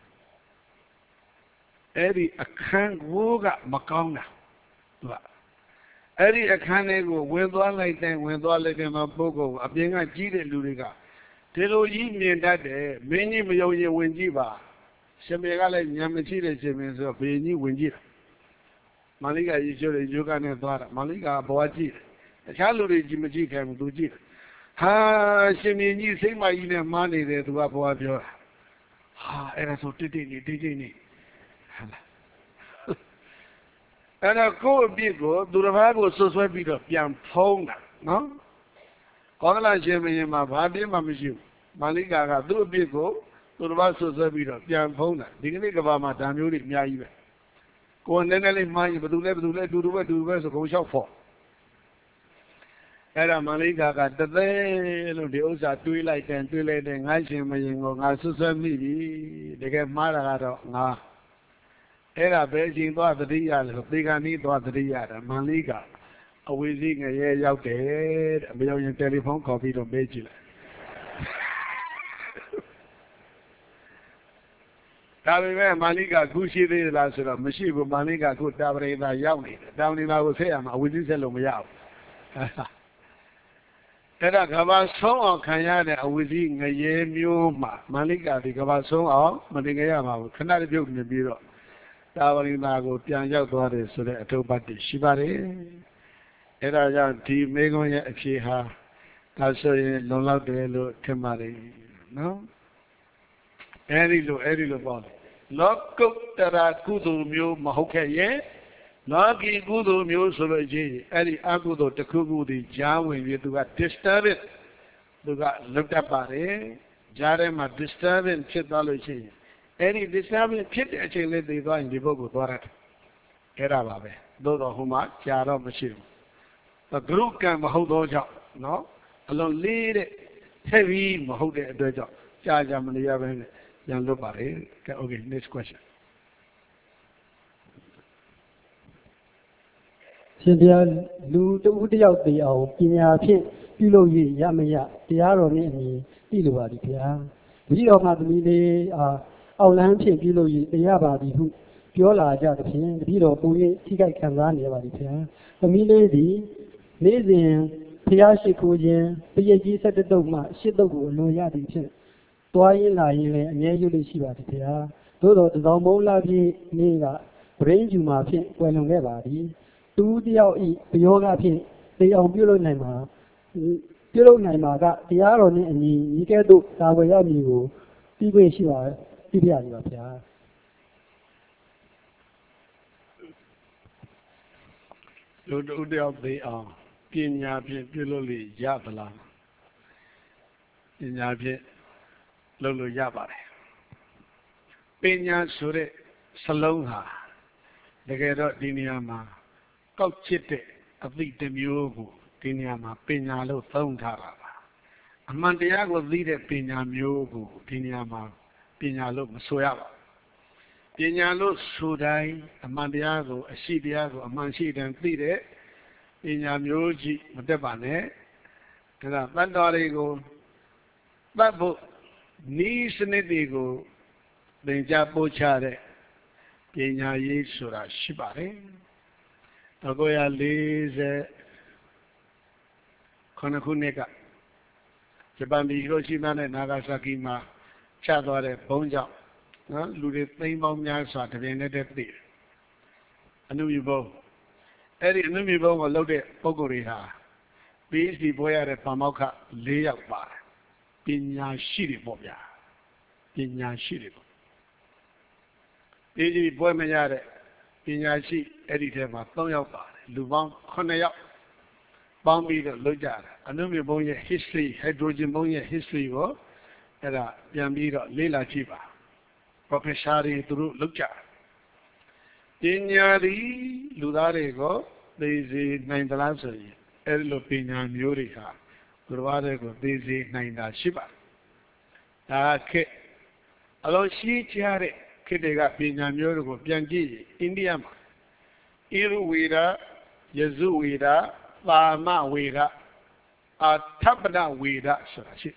A: အဲ့ဒီအခန်းကိုကမကောင်းတာသူကအဲ့ဒီအခန်းလေးကိုဝင်သွားလိုက်တဲ့ပုဂ္ဂိုလ်အပြင်ကကြီးတဲ့လူတွေကဒီလိုကြီးမြင်တတ်တယ်မင်းကြီးမယုံရင်ဝင်ကြည့်ပါရှင်မေကလည်းဉာဏ်မရှိတဲ့ရှင်မင်းဆိုတော့ဘယ်ကြီးဝင်ကြည့်မာလိကရေချိုးတယ်ယောဂနဲ့သွားတာမာလိကဘဝကြည့်တယ်အခြားလူတွေကြည့်မကြည့်ခဲ့ဘူးသူကြည့်တယ်ဟာရှင်မင်းကြီးစိတ်မကြီးနဲ့မှားနေတယ်သူကဘဝပြောတာဟာအဲ့ဒါဆိုတိတ်နေတိတ်နေအဲ့တော့ကိုယ့်အပြစ်ကိုသူတစ်ပါးကိုဆွဆွဲပြီးတော့ပြန်ဖုံးတာနော်ကောသလရှင်မင်းမှာဘာပြင်းမှမရှိဘူးမာလိကာကသူ့အပြစ်ကိုသူတစ်ပါးဆွဆွဲပြီးတော့ပြန်ဖုံးတာဒီကနေ့ကဘာမှာဓာမျိုးတွေအများကြီးပဲကိုယ်နည်းနည်းလေးမှားရင်ဘယ်သူလဲအတူတူပဲဆိုကိုယ်လျှောက်ဖို့အဲ့ဒါမာလိကာကတသေးလို့ဒီဥစ္စာတွေးလိုက်တယ်ငါရှင်မင်းကိုငါဆွဆွဲမိပြီတကယ်မှားတာကတော့ငါအဲ့ဒါပဲရှင်သွားသတိရလို့သေကံဤသွားသတိရတာမန္လိကအဝေစီငရဲရောက်တယ်တဲ့အမရောက်ရင်တယ်လီဖုန်းခေါ်ပြီးတော့မေးကြည့်လိုက်ဒါပေမဲ့မန္လိကခုရှိသေးလားဆိုတော့မရှိဘူးမန္လိကခုတာပရိသရောက်နေတယ်တာပရိသကိုဆက်ရမှာအဝေစီဆက်လို့မရဘူးအဲ့ဒါကဘာဆုံးအောင်ခံရတဲ့အဝေစီငရဲမျိုးမှာမန္လိကဒီကဘာဆုံးအောင်မတင်ကြရမှာဘူးခဏတပြုတ်နေပြီးတော့တာဝရိနာကိုပြန်ရောက်သွားတယ်ဆိုတဲ့အထုပ္ပတ္တိရှိပါတယ်။အဲဒါကြောင့်ဒီမေခွန်းရဲ့အဖြေဟာဒါဆိုရင်လုံလောက်တယ်လို့ထင်ပါတယ်နော်။အဲဒီလိုပေါ့လေ။လောကုတ္တရာကုသိုလ်မျိုးမဟုတ်ခဲ့ရဲ့လောကီကုသိုလ်မျိုးဆိုလို့ရှိရင်အဲဒီအကုသိုလ်တစ်ခုခုဒီကြားဝင်ပြီးသူက disturbance သူကလွတ်တတ်ပါတယ်။ကြားထဲမှာ disturbance ဖြစ်သွားလို့ရှိရင်အဲ့ဒီ disturbance ဖြစ်တဲ့အချိန်လေးသိသွားရင်ဒီပုဂ္ဂိုလ်သွားရတယ်အဲ့ဒါပါပဲသို့တော်ဟိုမှာကြာတော့မရှိဘူးဂရုကံမဟုတ်တော့ကြောင့်နော်အလုံးလေးတဲ့ထက်ပြီးမဟုတ်တဲ့အတွက်ကြောင့်ကြာမနေရဘဲနဲ့ပြန်လွတ်ပါတယ်ကဲ okay next question
B: ရှင်တရားလူတဦးတယောက်သိအောင်ပညာဖြင့်ပြုလုပ်ရရမရတရားတော်နဲ့အညီသိလိုပါသည်ဗျာဒီတော်မှာသမီးလေးအောက်လန်းဖြင့်ပြုလုပ်ရတရားပါသည်ဟုပြောလာကြသဖြင့်တပည့်တော်ပုံရိပ်ထိခိုက်ခံစားနေပါသည်ဗျာသမီးလေးသည်နေ့စဉ်ဖျားရှိခိုးခြင်းပရိတ်ကြီး17တုပ်မှ8တုပ်ကိုအလွန်ရသည်ဖြင့်တွားရင်လာရင်လည်းအမြဲရွတ်လို့ရှိပါသည်ဗျာသို့တော်တစောင်းမုံလာပြည့်နေ့ကဗရင်းကျူမှာဖြင့်ကွယ်လွန်ခဲ့ပါသည်တူတယောက်ဤဘယောဂဖြင့်သိအောင်ပြုလုပ်နိုင်မှာကတရားတော်နှင့်အညီဤကဲ့သို့သာဝယ်ရမည်ကိုပြီးခွင့်ရှိပါပြပြရပါဗျာ
A: လူတို့တယောက်သိအောင်ပညာဖြင့်ပြုလုပ်လို့ရသလားပညာဖြင့်လုပ်လို့ရပါတယ်ပညာဆိုတဲ့စလုံးဟာတကယ်တော့ဒီနေရာမှာကောက်ချစ်တဲ့အသည့်တစ်မျိုးကိုဒီနေရာမှာပညာလို့သုံးထားတာပါအမှန်တရားကိုသိတဲ့ပညာမျိုးကိုဒီနေရာမှာပညာလို့မဆိုရပါဘူးပညာလို့ဆိုတိုင်းအမှန်တရားကိုအရှိတရားကိုအမှန်ရှိတယ်သိတဲ့ပညာမျိုးကြီးမတက်ပါနဲ့ဒါကတန်တော်တွေကိုတတ်ဖို့ဤစနစ်တွေကိုသင်ကြားပို့ချတဲ့ပညာရေးဆိုတာရှိပါတယ်1940ခုနှစ်ကဂျပန်ပြည်ဟီရိုရှီမာနဲ့နာဂါဆာကီမှာချသွားတဲ့ဘုံကြောင့်နော်လူတွေသိမ်းပေါင်းများစွာတပြိုင်တည်းတည်းသိတယ်အနုမြဘုံအဲ့ဒီအနုမြဘုံကိုလှုပ်တဲ့ပုဂ္ဂိုလ်တွေဟာ PhD ဘွဲရတဲ့ပါမောက္ခ4 ယောက်ပါတယ်ပညာရှိတွေပေါ့ဗျာပညာရှိတွေပေါ့ PhD ဘွဲမရတဲ့ပညာရှိအဲ့ဒီထဲမှာ3 ယောက်ပါတယ်လူပေါင်း9 ယောက်ပေါင်းပြီးတော့လုပ်ကြတာအနုမြဘုံရဲ့ history hydrogen ဘုံရဲ့ history ကိုအဲ့ဒါပြန်ပြီးတော့လေ့လာကြည့်ပါ professor တွေသူတို့လုပ်ကြပညာဒီလူသားတွေကိုသိစေနိုင်သလားဆိုရင်အဲ့လိုပညာမျိုးတွေဟာသူတော်ဘာတွေကိုသိစေနိုင်တာရှိပါတယ်ဒါခေတ်အလုံးရှိကြတဲ့ခေတ်တွေကပညာမျိုးတွေကိုပြန်ကြည့်ရင်အိန္ဒိယမှာဣရုဝေဒယဇုဝေဒပါမဝေဒအာထပနဝေဒဆိုတာရှိ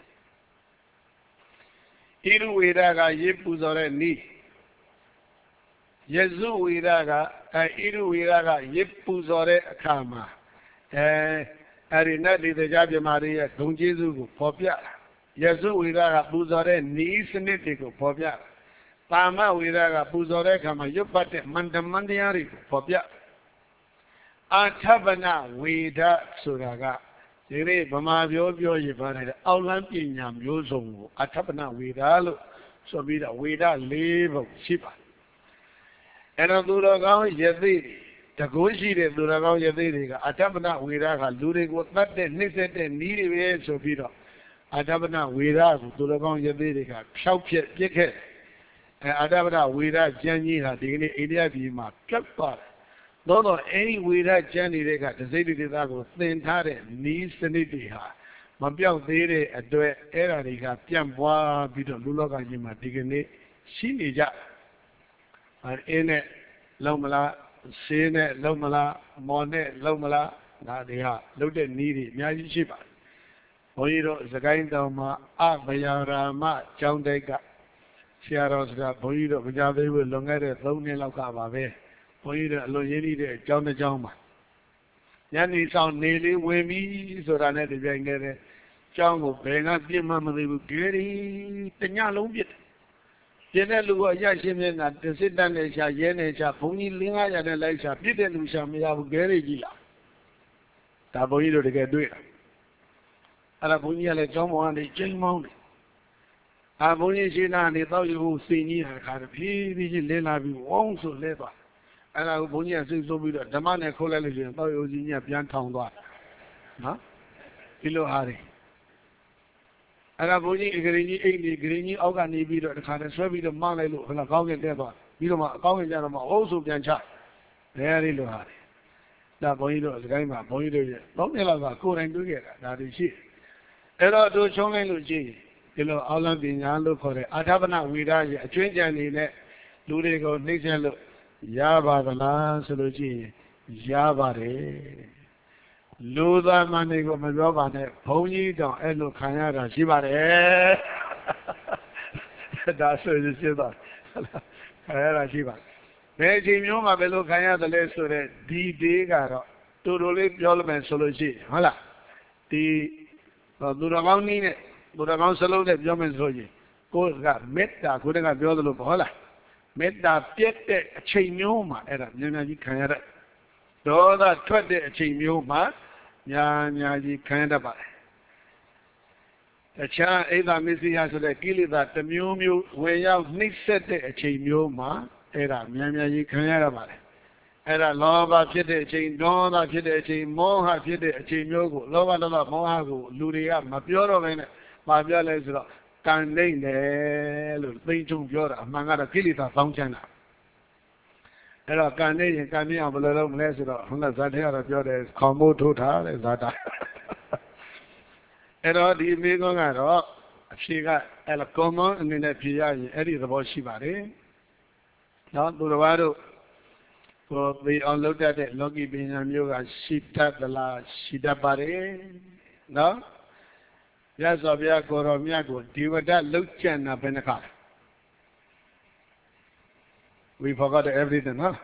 A: ဣရုဝေဒကရေပူဇော်တဲ့နည်းယဇုဝေဒကဣရုဝေဒကရေပူဇော်တဲ့အခါမှာအဲ့ဒီနတ်ဒီတရားပြမာတွေရဲ့ဂုဏ်ကျေးဇူးကိုဖော်ပြတာယဇုဝေဒကပူဇော်တဲ့နည်းစနစ်တွေကိုဖော်ပြတာပါမဝေဒကပူဇော်တဲ့အခါမှာရွတ်ပတ်တဲ့မန္တမန်တရားတွေကိုဖော်ပြအာထပနဝေဒဆိုတာကဒီနေ့ဗမာပြောရပါတယ်အောက်လမ်းပညာမျိုးစုံကိုအာထပနဝေဒလို့ဆိုပြီးတော့ဝေဒ4 ပုံရှိပါတယ်အဲ့တော့သူတော်ကောင်းယသိတကုရှိတဲ့သူတော်ကောင်းယသိတွေကအထပနဝေဒကလူတွေကိုသတ်တဲ့နှိမ့်ဆက်တဲ့နည်းတွေပဲဆိုပြီးတော့အာထပနဝေဒကိုသူတော်ကောင်းယသိတွေကဖြောက်ပြက်ပြစ်ခဲ့အာထပနဝေဒကျမ်းကြီးဟာဒီကနေ့အိန္ဒိယပြည်မှာပြတ်သွားတယ်တော့အဲ့ဒီဝေဒကျမ်းတွေကတစိမ့်တိသားကိုသင်ထားတဲ့နီးစနစ်တွေဟာမပြောက်သေးတဲ့အတွက်အဲ့ဓာတွေကပြန့်ပွားပြီးတော့လူလောကကြီးမှာဒီကနေ့ရှိနေကြအင်းနဲ့လုံမလားဆေးနဲ့လုံမလားမော်နဲ့လုံမလားဒါတွေကလုတ်တဲ့နီးတွေအများကြီးရှိပါတယ်ဘုန်းကြီးတို့စကိုင်းတောင်မှာအဘယရာမကျောင်းတိုက်ကဆရာတော်စကားဘုန်းကြီးတို့မကြသေးဘူးလွန်ခဲ့တဲ့3 နှစ်လောက်ကပါပဲဘုန်းကြီးတို့အလွန်ရင်းနှီးတဲ့အကြောင်းတစ်ကြောင်းပါညနေဆောင်နေလေးဝင်ပြီးဆိုတာနဲ့တပြိုင်တည်းကျောင်းကိုဘယ်ကပြစ်မှမသိဘူးဂေရီတညလုံးပြစ်ပြစ်တဲ့လူကအရရှင်းမျက်နှာတစ်စစ်တန်းနဲ့ရှာရဲနဲ့ရှာဘုန်းကြီး500နဲ့လိုက်ရှာပြစ်တဲ့လူရှာမရဘူးဂေရီကြီးလားဒါဘုန်းကြီးတို့တကယ်တွေ့တာအဲ့ဒါဘုန်းကြီးကလည်းကျောင်းပေါ်ကနေကျင်းမောင်းတယ်ဘုန်းကြီးရှိနာနေတော့ယူစိန်ကြီးခါတဖြည်းဖြည်းချင်းလဲလာပြီးဝုန်းဆိုလဲသွားအဲ့ဒါကိုဘုန်းကြီးကစိတ်ဆိုးပြီးတော့ဓမ္မနဲ့ခိုးလိုက်လို့ရှိရင်တော့ယူကြီးကပြန်ထောင်သွားနော်ဒီလိုဟာတွေအဲ့ဒါဘုန်းကြီးဂရင်းကြီးအိတ်နေဂရင်းကြီးအောက်ကနေပြီးတော့တခါတည်းဆွဲပြီးတော့မလိုက်လို့ဟိုကကောင်းကင်တက်သွားပြီးတော့မှအကောင်းကင်ကျတော့မှအုပ်ဆိုပြန်ချတယ်ဒီလိုဟာတွေဒါဘုန်းကြီးတို့စကိုင်းမှာဘုန်းကြီးတို့ရဲ့3 နှစ်လောက်ကကိုယ်တိုင်တွေ့ခဲ့တာဒါတွေရှိအဲ့တော့တို့ချုံးလိုက်လို့ရှိရင်ဒီလိုအောက်လမ်းပညာလို့ခေါ်တဲ့အာထပနဝေဒရဲ့အကျွင်းကြံနေတဲ့လူတွေကိုနှိမ့်ဆက်လို့ရပါသလားဆိုလို့ရှိရင်ရပါတယ်လူသားမနေကိုမပြောပါနဲ့ဘုန်းကြီးတောင်အဲ့လိုခံရတာရှိပါတယ်ဒါဆိုရင်ရှိတော့ခံရတာရှိပါတယ်ဘယ်အချိန်မျိုးမှာဘယ်လိုခံရတယ်လဲဆိုတော့ဒီဒေးကတော့တူတူလေးပြောလို့မယ်ဆိုလို့ရှိရင်ဟုတ်လားဒီသူတော်ကောင်းနည်းနဲ့သူတော်ကောင်းစလုံးနဲ့ပြောမယ်ဆိုရင်ကိုယ်ကမေတ္တာကိုယ်ကပြောသလိုပေါ့ဟုတ်လားမေတ္တာပြည့်တဲ့အချိန်မျိုးမှာအဲ့ဒါများများကြီးခံရတဲ့ဒေါသထွက်တဲ့အချိန်မျိုးမှာများကြီးခံရတတ်ပါတယ်တခြားအိဒါမစ္စည်းဆိုတဲ့ကိလေသာတစ်မျိုးမျိုးဝင်ရောက်နှိမ့်ဆက်တဲ့အချိန်မျိုးမှာအဲ့ဒါများကြီးခံရတတ်ပါတယ်အဲ့ဒါလောဘဖြစ်တဲ့အချိန်ဒေါသဖြစ်တဲ့အချိန်မောဟဖြစ်တဲ့အချိန်မျိုးကိုလောဘဒေါသမောဟကိုလူတွေကမပြောတော့ဘဲနဲ့မပြောလဲဆိုတော့ကံနေတယ်လို့သိချုံပြောတာအမှန်ကတော့ကိလေသာပေါင်းချမ်းတာအဲ့တော့ကံနေရင်ကံနေအောင်ဘယ်လိုလုပ်မလဲဆိုတော့ဟိုကဇာတ်ထဲကတော့ပြောတယ်ခေါင်းမိုးထိုးထားတဲ့ဇာတာအဲ့တော့ဒီမိကုန်းကတော့အဖြေကအဲ့လို common အနေနဲ့ဖြေရရင်အဲ့ဒီသဘောရှိပါတယ်နော်သူတော်ဘာတို့ကိုသိအောင်လုပ်တတ်တဲ့လောကီပညာမျိုးကရှိတတ်သလားရှိတတ်ပါတယ်နော်ရသော်ဘုရားကိုရောမြတ်ကိုဒီဝတ္တလှုပ်ကြံတာဘယ်နှခါ We forgot everything နော်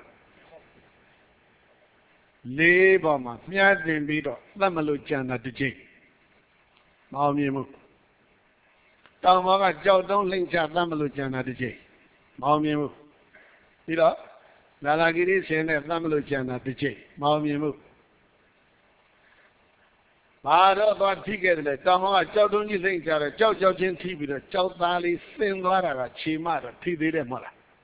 A: လေးပေါ်မှာမြတ်တင်ပြီးတော့သတ်မလို့ကြံတာတစ်ချိန်မအောင်မြင်ဘူးတောင်ပေါ်ကကြောက်တုံးလှိမ့်ချသတ်မလို့ကြံတာတစ်ချိန် Mao Mimu. You know, Nalagiri saying that Namaluchana Pichi, Mao Mimu. Maro got together, Tama, Chow don't you think that a Chow Chow Chin TV, the Chow Valley, Sinwara, Chimara, Tidi Mora.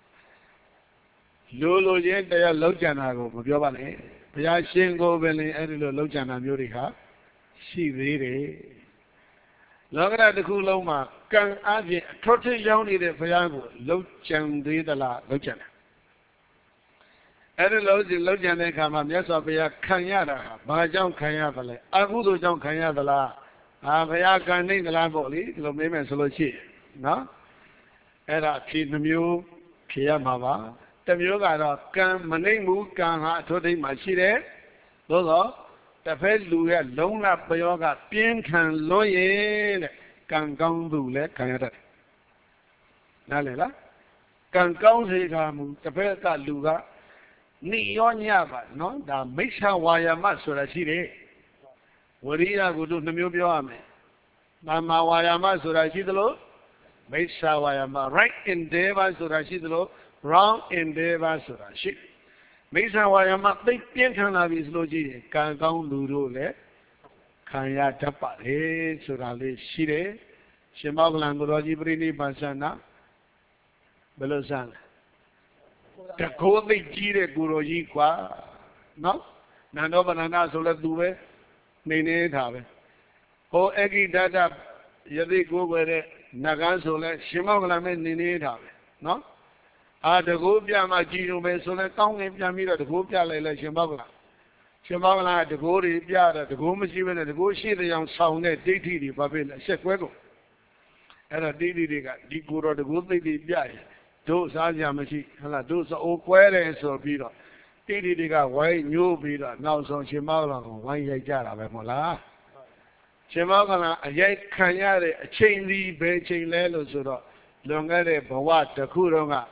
A: Lulu Yen, they are Lojanago, Yovane, Payashingo, Valley, and Lojana Muriha. She really. Longer at the Kuloma, Kang Aji, Trotter Yoni de Fayago, Lochan de la Lochan. And the Lojan come, yes, of Paya Kanyada, Bajan Kanyavale, Agudo John Kanyavala, Avaya name the Laboli, Lomem Solochi, no? And I keep the mule, Kiamava, the mule got can Manemu, can told my shide, those are. The first Luga, long up by yoga, pink and loye, can come to let Canada. Nalela can come to the first Luga, Nionia, no, the Misha Wayama Surashide. Waria go to the Mubiame. Mama Wayama Surashidlo, Misha Wayama, right in Deva Surashidlo, wrong in Deva Surashid. Mesa Wayama, they can have his logi, can go Lulu, Kanya Tapa, Surale, Shire, Shemaglangulogi, Brini, Basana, Belosan. The code they cheated Guroji qua, no? Nano banana solar due, Nene have. Oh, Eggy Dada, Yadi go where Nagan solar, Shemaglamen Nene have, no? The Gopia Majino Besona, Tong and Yamira, the Gopia like Shimabla. Shimabla, the Gori Piara, the Gomishi, and the Goshi, the young sound at DT, Babel, Sequego. And a DD, Diguro, the good lady, those are Yamashi, and those are all queries or Peter. DD got white, new Peter, now so Shimabla, one year Jara, Bemola. Shimabla, a yet Kanyare, a chain lee, benching Lelo, so longer, but what the Kurunga.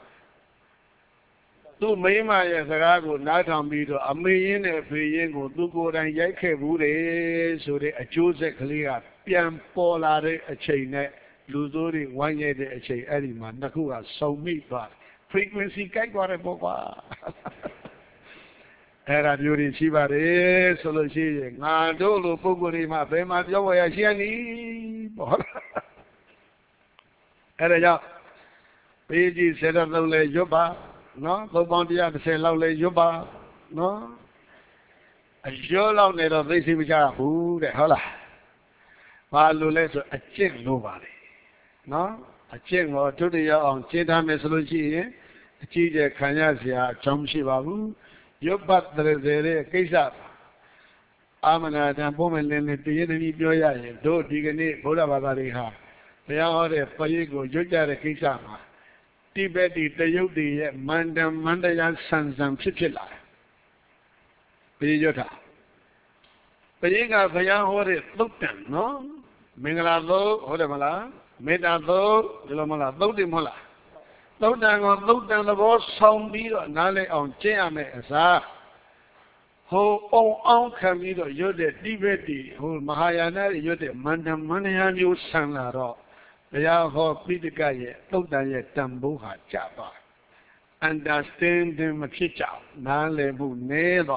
A: Tu Mima Yasarago, Natam Beetle, a million a Piango, Dugo and Yake Bude, so they a Jose Clear, Pian Polare, a chain, Luzuri, 1 year a chain, Ediman, Nakua, so meat bar. Frequency Kakwa Boba. Era during Shibare, Soloshi, Nandolo, Pugurima, Bema, Yoyashani. Era Piji said of the Joba. No, go on to say lovely Yuba, no. A show long little this which are who the hell. Malules a chick nobody. No, a chick or to the on Chita Mesology, a cheese Kanyasia, Chomshi Babu, Yuba the Kisa. Amana and woman in the enemy Joya, do Digani, Buddha Babariha. They are the Payigo, Juja the Kisama. Tibeti, the Yudi, Mandayan Sansan Pitila. Pijota. Pajinga Payan Hore, Luptan, no? Mingalado, Hodamala, Medado, Lomala, Lodimola. Lodan on Lutan the boss, Sound Beer, Nale on Cheame, Sa. Ho, oh, Camilo, Yode, Tibeti, who Mahayana, Yode, Mandayan, you Sanaro. They are for Pitikaye, Tokdaye, Tambuha, Java. Understand them, Chicha, Nale, Buneva.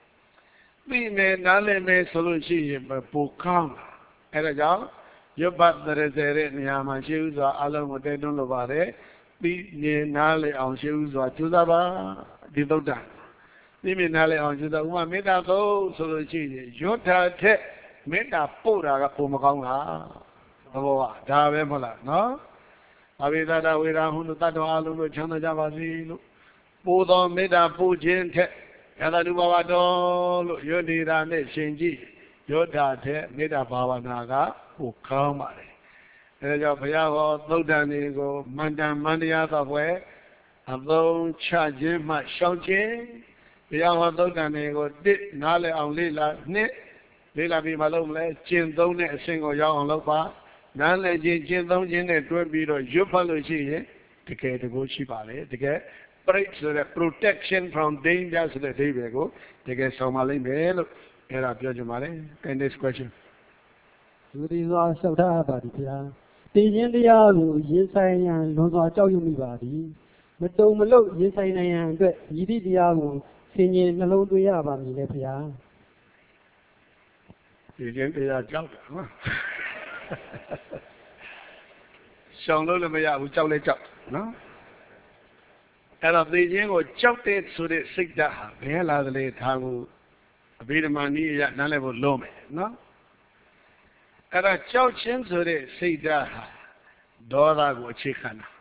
A: We may Nale may solution, but Pukama. At a job, you but the Resere, Yama shoes or Alam, what they don't know about it. Be near Nale on shoes or Tudaba, Didodan. We may Nale on Judah, one made out those solutions. Jota, made a Pura, Pumaka. Davemola, no? Avida, Wira, Tato Alu, Chana Javasi, Pudo, Meda, Pujin, Yadavado, Yodira, Shinji, Yoda, Meda Bavanaga, who come. And your Payavo, Lodanigo, Mandia of way, and though charging my shouting, Payavo Lodanigo did Nale on Lila, Nit, Lila be Malone, Chin Done, a single young Lopa. Nan le jin dong jin ne twinပြီးတော့ရွတ်ဖတ်လို့ရှိရင်တကယ်တကူရှိပါလေတကယ် break ဆိုတဲ့ protection from danger ဆိုတဲ့အဓိပ္ပာယ်ကိုတကယ်ဆောင်ပါလိမ့်မယ်လို့အဲ့ဒါပြောချင်ပါတယ် next question
B: လူဒီစွာလျှောက်ထားပါသည်ဗျာတည်ခြင်းတရားကိုရင်ဆိုင်ရန်လွန်စွာကြောက်ရွံ့မိပါသည်မတုံမလို့ရင်ဆိုင်နိုင်ရန်အတွက်ဤသည့်တရားကိုဆင်ញင်နှလုံးသွင်းရပါမည်လေဗျာ
A: ဒီချင်းတရားကြောက်တယ်နော်ရှောင်လို့လည်းမရဘူးကြောက်လည်းကြောက်နော်အဲ့တော့သိချင်းကိုကြောက်တဲ့ဆိုတဲ့စိတ်ဓာတ်ဟာဘယ်လာသလဲဒါကိုအဘိဓမ္မာနည်းအရနားလည်ဖို့လုံးမယ်နော်အဲ့ဒါကြောက်ခြင်းဆိုတဲ့စိတ်ဓာတ်ဟာဒေါသကိုအခြေခံတာ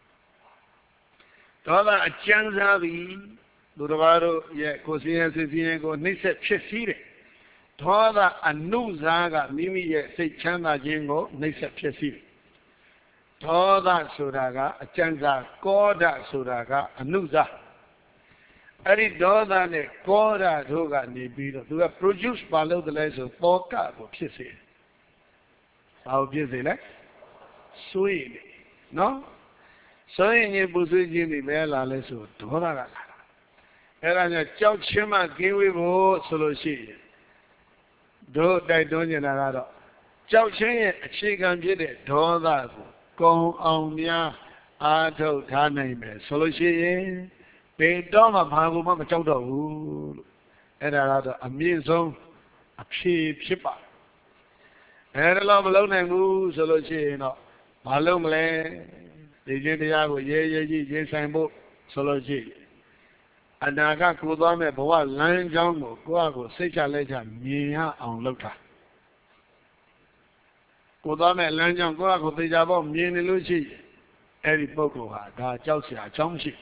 A: ဒေါသအကျဉ်းစားပြီးသူတစ်ပါးတို့ရဲ့ကိုယ်စင်းရဲစိတ်စင်းရဲကိုနှိမ့်ဆက်ဖြစ်စည်းတယ်ဒေါသအနုစားကမိမိရဲ့စိတ်ချမ်းသာခြင်းကိုနှိမ့်ဆက်ဖြစ်စည်းတယ်ဒေါသဆိုတာကအကျဉ်းစားကောဓဆိုတာကအနုစားအဲ့ဒီဒေါသနဲ့ကောဓတို့ကနေပြီးတော့သူက produce ပါလို့တယ်လဲဆိုသောကကိုဖြစ်စေတယ်ဘာကိုဖြစ်စေလဲဆိုရင်နော်ဆိုရင်ပူဆွေးခြင်းတွေပဲလာလဲဆိုဒေါသကလာတာအဲ့ဒါကြောင့်ကြောက်ချင်းမှကင်းဝေးဖို့ဆိုလို့ရှိရင်တို့တိုက်တွန်းနေတာကတော့ကြောက်ချင်းရဲ့အခြေခံဖြစ်တဲ့ဒေါသကိုကုံအောင်များအားထုတ်ထားနိုင်မယ်ဆိုလို့ရှိရင်ဘယ်တော့မှဘာကိုမှမကြောက်တော့ဘူးလို့အဲ့ဒါကတော့အမြင့်ဆုံးအဖြေဖြစ်ပါအဲ့ဒါတော့မလုပ်နိုင်ဘူးဆိုလို့ရှိရင်တော့မလုပ်မလဲဒီချင်းတရားကိုရဲရဲကြီးရင်ဆိုင်ဖို့ဆိုလို့ရှိရင်အနာကကိုသွားမဲ့ဘဝလမ်းကြောင်းကိုကိုယ့်အကိုစိတ်ချလက်ချမြင်ရအောင်လုပ်တာကိုသွားမဲ့လမ်းကြောင်းကိုယ့်အကိုသိကြပေါ့မြင်နေလို့ရှိရင်အဲ့ဒီပုဂ္ဂိုလ်ဟာဒါကြောက်စရာအကြောင်းရှိ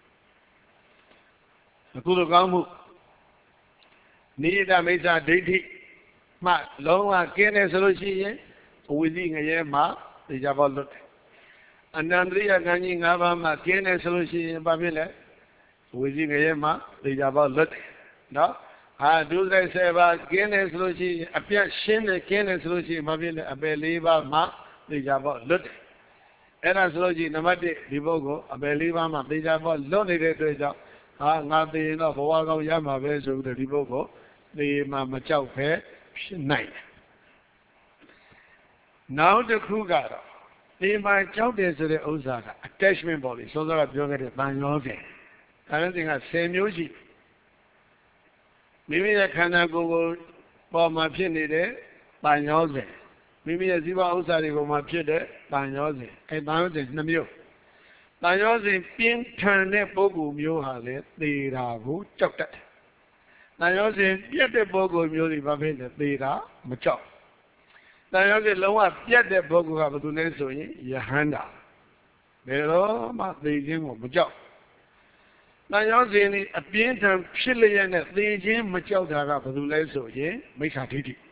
A: အခုလိုကောင်းမှုနိယတမိစ္ဆာဒိဋ္ဌိမှလုံးဝကင်းတယ်ဆိုလို့ရှိရင်အဝိဇ္ဇငရဲမှာသိကြပေါ့လွတ်တယ်အနန္တရိယကံကြီး၅ပါးမှကင်းတယ်ဆိုလို့ရှိရင်ဘာဖြစ်လဲဝိဇ္ဇငရဲမှာသိကြပေါ့လွတ်တယ်နော်ဒုစရိုက်7ပါးကင်းတယ်ဆိုလို့ရှိရင်အပြတ်ရှင်းတယ်ကင်းတယ်ဆိုလို့ရှိရင်ဘာဖြစ်လဲအပယ်4ပါးမှသိကြပေါ့လွတ်တယ်အဲ့ဒါဆိုလို့ရှိရင်နံပါတ်1ဒီပုဂ္ဂိုလ်အပယ်4ပါးမှသိကြပေါ့လွတ်နေတဲ့အတွက်ကြောင့်ငါသိရင်တော့ဘဝကောင်းရမှာပဲဆိုပြီးဒီပုဂ္ဂိုလ်သိမှမကြောက်ပဲဖြစ်နိုင်တယ်နောက်တစ်ခုကတော့ဒီမှာကြောက်တယ်ဆိုတဲ့ဥစ္စာက attachment ပေါ့လေစောစောကပြောခဲ့တဲ့တန်ရောစဉ်ဒါနဲ့တင်က10မျိုးရှိမိမိရဲ့ခန္ဓာကိုယ်ကိုပေါ်မှာဖြစ်နေတဲ့တန်ရောစဉ်မိမိရဲ့ဇီဝဥစ္စာတွေကိုမှဖြစ်တဲ့တန်ရောစဉ်အဲတန်ရောစဉ်2မျိုးတန်ရောစဉ်ပြင်းထန်တဲ့ပုဂ္ဂိုလ်မျိုးဟာလေသေတာကိုကြောက်တတ်တယ်တန်ရောစဉ်ပြတ်တဲ့ပုဂ္ဂိုလ်မျိုးတွေဘာဖြစ်လဲသေတာမကြောက်တန်ရောစဉ်လုံးဝပြတ်တဲ့ပုဂ္ဂိုလ်ကဘယ်သူလဲဆိုရင်ယဟန္တာဘယ်တော့မှသေခြင်းကိုမကြောက်တန်ရောစဉ်นี่အပြင်းထန်ဖြစ်လျက်နဲ့သေခြင်းမကြောက်တာကဘယ်သူလဲဆိုရင်မိစ္ဆာဒိဋ္ဌိ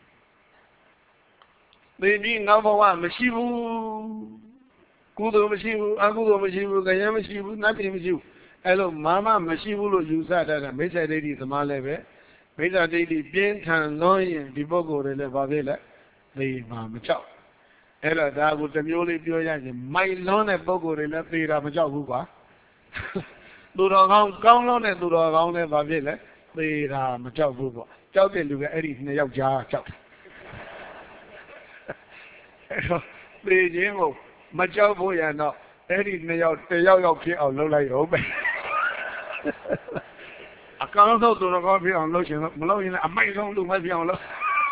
A: သေပြီးနောက်ဘဝမရှိဘူးကုသိုလ်မရှိဘူးအကုသိုလ်မရှိဘူးကြံမရှိဘူးနတ်ပြည်မရှိဘူးအဲ့လိုမရှိဘူးလို့ယူဆတတ်တဲ့မိစ္ဆာဒိဋ္ဌိသမားလည်းပဲမိစ္ဆာဒိဋ္ဌိပြင်းထန်လွန်းရင်ဒီပုဂ္ဂိုလ်တွေလည်းဘာဖြစ်လဲသေမှာမကြောက်အဲ့တော့ဒါကိုတစ်မျိုးလေးပြောရရင်မိုက်လွန်းတဲ့ပုဂ္ဂိုလ်တွေလည်းသေတာမကြောက်ဘူးကွာသူတော်ကောင်းလွန်းတဲ့သူတော်ကောင်းလည်းဘာဖြစ်လဲသေတာမကြောက်ဘူးပေါ့ကြောက်တဲ့လူကအဲ့ဒီ2ယောက်ကြားကြောက်တယ်အဲ့တော့သေခြင်းကိုမကြောက်ဖို့ရတော့အဲ့ဒီ2ယောက်1ယောက်ဖြစ်အောင်လုပ်လိုက်ရောပဲအကောင်းဆုံးသူတော်ကောင်းဖြစ်အောင်လုပ်ချင်မလုပ်ရင်လည်းအမိုက်ဆုံးလူမဖြစ်အောင်လုပ်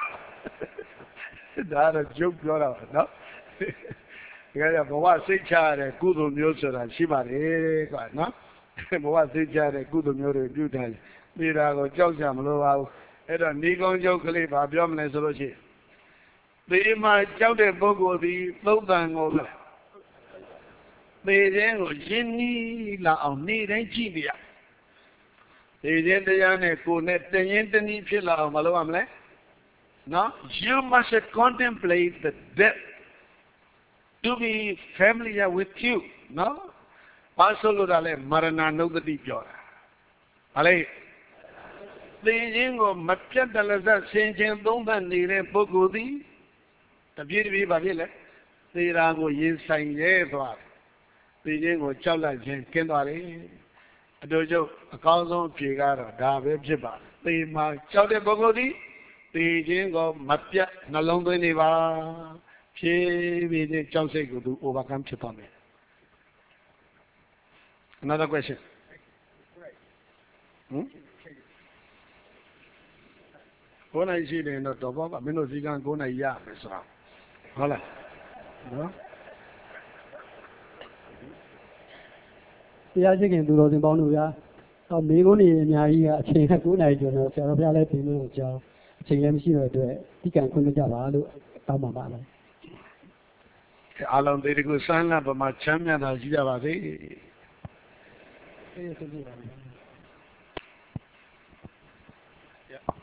A: ဒါတော့ကျုပ်ပြောတာပါနော်ဒီကဘဝစိတ်ချရတဲ့ကုသိုလ်မျိုးဆိုတာရှိပါတယ်ကွာနော်ဘဝစိတ်ချတဲ့ကုသိုလ်မျိုးတွေပြုတယ်ပြည်တာကိုကြောက်ကြမလို့ပါဘူးအဲ့တော့ဏီကုံကျုပ်ကလေးဘာပြောမလဲဆိုလို့ရှိရင်ဒီမှာကြောက်တဲ့ပုဂ္ဂိုလ်ဒီသုတ်တန်ကိုသေခြင်းကိုရင်းနှီးလာအောင်နေ့တိုင်းကြည့်နေရသေခြင်းတရားနဲ့ကိုယ်နဲ့တရင်တနည်းဖြစ်လာအောင်မလုပ်ရမလဲနော် you must contemplate the death to be familiar with you နော်ဘာဆိုလို့ဒါလဲမရဏနုဿတိပြောတာဟာလေသေခြင်းကိုမပြတ်တလစဆင်ခြင်သုံးသပ်နေတဲ့ပုဂ္ဂိုလ်သည်တပြေးတပြေးဘာဖြစ်လဲသေတာကိုရင်ဆိုင်ရဲသွားတယ်သေခြင်းကိုကြောက်လန့်ခြင်းကင်းသွားတယ်အတူတူအကောင်းဆုံးဖြေကတော့ဒါပဲဖြစ်ပါတယ်သေမှာကြောက်တဲ့ပုဂ္ဂိုလ်သည်သေခြင်းကိုမပြတ်နှလုံးသွင်းနေပါဖြည်းဖြည်းချင်းကြောက်စိတ်ကိုသူ overcome ဖြစ်သွားမယ် Another question. Go na isi ne no to ba mino sigan go na ya me sra. Hala. No?
B: တရားရှိခင်သူတော်စင်ပေါင်းတို့ဗျာမိကုန်းနေအများကြီးကအချိန်က9 နာရီကျော်တော့ဆရာတော်ဘုရားလည်းပြင်လို့ကြောင်းအချိန်လည်းမရှိတော့အတွက်ဒီကံခွင့်မကြပါလို့တောင်းပါပါမယ်
A: အားလုံးဒီကုစမ်းလာပမာချမ်းမြတ်တာရှိကြပါစေ
B: အေးဆိုကြပါမယ်